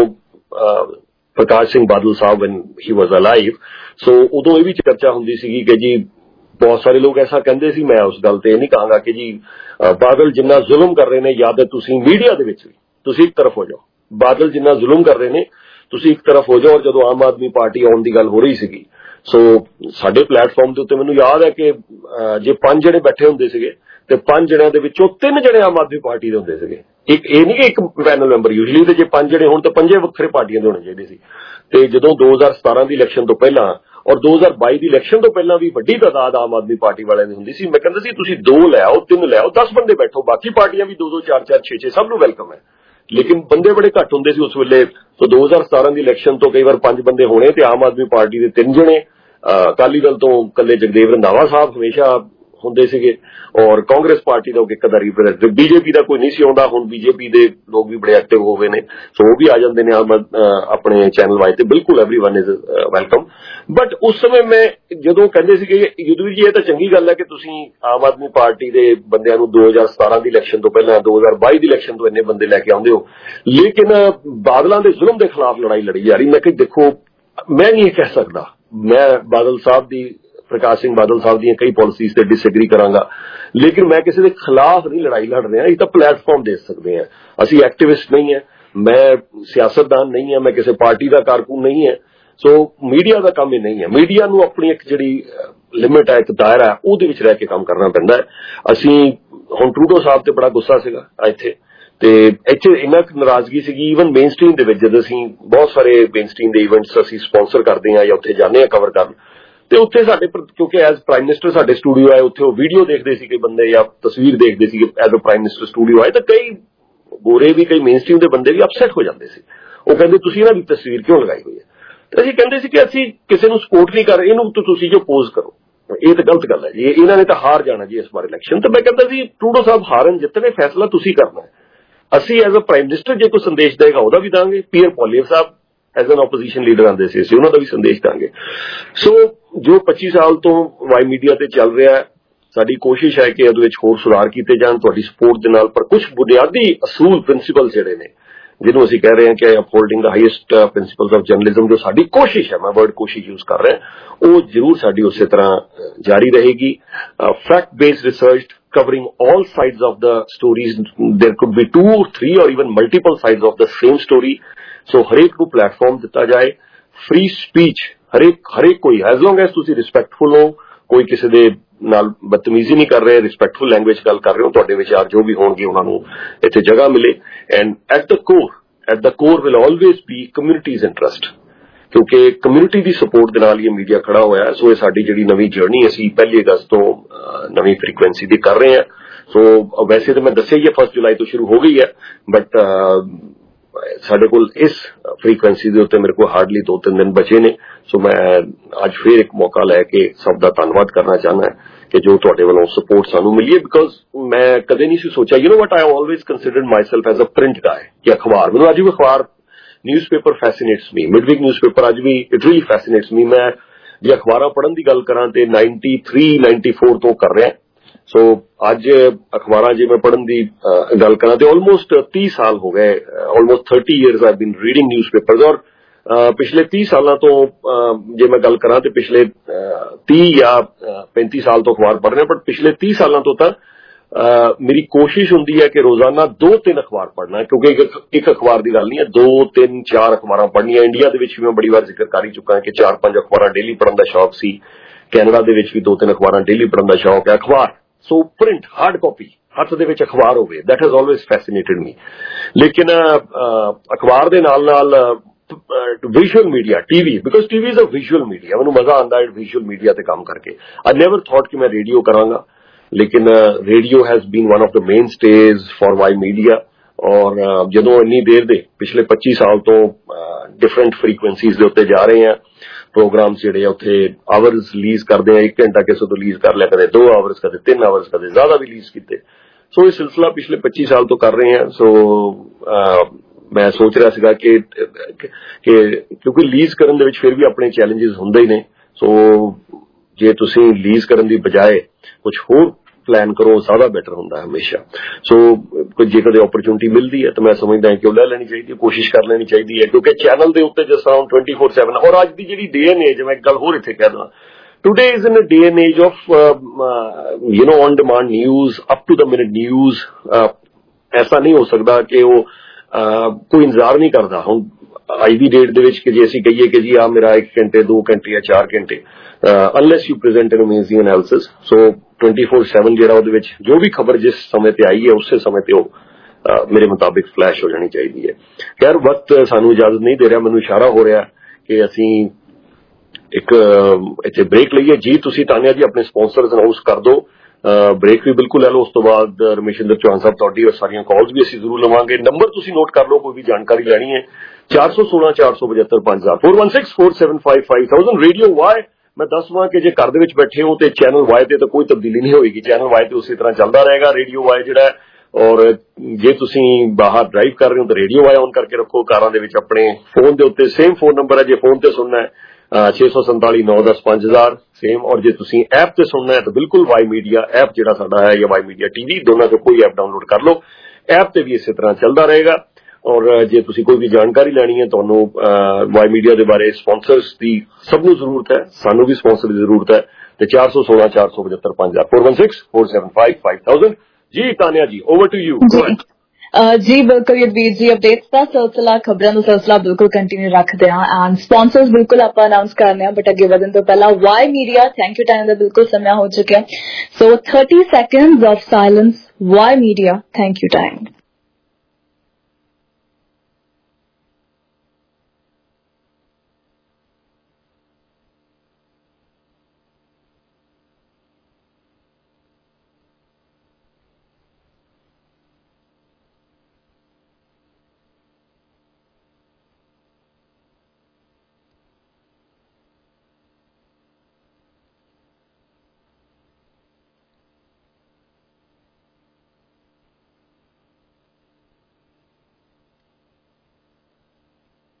प्रकाश Singh Badal sahab when he was alive so उदों ये भी चर्चा हुंदी सीगी कि जी बहुत सारे लोग ऐसा कहते सी मैं उस गल ते नहीं कहांगा कि जी बादल जिन्ना जुल्म कर रहे हैं या तो तुसीं मीडिया दे विच भी तुसीं एक तरफ हो जाओ बादल जिन्ना जुल्म कर रहे हैं तुसीं एक तरफ हो जाओ। और जदों आम आदमी पार्टी आउण दी गल हो रही सीगी सो साडे प्लेटफॉर्म दे उत्ते मैनूं याद है कि जे पांच जणे बैठे हुंदे सीगे ते पांच जणिਆਂ ਦੇ ਵਿੱਚੋਂ ਤਿੰਨ जणे आम आदमी पार्टी ਦੇ ਹੁੰਦੇ ਸੀਗੇ। ਇੱਕ ਇਹ ਨਹੀਂ ਕਿ ਇੱਕ ਪੈਨਲ ਮੈਂਬਰ ਯੂਜੂਅਲੀ ਤੇ ਜੇ ਪੰਜ ਜਣੇ ਹੋਣ ਤਾਂ ਪੰਜੇ ਵੱਖਰੇ ਪਾਰਟੀਆਂ ਦੇ ਹੋਣੇ ਚਾਹੀਦੇ ਸੀ। ਤੇ ਜਦੋਂ दो हज़ार सतारह ਦੀ ਇਲੈਕਸ਼ਨ ਤੋਂ ਪਹਿਲਾਂ और दो हज़ार बाईस ਦੀ ਇਲੈਕਸ਼ਨ ਤੋਂ ਪਹਿਲਾਂ ਵੀ ਵੱਡੀ ਤਾਦਾਦ ਆਮ ਆਦਮੀ ਪਾਰਟੀ ਵਾਲਿਆਂ ਦੀ ਹੁੰਦੀ ਸੀ। ਮੈਂ ਕਹਿੰਦਾ ਸੀ ਤੁਸੀਂ ਦੋ ਲੈ ਆਓ ਤਿੰਨ ਲੈ ਆਓ दस ਬੰਦੇ ਬੈਠੋ ਬਾਕੀ ਪਾਰਟੀਆਂ ਵੀ दो दो चार चार छह छह ਸਭ ਨੂੰ ਵੈਲਕਮ ਹੈ ਲੇਕਿਨ ਬੰਦੇ ਬੜੇ ਘੱਟ ਹੁੰਦੇ ਸੀ ਉਸ ਵੇਲੇ। तो दो हज़ार सतारह ਦੀ ਇਲੈਕਸ਼ਨ ਤੋਂ ਕਈ ਵਾਰ ਪੰਜ ਬੰਦੇ ਹੋਣੇ ਤੇ ਆਮ ਆਦਮੀ ਪਾਰਟੀ ਦੇ ਤਿੰਨ ਜਣੇ ਅਕਾਲੀ ਦਲ ਤੋਂ ਕੱਲੇ ਜਗਦੇਵ ਰੰਧਾਵਾ ਸਾਹਿਬ ਹਮੇਸ਼ਾ ਹੁੰਦੇ ਸੀਗੇ और कांग्रेस पार्टी का एक अदा रिप्रेजेंटेटिव बीजेपी का कोई नहीं सी आउंदा। हुण बीजेपी के लोग भी बड़े एक्टिव हो गए ने सो वो भी आ जाते हैं अपने चैनल वाइज बिल्कुल एवरीवन इज वेलकम। बट उस समय मैं जदों कहंदे सी कि युद्धवीर जी ये तो चंगी गल है कि तुसीं आम आदमी पार्टी के बंदियां नूं दो हज़ार सतारह की इलैक्शन तो पहला दो हज़ार बाईस की इलैक्शन तो इन्ने बंदे लैके आउंदे हो लेकिन बादलों के जुल्म के खिलाफ लड़ाई लड़ी जा रही। मैं कि देखो मैं नहीं कह सकता मैं बादल साहब की प्रकाश सिंह बादल साहब दी कई पॉलिसीज से डिसएग्री करांगा लेकिन मैं किसी के खिलाफ नहीं लड़ाई लड़ रहा। ये तो प्लेटफॉर्म दे सकते हैं असी एक्टिविस्ट नहीं है मैं सियासतदान नहीं है मैं किसी पार्टी का कारकुन नहीं है। सो मीडिया का काम ही नहीं है मीडिया नूं अपनी एक जिहड़ी लिमिट है एक दायरा है उहदे विच रह के काम करना पैंदा है। असी हुण ट्रूडो साहब ते बड़ा गुस्सा सीगा इत्थे ते इत्थे इन्ना नाराजगी सीगी ईवन मेन स्ट्रीम दे विच जद असीं बहुत सारे मेन स्ट्रीम दे इवेंट्स असीं स्पॉन्सर करदे हां या उत्थे जाने हां कवर करन ਤੇ ਉੱਥੇ ਸਾਡੇ ਕਿਉਂਕਿ ਐਜ਼ ਪ੍ਰਾਈਮ ਮਿਨਿਸਟਰ ਸਾਡੇ ਸਟੂਡੀਓ ਆਏ ਉੱਥੇ ਉਹ ਵੀਡੀਓ ਦੇਖਦੇ ਸੀ ਕਿ ਬੰਦੇ ਜਾਂ ਤਸਵੀਰ ਦੇਖਦੇ ਸੀ as a prime minister studio ਆਏ ਤਾਂ ਕਈ ਗੋਰੇ ਵੀ ਕਈ ਮੇਨ ਸਟ੍ਰੀਮ ਦੇ ਬੰਦੇ ਵੀ ਅਪਸੈਟ ਹੋ ਜਾਂਦੇ ਸੀ। ਉਹ ਕਹਿੰਦੇ ਤੁਸੀਂ ਇਹਨਾਂ ਦੀ ਤਸਵੀਰ ਕਿਉਂ ਲਗਾਈ ਹੋਈ ਹੈ। ਤੇ ਅਸੀਂ ਕਹਿੰਦੇ ਸੀ ਕਿ ਅਸੀਂ ਕਿਸੇ ਨੂੰ ਸਪੋਰਟ ਨਹੀਂ ਕਰ ਰਹੇ, ਇਹਨੂੰ ਤੁਸੀਂ ਜੋ ਪੋਜ਼ ਕਰੋ ਇਹ ਤਾਂ ਗਲਤ ਗੱਲ ਹੈ ਜੀ, ਇਹਨਾਂ ਨੇ ਤਾਂ ਹਾਰ ਜਾਣਾ ਜੀ ਇਸ ਵਾਰ ਇਲੈਕਸ਼ਨ। ਤੇ ਮੈਂ ਕਹਿੰਦਾ ਸੀ ਟਰੂਡੋ ਸਾਹਿਬ ਹਾਰਨ ਜਿੱਤਣੇ ਫੈਸਲਾ ਤੁਸੀਂ ਕਰਨਾ ਹੈ, ਅਸੀਂ ਐਜ਼ ਅ ਪ੍ਰਾਈਮ ਮਿਨਿਸਟਰ ਜੇ ਕੋਈ ਸੰਦੇਸ਼ ਦੇਗਾ ਉਹਦਾ ਵੀ ਦਾਂਗੇ, Pierre Poilievre Sahib as an opposition leader ਆਉਂਦੇ ਸੀ ਅਸੀਂ ਉਹਨਾਂ ਦਾ ਵੀ ਸੰਦੇਸ਼ ਦਾਂਗੇ। ਸੋ ਜੋ ਪੱਚੀ ਸਾਲ ਤੋਂ ਵਾਈ ਮੀਡੀਆ ਤੇ ਚੱਲ ਰਿਹਾ ਹੈ, ਸਾਡੀ ਕੋਸ਼ਿਸ਼ ਹੈ ਕਿ ਇਹਦੇ ਵਿੱਚ ਹੋਰ ਸੁਧਾਰ ਕੀਤੇ ਜਾਣ ਤੁਹਾਡੀ ਸਪੋਰਟ ਦੇ ਨਾਲ, ਪਰ ਕੁਝ ਬੁਨਿਆਦੀ ਅਸੂਲ ਪ੍ਰਿੰਸੀਪਲ ਜਿਹੜੇ ਨੇ ਜਿਹਨੂੰ ਅਸੀਂ ਕਹਿ ਰਹੇ ਹਾਂ ਕਿ ਅਪਹੋਲਡਿੰਗ ਦਾ ਹਾਈਐਸਟ ਪ੍ਰਿੰਸੀਪਲਸ ਆਫ ਜਰਨਲਿਜ਼ਮ, ਜੋ ਸਾਡੀ ਕੋਸ਼ਿਸ਼ ਹੈ, ਮੈਂ ਵਰਡ ਕੋਸ਼ਿਸ਼ ਯੂਜ਼ ਕਰ ਰਿਹਾ, ਉਹ ਜ਼ਰੂਰ ਸਾਡੀ ਉਸੇ ਤਰ੍ਹਾਂ ਜਾਰੀ ਰਹੇਗੀ। Fact based research covering all sides of the stories, there could be two or three or even multiple sides of the same story, so ਹਰੇਕ ਨੂੰ ਪਲੇਟਫਾਰਮ ਦਿੱਤਾ ਜਾਏ, ਫ੍ਰੀ ਸਪੀਚ ਹਰੇਕ ਹਰੇਕ ਕੋਈ, ਐਜ਼ ਲੌਂਗ ਐਜ਼ ਤੁਸੀਂ ਰਿਸਪੈਕਟਫੁਲ ਹੋ, ਕੋਈ ਕਿਸੇ ਦੇ ਨਾਲ ਬਦਤਮੀਜ਼ੀ ਨਹੀਂ ਕਰ ਰਹੇ, ਰਿਸਪੈਕਟਫੁਲ ਲੈਂਗੁਏਜ ਗੱਲ ਕਰ ਰਹੇ ਹੋ, ਤੁਹਾਡੇ ਵਿਚਾਰ ਜੋ ਵੀ ਹੋਣਗੇ ਉਹਨਾਂ ਨੂੰ ਇੱਥੇ ਜਗ੍ਹਾ ਮਿਲੇ। And at the core at the core will always be communities interest, ਕਿਉਂਕਿ ਕਮਿਊਨਿਟੀ ਦੀ ਸਪੋਰਟ ਦੇ ਨਾਲ ਇਹ ਮੀਡੀਆ ਖੜਾ ਹੋਇਆ। ਸੋ ਇਹ ਸਾਡੀ ਜਿਹੜੀ ਨਵੀਂ ਜਰਨੀ ਅਸੀਂ ਪਹਿਲੀ ਅਗਸਤ ਤੋਂ ਨਵੀਂ ਫ੍ਰੀਕੁਐਂਸੀ ਦੀ ਕਰ ਰਹੇ ਹਾਂ। ਸੋ ਵੈਸੇ ਤਾਂ ਮੈਂ ਦੱਸਿਆ ਹੀ ਹੈ ਫਸਟ ਜੁਲਾਈ ਤੋਂ ਸ਼ੁਰੂ ਹੋ ਗਈ ਹੈ, ਬਟ ਸਾਡੇ ਕੋਲ ਇਸ ਫ੍ਰੀਕੁਐਂਸੀ ਦੇ ਉੱਤੇ ਮੇਰੇ ਕੋਲ ਹਾਰਡਲੀ ਦੋ ਤਿੰਨ ਦਿਨ ਬਚੇ ਨੇ। ਸੋ ਮੈਂ ਅੱਜ ਫਿਰ ਇੱਕ ਮੌਕਾ ਲੈ ਕੇ ਸਭ ਦਾ ਧੰਨਵਾਦ ਕਰਨਾ ਚਾਹੁੰਦਾ ਕਿ ਜੋ ਤੁਹਾਡੇ ਵੱਲੋਂ ਸਪੋਰਟ ਸਾਨੂੰ ਮਿਲੀ ਹੈ, ਬਿਕਾਜ਼ ਮੈਂ ਕਦੇ ਨਹੀਂ ਸੀ ਸੋਚਿਆ, you know what, I always considered myself as a print guy, ਕਿ ਅਖਬਾਰ ਮੈਨੂੰ ਅੱਜ ਵੀ ਅਖਬਾਰ ਨਿਊਜ਼ਪੇਪਰ ਫੈਸੀਨੇਟਸ ਮੀ, ਮਿਡਵੀਕ ਨਿਊਜ਼ਪੇਪਰ ਅੱਜ ਵੀ ਇਟ ਰੀਲੀ ਫੈਸੀਨੇਟਸ ਮੀ। ਮੈਂ ਜੇ ਅਖਬਾਰਾਂ ਪੜ੍ਹਨ ਦੀ ਗੱਲ ਕਰਾਂ ਤੇ ਨਾਈਨਟੀ ਥ੍ਰੀ ਨਾਈਨਟੀ ਫੋਰ ਤੋਂ ਕਰ ਰਿਹਾ। ਸੋ ਅੱਜ ਅਖਬਾਰਾਂ ਜੇ ਮੈਂ ਪੜ੍ਹਨ ਦੀ ਗੱਲ ਕਰਾਂ ਤੇ ਆਲਮੋਸਟ ਤੀਹ ਸਾਲ ਹੋ ਗਏ, almost thirty years I been reading newspapers. ਔਰ ਪਿਛਲੇ ਤੀਹ ਸਾਲਾਂ ਤੋਂ ਜੇ ਮੈਂ ਗੱਲ ਕਰਾਂ ਤੇ ਪਿਛਲੇ ਤੀਹ ਜਾਂ ਪੈਂਤੀ ਸਾਲ ਤੋਂ ਅਖਬਾਰ ਪੜ੍ਹ ਰਿਹਾ, ਬਟ ਪਿਛਲੇ ਤੀਹ ਸਾਲਾਂ ਤੋਂ ਤਾਂ ਮੇਰੀ ਕੋਸ਼ਿਸ਼ ਹੁੰਦੀ ਹੈ ਕਿ ਰੋਜ਼ਾਨਾ ਦੋ ਤਿੰਨ ਅਖਬਾਰ ਪੜ੍ਹਨਾ, ਕਿਉਂਕਿ ਇੱਕ ਅਖਬਾਰ ਦੀ ਗੱਲ ਨਹੀਂ ਹੈ, ਦੋ ਤਿੰਨ ਚਾਰ ਅਖਬਾਰਾਂ ਪੜ੍ਹਨੀਆਂ। ਇੰਡੀਆ ਦੇ ਵਿੱਚ ਵੀ ਮੈਂ ਬੜੀ ਵਾਰ ਜ਼ਿਕਰ ਕਰ ਹੀ ਚੁੱਕਾ ਕਿ ਚਾਰ ਪੰਜ ਅਖਬਾਰਾਂ ਡੇਲੀ ਪੜ੍ਹਨ ਦਾ ਸ਼ੌਕ ਸੀ, ਕੈਨੇਡਾ ਦੇ ਵਿੱਚ ਵੀ ਦੋ ਤਿੰਨ ਅਖਬਾਰਾਂ ਡੇਲੀ ਪੜ੍ਹਨ ਦਾ ਸ਼ੌਕ ਹੈ। ਅਖਬਾਰ ਸੋ ਪ੍ਰਿੰਟ ਹਾਰਡ ਕਾਪੀ ਹੱਥ ਦੇ ਵਿੱਚ ਅਖਬਾਰ ਹੋਵੇ, that has always fascinated me. ਲੇਕਿਨ ਅਖਬਾਰ ਦੇ ਨਾਲ ਨਾਲ visual media, TV, because TV is a visual media, ਮੈਨੂੰ ਮਜ਼ਾ ਆਉਂਦਾ ਹੈ ਵਿਜ਼ੂਅਲ ਮੀਡੀਆ ਤੇ ਕੰਮ ਕਰਕੇ। ਆਈ ਨੈਵਰ ਥੌਟ ਕਿ ਮੈਂ ਰੇਡੀਓ ਕਰਾਂਗਾ, ਲੇਕਿਨ radio has been one of the main stage for Y Media. ਔਰ ਜਦੋਂ ਇੰਨੀ ਦੇਰ ਦੇ ਪਿਛਲੇ ਪੱਚੀ ਸਾਲ ਤੋਂ ਡਿਫਰੈਂਟ ਫ੍ਰੀਕੁਐਂਸੀਜ਼ ਦੇ ਉੱਤੇ ਜਾ ਰਹੇ ਆ, ਪ੍ਰੋਗਰਾਮ ਜਿਹੜੇ ਆ ਉੱਥੇ ਆਵਰਸ ਰਿਲੀਜ਼ ਕਰਦੇ ਆ, ਇੱਕ ਘੰਟਾ ਕਿਸੇ ਤੋਂ ਰਿਲੀਜ਼ ਕਰ ਲਿਆ, ਕਦੇ ਦੋ ਆਵਰਸ, ਕਦੇ ਤਿੰਨ ਆਵਰਸ, ਕਦੇ ਜ਼ਿਆਦਾ ਵੀ ਰਿਲੀਜ਼ ਕੀਤੇ। ਸੋ ਇਹ ਸਿਲਸਿਲਾ ਪਿਛਲੇ ਪੱਚੀ ਸਾਲ ਤੋਂ ਕਰ ਰਹੇ ਆ। ਸੋ ਮੈਂ ਸੋਚ ਰਿਹਾ ਸੀਗਾ ਕਿ ਕਿ ਕਿਉਂਕਿ ਲੀਜ਼ ਕਰਨ ਦੇ ਵਿੱਚ ਫਿਰ ਵੀ ਆਪਣੇ ਚੈਲੰਜਸ ਹੁੰਦੇ ਹੀ ਨੇ। ਸੋ ਜੇ ਤੁਸੀਂ ਲੀਜ਼ ਕਰਨ ਦੀ ਬਜਾਏ ਕੁਝ ਹੋਰ ਪਲਾਨ ਕਰੋ, ਜ਼ਿਆਦਾ ਬੈਟਰ ਹੁੰਦਾ ਹੈ ਹਮੇਸ਼ਾ। ਸੋ ਜੇ ਕਦੇ ਓਪਰਚੁਨਿਟੀ ਮਿਲਦੀ ਹੈ ਤਾਂ ਮੈਂ ਸਮਝਦਾ ਕਿ ਉਹ ਲੈ ਲੈਣੀ ਚਾਹੀਦੀ ਹੈ, ਕੋਸ਼ਿਸ਼ ਕਰ ਲੈਣੀ ਚਾਹੀਦੀ ਹੈ, ਕਿਉਂਕਿ ਚੈਨਲ ਦੇ ਉੱਤੇ ਜਿਸ ਤਰ੍ਹਾਂ ਟਵੈਂਟੀ ਫੋਰ ਸੈਵਨ ਔਰ ਅੱਜ ਦੀ ਜਿਹੜੀ ਡੇ ਐਂਡ ਏਜ, ਮੈਂ ਇੱਕ ਗੱਲ ਹੋਰ ਇੱਥੇ ਕਹਿ ਦਵਾਂ, today is in a day and age of uh, uh, you know on demand news, up to the minute news। uh, ਐਸਾ ਨਹੀਂ ਹੋ ਸਕਦਾ ਕਿ ਉਹ uh, ਕੋਈ ਇੰਤਜ਼ਾਰ ਨਹੀਂ ਕਰਦਾ। ਹੁਣ ਅੱਜ ਦੀ ਡੇਟ ਦੇ ਵਿੱਚ ਕਿ ਜੇ ਅਸੀਂ ਕਹੀਏ ਕਿ ਜੀ ਆ ਮੇਰਾ ਇੱਕ ਘੰਟੇ ਦੋ ਘੰਟੇ ਜਾਂ ਚਾਰ ਘੰਟੇ, unless you present an amazing analysis, so twenty four seven ਜਿਹੜਾ ਉਹਦੇ ਵਿੱਚ ਜੋ ਵੀ ਖਬਰ ਜਿਸ ਸਮੇਂ ਤੇ ਆਈ ਹੈ ਉਸੇ ਸਮੇਂ ਤੇ ਉਹ ਮੇਰੇ ਮੁਤਾਬਿਕ ਫਲੈਸ਼ ਹੋ ਜਾਣੀ ਚਾਹੀਦੀ ਹੈ। ਖੈਰ ਵਕਤ ਸਾਨੂੰ ਇਜਾਜ਼ਤ ਨਹੀਂ ਦੇ ਰਿਹਾ, ਮੈਨੂੰ ਇਸ਼ਾਰਾ ਹੋ ਰਿਹਾ ਕਿ ਅਸੀਂ ਇੱਕ ਇੱਥੇ ਬ੍ਰੇਕ ਲਈਏ। ਜੀ ਤੁਸੀਂ ਤਾਨੀਆ ਜੀ ਆਪਣੇ ਸਪਾਂਸਰਸ ਅਨਾਉਂਸ ਕਰ ਦਿਓ, ਬ੍ਰੇਕ ਵੀ ਬਿਲਕੁਲ ਲੈ ਲਓ। ਉਸ ਤੋਂ ਬਾਅਦ ਰਮੇਸ਼ਿੰਦਰ ਚੌਹਾਨ ਸਾਹਿਬ ਤੁਹਾਡੀ ਔਰ ਸਾਰੀਆਂ ਕਾਲਸ ਵੀ ਅਸੀਂ ਜ਼ਰੂਰ ਲਵਾਂਗੇ। ਨੰਬਰ ਤੁਸੀਂ ਨੋਟ ਕਰ ਲਓ, ਕੋਈ ਵੀ ਜਾਣਕਾਰੀ ਲੈਣੀ ਹੈ, ਚਾਰ ਸੌ ਸੋਲਾਂ ਚਾਰ ਸੌ ਪਝੱਤਰ ਪੰਜ ਹਜ਼ਾਰ, four one six four seven five five thousand. Radio Y ਮੈਂ ਦੱਸਵਾਂ ਕਿ ਜੇ ਘਰ ਦੇ ਵਿੱਚ ਬੈਠੇ ਹੋ ਤੇ ਚੈਨਲ ਵਾਈ ਤੇ ਤਾਂ ਕੋਈ ਤਬਦੀਲੀ ਨਹੀਂ ਹੋਏਗੀ, ਚੈਨਲ ਵਾਈ ਤੇ ਉਸੇ ਤਰ੍ਹਾਂ ਚੱਲਦਾ ਰਹੇਗਾ ਰੇਡੀਓ ਵਾਈ ਜਿਹੜਾ। ਔਰ ਜੇ ਤੁਸੀਂ ਬਾਹਰ ਡਰਾਈਵ ਕਰ ਰਹੇ ਹੋ ਤਾਂ ਰੇਡੀਓ ਵਾਈ ਔਨ ਕਰਕੇ ਰੱਖੋ। ਕਾਰਾਂ ਦੇ ਵਿੱਚ ਆਪਣੇ ਫੋਨ ਦੇ ਉੱਤੇ ਸੇਮ ਫੋਨ ਨੰਬਰ ਹੈ, ਜੇ ਫੋਨ ਤੇ ਸੁਣਨਾ ਹੈ ਛੇ ਸੌ ਸੰਤਾਲੀ ਨੌ ਦਸ ਪੰਜ ਹਜ਼ਾਰ ਸੇਮ। ਔਰ ਜੇ ਤੁਸੀਂ ਐਪ ਤੇ ਸੁਣਨਾ ਹੈ ਤਾਂ ਬਿਲਕੁਲ ਵਾਈ ਮੀਡੀਆ ਐਪ ਜਿਹੜਾ ਸਾਡਾ ਹੈ ਜਾਂ ਵਾਈ ਮੀਡੀਆ ਟੀਵੀ, ਦੋਨਾਂ ਤੋਂ ਕੋਈ ਐਪ ਡਾਊਨਲੋਡ ਕਰ ਲਓ, ਐਪ ਤੇ ਵੀ ਇਸੇ ਤਰ੍ਹਾਂ ਚੱਲਦਾ ਰਹੇਗਾ। ਔਰ ਜੇ ਤੁਸੀਂ ਕੋਈ ਵੀ ਜਾਣਕਾਰੀ ਲੈਣੀ ਹੈ ਤੁਹਾਨੂੰ ਵਾਈ ਮੀਡੀਆ ਦੇ ਬਾਰੇ, ਸਪਾਂਸਰਸ ਦੀ ਸਭ ਨੂੰ ਜ਼ਰੂਰਤ ਹੈ, ਸਾਨੂੰ ਵੀ ਸਪਾਂਸਰ ਦੀ ਜ਼ਰੂਰਤ ਹੈ, ਤੇ ਚਾਰ ਸੌ ਸੋਲਾਂ ਚਾਰ ਸੌ ਪਝੱਤਰ ਪੰਜ ਹਜ਼ਾਰ, four one six four seven five five thousand. ਜੀ ਤਾਨੀਆ ਜੀ, ਓਵਰ ਟੂ ਯੂ। ਜੀ ਬਿਲਕੁਲ ਯਦਵੀਰ ਜੀ, ਅਪਡੇਟਸ ਦਾ ਸਿਲਸਿਲਾ, ਖਬਰਾਂ ਦਾ ਸਿਲਸਿਲਾ ਬਿਲਕੁਲ ਕੰਟੀਨਿਊ ਰੱਖਦੇ ਹਾਂ ਐਂਡ ਸਪਾਂਸਰਸ ਬਿਲਕੁਲ ਆਪਾਂ ਅਨਾਉਂਸ ਕਰਨੇ ਆ, ਬਟ ਅੱਗੇ ਵਧਣ ਤੋਂ ਪਹਿਲਾਂ Y Media thank you time ਦਾ ਬਿਲਕੁਲ ਸਮਾਂ ਹੋ ਚੁੱਕਿਆ। So thirty seconds of silence, Y Media thank you time.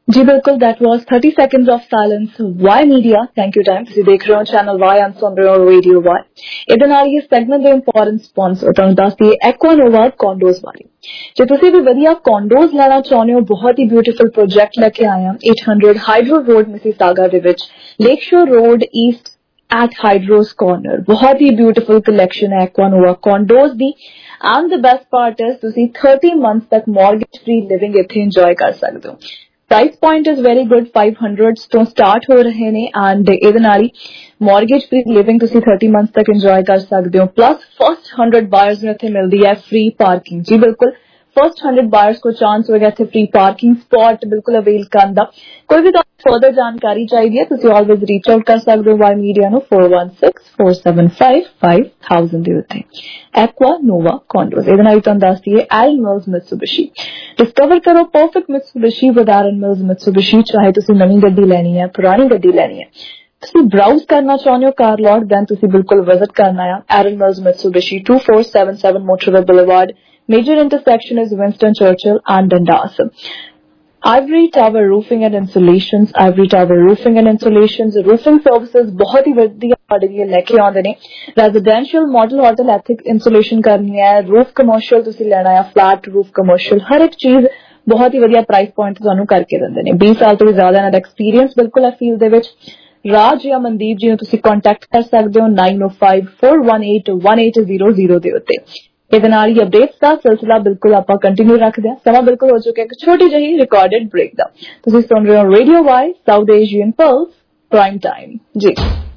जी बिल्कुल, that was thirty seconds of silence Y Media. Thank you time. ਤੁਸੀਂ ਦੇਖ ਰਹੇ ਹੋ ਚੈਨਲ ਵਾਈ ਐਂਡ ਸੁਣ ਰਹੇ ਹੋ ਰੇਡੀਓ ਵਾਈ। ਇਹਦੇ ਨਾਲ ਹੀ ਸੈਗਮੈਂਟ ਦੇ ਇੰਪੋਰਟੈਂਟ ਸਪਾਂਸਰ ਤੁਹਾਨੂੰ ਦੱਸਦੀ ਹੈ ਐਕਵਾਨੋਵਾ ਕੌਂਡੋਜ਼ ਬਾਰੇ। ਜੇ ਤੁਸੀਂ ਵੀ ਵਧੀਆ ਕੌਂਡੋਜ਼ ਲੈਣਾ ਚਾਹੁੰਦੇ ਹੋ, ਬਹੁਤ ਹੀ ਬਿਊਟੀਫੁਲ ਪ੍ਰੋਜੈਕਟ ਲੈ ਕੇ ਆਏ ਹਾਂ eight hundred Hydro Road Mississauga ਦੇ ਵਿੱਚ, Lake Shore Road East at Hydros Corner। बहुत ही ब्यूटीफुल कलेक्शन है एक्वानोवा कॉन्डोज दी। एंड द बेस्ट पार्ट है तुसी thirty months तक मॉर्गेज फ्री लिविंग इत्थे एंजॉय कर सकते हो। Price point is very good, five hundred तो स्टार्ट हो रहे ने एंड इहदे नाल ही मॉर्गेज फ्री लिविंग तुसी thirty months तक एंजॉय कर सकते हो। प्लस फर्स्ट हंड्रेड बायर्स नूं इत्थे मिलदी है फ्री पार्किंग। जी बिल्कुल, फर्स्ट हंड्रेड बायर्स को चांस होगा इत्थे फ्री पार्किंग स्पॉट बिल्कुल अवेल करन दा। कोई भी फर्दर जानकारी चाहिए तुसी ऑलवेज रीच आउट कर सकते हो Y Media no four one six four seven five five thousand ਦੇ ਉੱਤੇ। एक्वानोवा कॉन्डोज ਇਹਦੇ ਨਾਲ ਤੁਹਾਨੂੰ ਦੱਸਦੀ ਹੈ ਐਰਨ ਮਿਲਸ ਮਿਤਸੂਬਿਸ਼ੀ। डिस्कवर करो perfect Mitsubishi with Aaron Mills Mitsubishi. चाहे तुसी नवी गड्डी लेनी है, पुरानी गड्डी लेनी है, तुसी ब्राउज करना चाहते हो कार लॉट, देन तुसी बिल्कुल विजिट करना है Aaron Mills Mitsubishi two four seven seven Motorway Boulevard. Major intersection is Winston Churchill and Dundas. Ivory Tower Roofing and Insulations, Ivory Tower Roofing and Insulations, roofing services बहुत ही वधिया ਤੁਹਾਡੇ लिए लेके आउंदे ने। Residential model hotel attic insulation करनी है, roof commercial तुसी लेना है, फ्लैट रूफ कमर्शियल, हर एक चीज बहुत ही वधिया प्राइस पॉइंट ਤੁਹਾਨੂੰ ਕਰਕੇ ਦਿੰਦੇ ਨੇ। twenty ਸਾਲ ਤੋਂ ਵੀ ਜ਼ਿਆਦਾ ਇਹਨਾਂ ਦਾ ਐਕਸਪੀਰੀਅੰਸ ਬਿਲਕੁਲ ਹੈ ਫੀਲਡ ਦੇ ਵਿੱਚ। ਰਾਜ ਜਾਂ ਮਨਦੀਪ ਜੀ ਨੂੰ ਤੁਸੀਂ ਕੰਟੈਕਟ ਕਰ ਸਕਦੇ ਹੋ nine oh five four one eight one eight zero zero ਦੇ ਉੱਤੇ। ਇਹਦੇ ਨਾਲ ਹੀ ਅਪਡੇਟਸ ਦਾ ਸਿਲਸਿਲਾ ਬਿਲਕੁਲ ਆਪਾਂ ਕੰਟੀਨਿਊ ਰੱਖਦੇ ਹਾਂ। ਸਮਾਂ ਬਿਲਕੁਲ ਹੋ ਚੁੱਕਿਆ ਇੱਕ ਛੋਟੀ ਜਿਹੀ ਰਿਕਾਰਡਡ ਬ੍ਰੇਕ ਦਾ। ਤੁਸੀਂ ਸੁਣ ਰਹੇ ਹੋ radio Y South Asian plus prime time. ਜੀ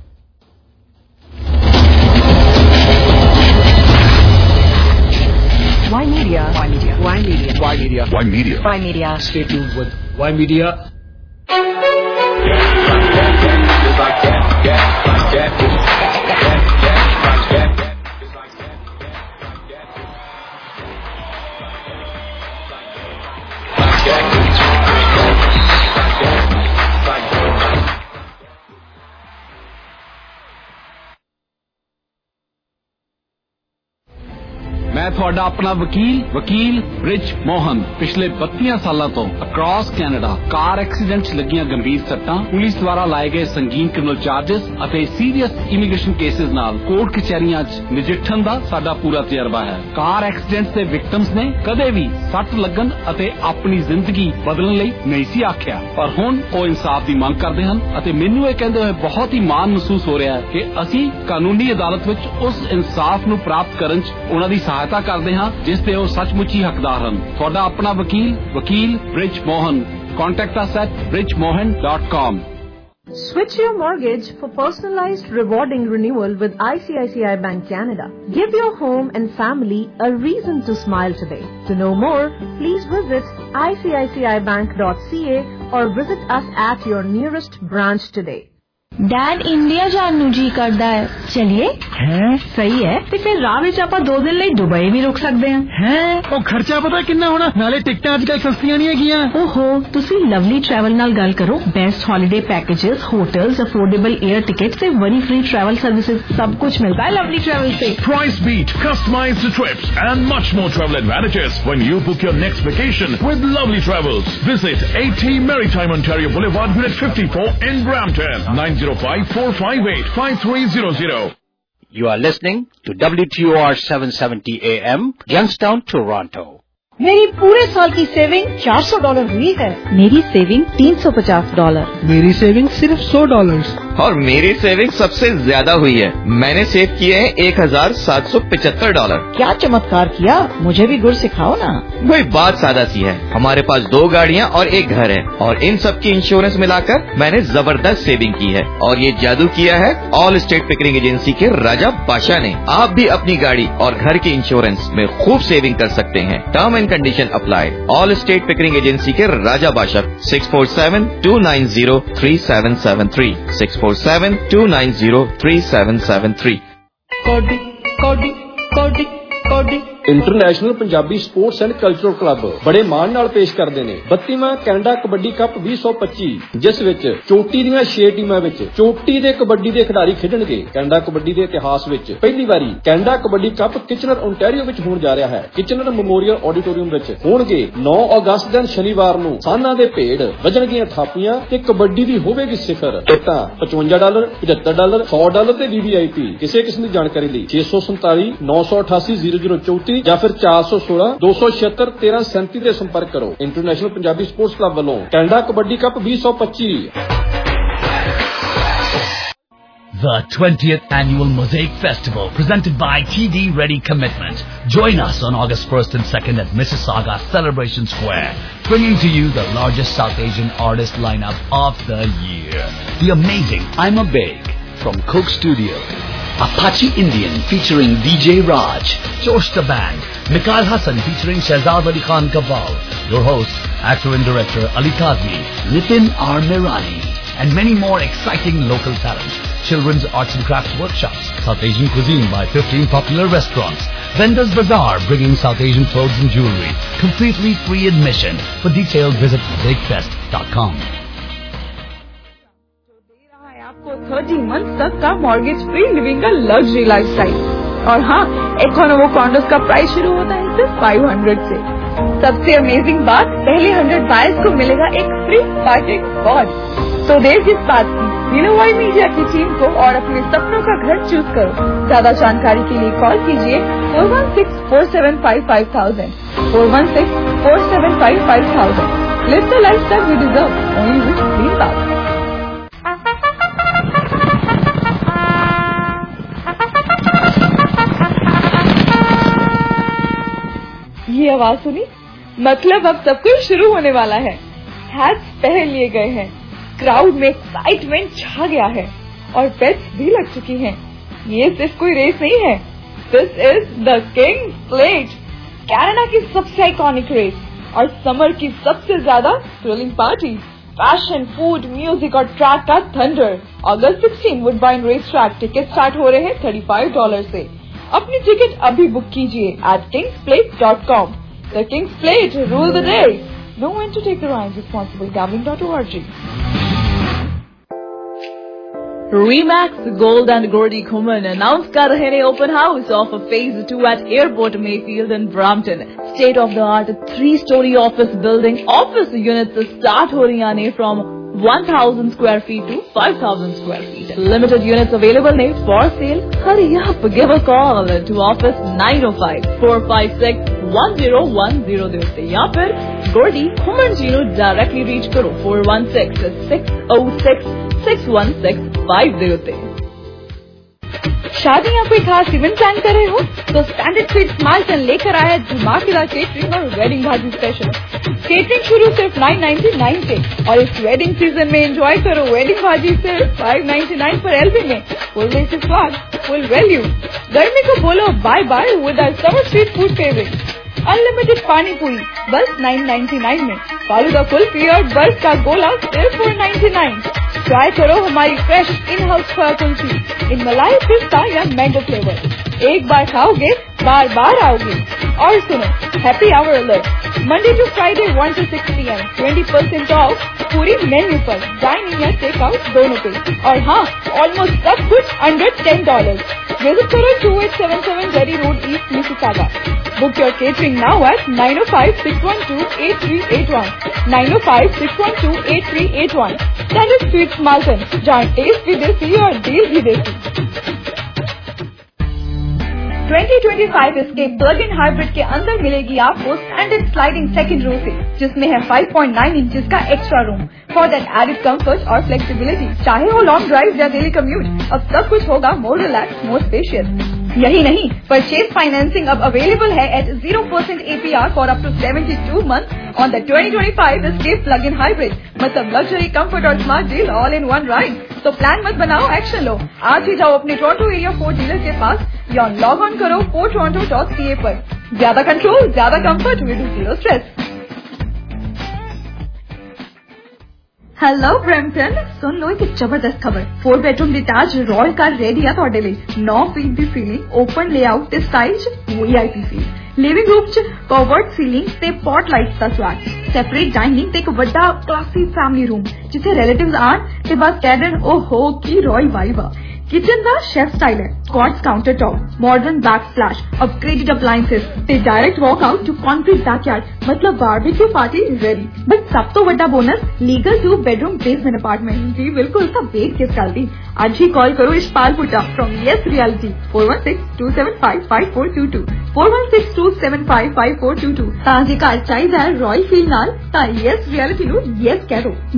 Y Media. Y Media. Y Media. Y Media. Y Media. Y Media. Stay tuned with Y Media. मैं ਤੁਹਾਡਾ ਆਪਣਾ ਵਕੀਲ ਵਕੀਲ ਬ੍ਰਿਜ ਮੋਹਨ ਪਿਛਲੇ ਬੱਤੀਆਂ ਸਾਲਾਂ ਤੋਂ ਅਕ੍ਰੋਸ ਕੈਨੇਡਾ ਕਾਰ ਐਕਸੀਡੈਂਟ 'ਚ ਲੱਗੀਆਂ ਗੰਭੀਰ ਸੱਟਾਂ, ਪੁਲਿਸ ਦੁਆਰਾ ਲਾਏ ਗਏ ਸੰਗੀਨ ਕ੍ਰਿਮੀਨਲ ਚਾਰजेस ਅਤੇ ਸੀਰੀਅਸ ਇਮੀਗ੍ਰੇਸ਼ਨ ਕੇਸਿਸ ਨਾਲ ਕੋਰਟ ਕਚਹਿਰੀਆਂ 'ਚ ਨਜਿੱਠਣ ਦਾ ਸਾਡਾ ਪੂਰਾ ਤਜਰਬਾ ਹੈ। ਕਾਰ ਐਕਸੀਡੈਂਟਸ ਦੇ ਵਿਕਟਮਸ ਨੇ ਕਦੇ ਵੀ ਸੱਟ ਲੱਗਣ ਅਤੇ ਆਪਣੀ ਜ਼ਿੰਦਗੀ ਬਦਲਣ ਲਈ ਨਹੀਂ ਸੀ ਆਖਿਆ, ਪਰ ਹੁਣ ਉਹ ਇਨਸਾਫ ਦੀ ਮੰਗ ਕਰਦੇ ਹਨ ਅਤੇ ਮੈਨੂੰ ਇਹ ਕਹਿੰਦੇ ਹੋਏ ਬਹੁਤ ਹੀ ਮਾਣ ਮਹਿਸੂਸ ਹੋ ਰਿਹਾ ਹੈ ਕਿ ਅਸੀਂ ਕਾਨੂੰਨੀ ਅਦਾਲਤ ਵਿੱਚ ਉਸ ਇਨਸਾਫ ਨੂੰ ਪ੍ਰਾਪਤ ਕਰਨ 'ਚ ਉਹਨਾਂ ਦੀ ਸਹਾਇਤਾ ਕਰਦੇ ਹਾਂ ਜਿਸ ਤੇ ਉਹ ਸੱਚਮੁੱਚ ਹੀ ਹੱਕਦਾਰ ਹਨ। ਤੁਹਾਡਾ ਆਪਣਾ ਵਕੀਲ ਵਕੀਲ Brij Mohan. Contact us at bridge mohan dot com. Switch your mortgage for personalized rewarding renewal with I C I C I Bank Canada. Give your home and family a reason to smile today. To know more, please visit I C I C I bank dot C A or visit us at your nearest branch today. डैड India जान नू जी करदा है, चलिए। है सही है ते फिर राह विच आपां दो दिन लई दुबई भी रुक सकते हैं। हैं ओ खर्चा पता कितना होना, नाले टिकटां अजकल सस्तियां नहीं हैगियां। ओहो तुसी लवली ट्रैवल नाल गल करो। Best holiday packages, hotels, affordable air tickets ते वरी फ्री ट्रैवल सर्विसेज सब कुछ मिलता है लवली ट्रैवल से। Price beat, customized trips and much more travel advantages when you book your next vacation with Lovely Travels. Visit eighty Maritime Ontario Boulevard, Unit fifty-four in Brampton. nine zero five four five eight five three zero zero. You are listening to W T O R seven seventy A M, Youngstown, Toronto. मेरी पूरे साल की saving चार सौ dollar हुई है। मेरी saving तीन सौ पचास डॉलर। मेरी सेविंग सिर्फ सौ डॉलर। और मेरी सेविंग सबसे ज्यादा हुई है। मैंने सेव किए हैं एक हजार सात सौ पचहत्तर डॉलर। क्या चमत्कार किया, मुझे भी गुर सिखाओ ना। वही बात सादा सी है, हमारे पास दो गाड़ियाँ और एक घर है और इन सब की इंश्योरेंस मिलाकर मैंने जबरदस्त सेविंग की है। और ये जादू किया है ऑल स्टेट पिकरिंग एजेंसी के राजा बादशाह ने। आप भी अपनी गाड़ी और घर की इंश्योरेंस में खूब सेविंग कर सकते हैं। Term and condition apply. All state Pickering agency के Raja Badshah six four seven two nine zero three seven seven three six four seven two nine zero three seven seven three. Cody, Cody, Cody, Cody. International Punjabi sports and cultural club ਬੜੇ ਮਾਣ ਨਾਲ ਪੇਸ਼ ਕਰਦੇ ਨੇ ਬੱਤੀਵਾਂ Canada kabaddi cup ਵੀਹ ਸੌ ਪੱਚੀ, ਜਿਸ ਵਿੱਚ ਚੋਟੀ ਦੀਆਂ ਛੇ ਟੀਮਾਂ ਵਿੱਚ ਚੋਟੀ ਦੇ ਕਬੱਡੀ ਦੇ ਖਿਡਾਰੀ ਖੇਡਣਗੇ। ਕੈਨੇਡਾ ਕਬੱਡੀ ਦੇ ਇਤਿਹਾਸ ਵਿੱਚ ਪਹਿਲੀ ਵਾਰੀ Canada kabaddi cup Kitchener Ontario ਵਿੱਚ ਹੋਣ ਜਾ ਰਿਹਾ ਹੈ। ਕਿਚਨਰ ਮੈਮੋਰੀਅਲ ਆਡੀਟੋਰੀਅਮ ਵਿੱਚ ਹੋਣਗੇ ਨੌ ਅਗਸਤ ਦਿਨ ਸ਼ਨੀਵਾਰ ਨੂੰ ਸਾਨਾਂ ਦੇ ਭੇਡ, ਵੱਜਣਗੀਆਂ ਥਾਪੀਆਂ ਤੇ ਕਬੱਡੀ ਦੀ ਹੋਵੇਗੀ ਸਿਖਰ। ਟਿਕਟਾਂ ਪਚਵੰਜਾ ਡਾਲਰ, ਪਝੱਤਰ ਡਾਲਰ, ਸੌ ਡਾਲਰ ਤੇ ਵੀ ਵੀ ਆਈ ਪੀ। ਕਿਸੇ ਕਿਸਮ ਦੀ ਜਾਣਕਾਰੀ ਲਈ ਛੇ ਸੌ ਸੰਤਾਲੀ ਨੌ ਸੌ ਅਠਾਸੀ ਜ਼ੀਰੋ ਜ਼ੀਰੋ ਚੌਂਤੀ ਜਾਂ ਫਿਰ ਚਾਰ ਸੌ ਸੋਲਾਂ ਦੋ ਸੌ ਛਿਅੱਤਰ ਤੇਰਾਂ ਸੈਂਤੀ ਤੇ ਸੰਪਰਕ ਕਰੋ। ਇੰਟਰਨੈਸ਼ਨਲ ਪੰਜਾਬੀ ਸਪੋਰਟਸ ਕਲੱਬ ਵੱਲੋਂ ਕੈਨੇਡਾ ਕਬੱਡੀ ਕੱਪ ਵੀਹ ਸੌ ਪੱਚੀ। The twentieth Annual Mosaic Festival, presented by T D Ready Commitment. Join us on August first and second at Mississauga Celebration Square, bringing to you the largest South Asian artist lineup of the year. The amazing I'm a Big from Coke Studio, Apache Indian featuring D J Raj, Josh the Band, Mikhail Hassan featuring Shahzad Ali Khan Kaval, your host, actor and director Ali Kazmi, Nitin R. Mirani, and many more exciting local talent. Children's arts and crafts workshops, South Asian cuisine by fifteen popular restaurants, Vendors Bazaar bringing South Asian clothes and jewelry, completely free admission. For details visit mosaic fest dot com. Thirty month तक का mortgage free living का luxury lifestyle. और हाँ, Economou condos का price शुरू होता है सिर्फ पाँच सौ से। सबसे अमेजिंग बात, पहले हंड्रेड बायर्स को मिलेगा एक फ्री पार्किंग स्पॉट। तो देर किस बात की, यूनोवाई मीडिया की टीम को और अपने सपनों का घर चूज करो। ज्यादा जानकारी के लिए कॉल कीजिए four one six four seven five five thousand, four one six four seven five five thousand. Live the lifestyle we deserve, only with green power. ये आवाज सुनी, मतलब अब सब कुछ शुरू होने वाला है। हैट्स पहन लिए गए हैं, क्राउड में एक्साइटमेंट छा गया है और बेट्स भी लग चुकी हैं। ये सिर्फ कोई रेस नहीं है, this is the King's Plate, Canada की सबसे आइकॉनिक रेस और समर की सबसे ज्यादा thrilling party. Fashion, food, music और ट्रैक का thunder. August sixteen Woodbine race track ticket start हो रहे हैं थर्टी फाइव डॉलर से। अपनी टिकट अभी बुक कीजिए at King's Plate dot com. The King's Plate, rule the day. No one to take the ride, responsible gambling dot O R G. Remax Gold and Gordy Khuman announced कर रहे हैं open house of phase two at Airport Mayfield in Brampton. State of the art three story office building. Office units start हो रही आने from one thousand square feet to five thousand square feet. Limited units available ne for sale. Hurry up, give a call to office nine oh five four five six one zero one zero de utte ya fir Gordy Khuman ji nu directly reach karo four one six six oh six six one six five de utte। शादी या कोई खास event plan कर रहे हो तो standard sweet smart लेकर आया धमाकेदार केटरिंग और वेडिंग भाजी स्पेशल। केटरिंग शुरू सिर्फ नाइन नाइन्टी नाइन से और इस वेडिंग सीजन में एंजॉय करो वेडिंग भाजी सिर्फ फाइव नाइन्टी नाइन पर एलबी में। फुल देसी स्वाद, फुल वैल्यू। गर्मी को बोलो bye bye with our summer street food favourite. Unlimited pani puri बस नाइन नाइन्टी नाइन में। फालूदा कुल्फी और बर्फ का गोला सिर्फ फोर नाइन्टी नाइन। ट्राई करो हमारी फ्रेश इन हाउस खोया कुल्फी इन मलाई, पिस्ता या मैंगो फ्लेवर। एक बार खाओगे बार बार आओगे। और सुनो, happy hour alert, Monday to Friday one to six P M twenty percent off पूरी मेन्यू पर, डाइनिंग या टेक आउट दोनों पे। और हाँ, ऑलमोस्ट सब कुछ अंडर टेन डॉलर। विजिट करो two eight seven seven Derry road east Mississauga. Book your catering now at nine oh five six one two eight three eight one, nine oh five six one two eight three eight one। Standard Sweets Malton, जहाँ taste भी देसी और deal भी desi. Twenty twenty five इसके plug in hybrid के अंदर मिलेगी आपको standard sliding second row से, जिसमें है फाइव पॉइंट नाइन इंचेस का extra room for that added comfort और फ्लेक्सिबिलिटी। चाहे हो लॉन्ग ड्राइव या डेली कम्यूट, अब सब कुछ होगा मोर रिलैक्स, मोर स्पेशियस। यही नहीं, परचेज फाइनेंसिंग अब अवेलेबल है at zero percent APR for up to seventy two month on the twenty twenty five Escape plug in hybrid. मतलब लग्जरी, कंफर्ट और smart deal all in one ride. तो plan मत बनाओ, action लो। आज ही जाओ अपने टोरंटो एरिया फोर्ड डीलर के पास या लॉग ऑन करो Ford Toronto dot C A पर। ज्यादा कंट्रोल, ज्यादा comfort with zero stress. Hello Brampton, सुन लो एक जबरदस्त खबर। Four bedroom detach royal car ready है ਤੁਹਾਡੇ ਲਈ। नौ फीट ਦੀ सीलिंग, ओपन लेआउट ते style VIP feel. Living room च कवर्ड सीलिंग ते पॉट लाइट्स दा स्वाद, सेपरेट डाइनिंग ते एक वड्डा क्लासी फैमिली रूम जिथे रिलेटिव्स आन ते बस कह देन ओहो की रॉयल वाइब आ। किचन दा शेफ स्टाइल है, quartz countertop, modern backsplash, upgraded appliances ते direct walk out to concrete backyard, मतलब बारबेक्यू पार्टी रेडी। बट सब तो वड्डा bonus legal two bedroom basement apartment. जी बिल्कुल, सब वेट किस गल दी। आज ही कॉल करो Ishpal Puta from yes realty four one six two seven five five four two two four one six two seven five five four two two. तां जे घर चाहिदा है रॉयल फील नाल तां यस रियलिटी नु यस कह दो।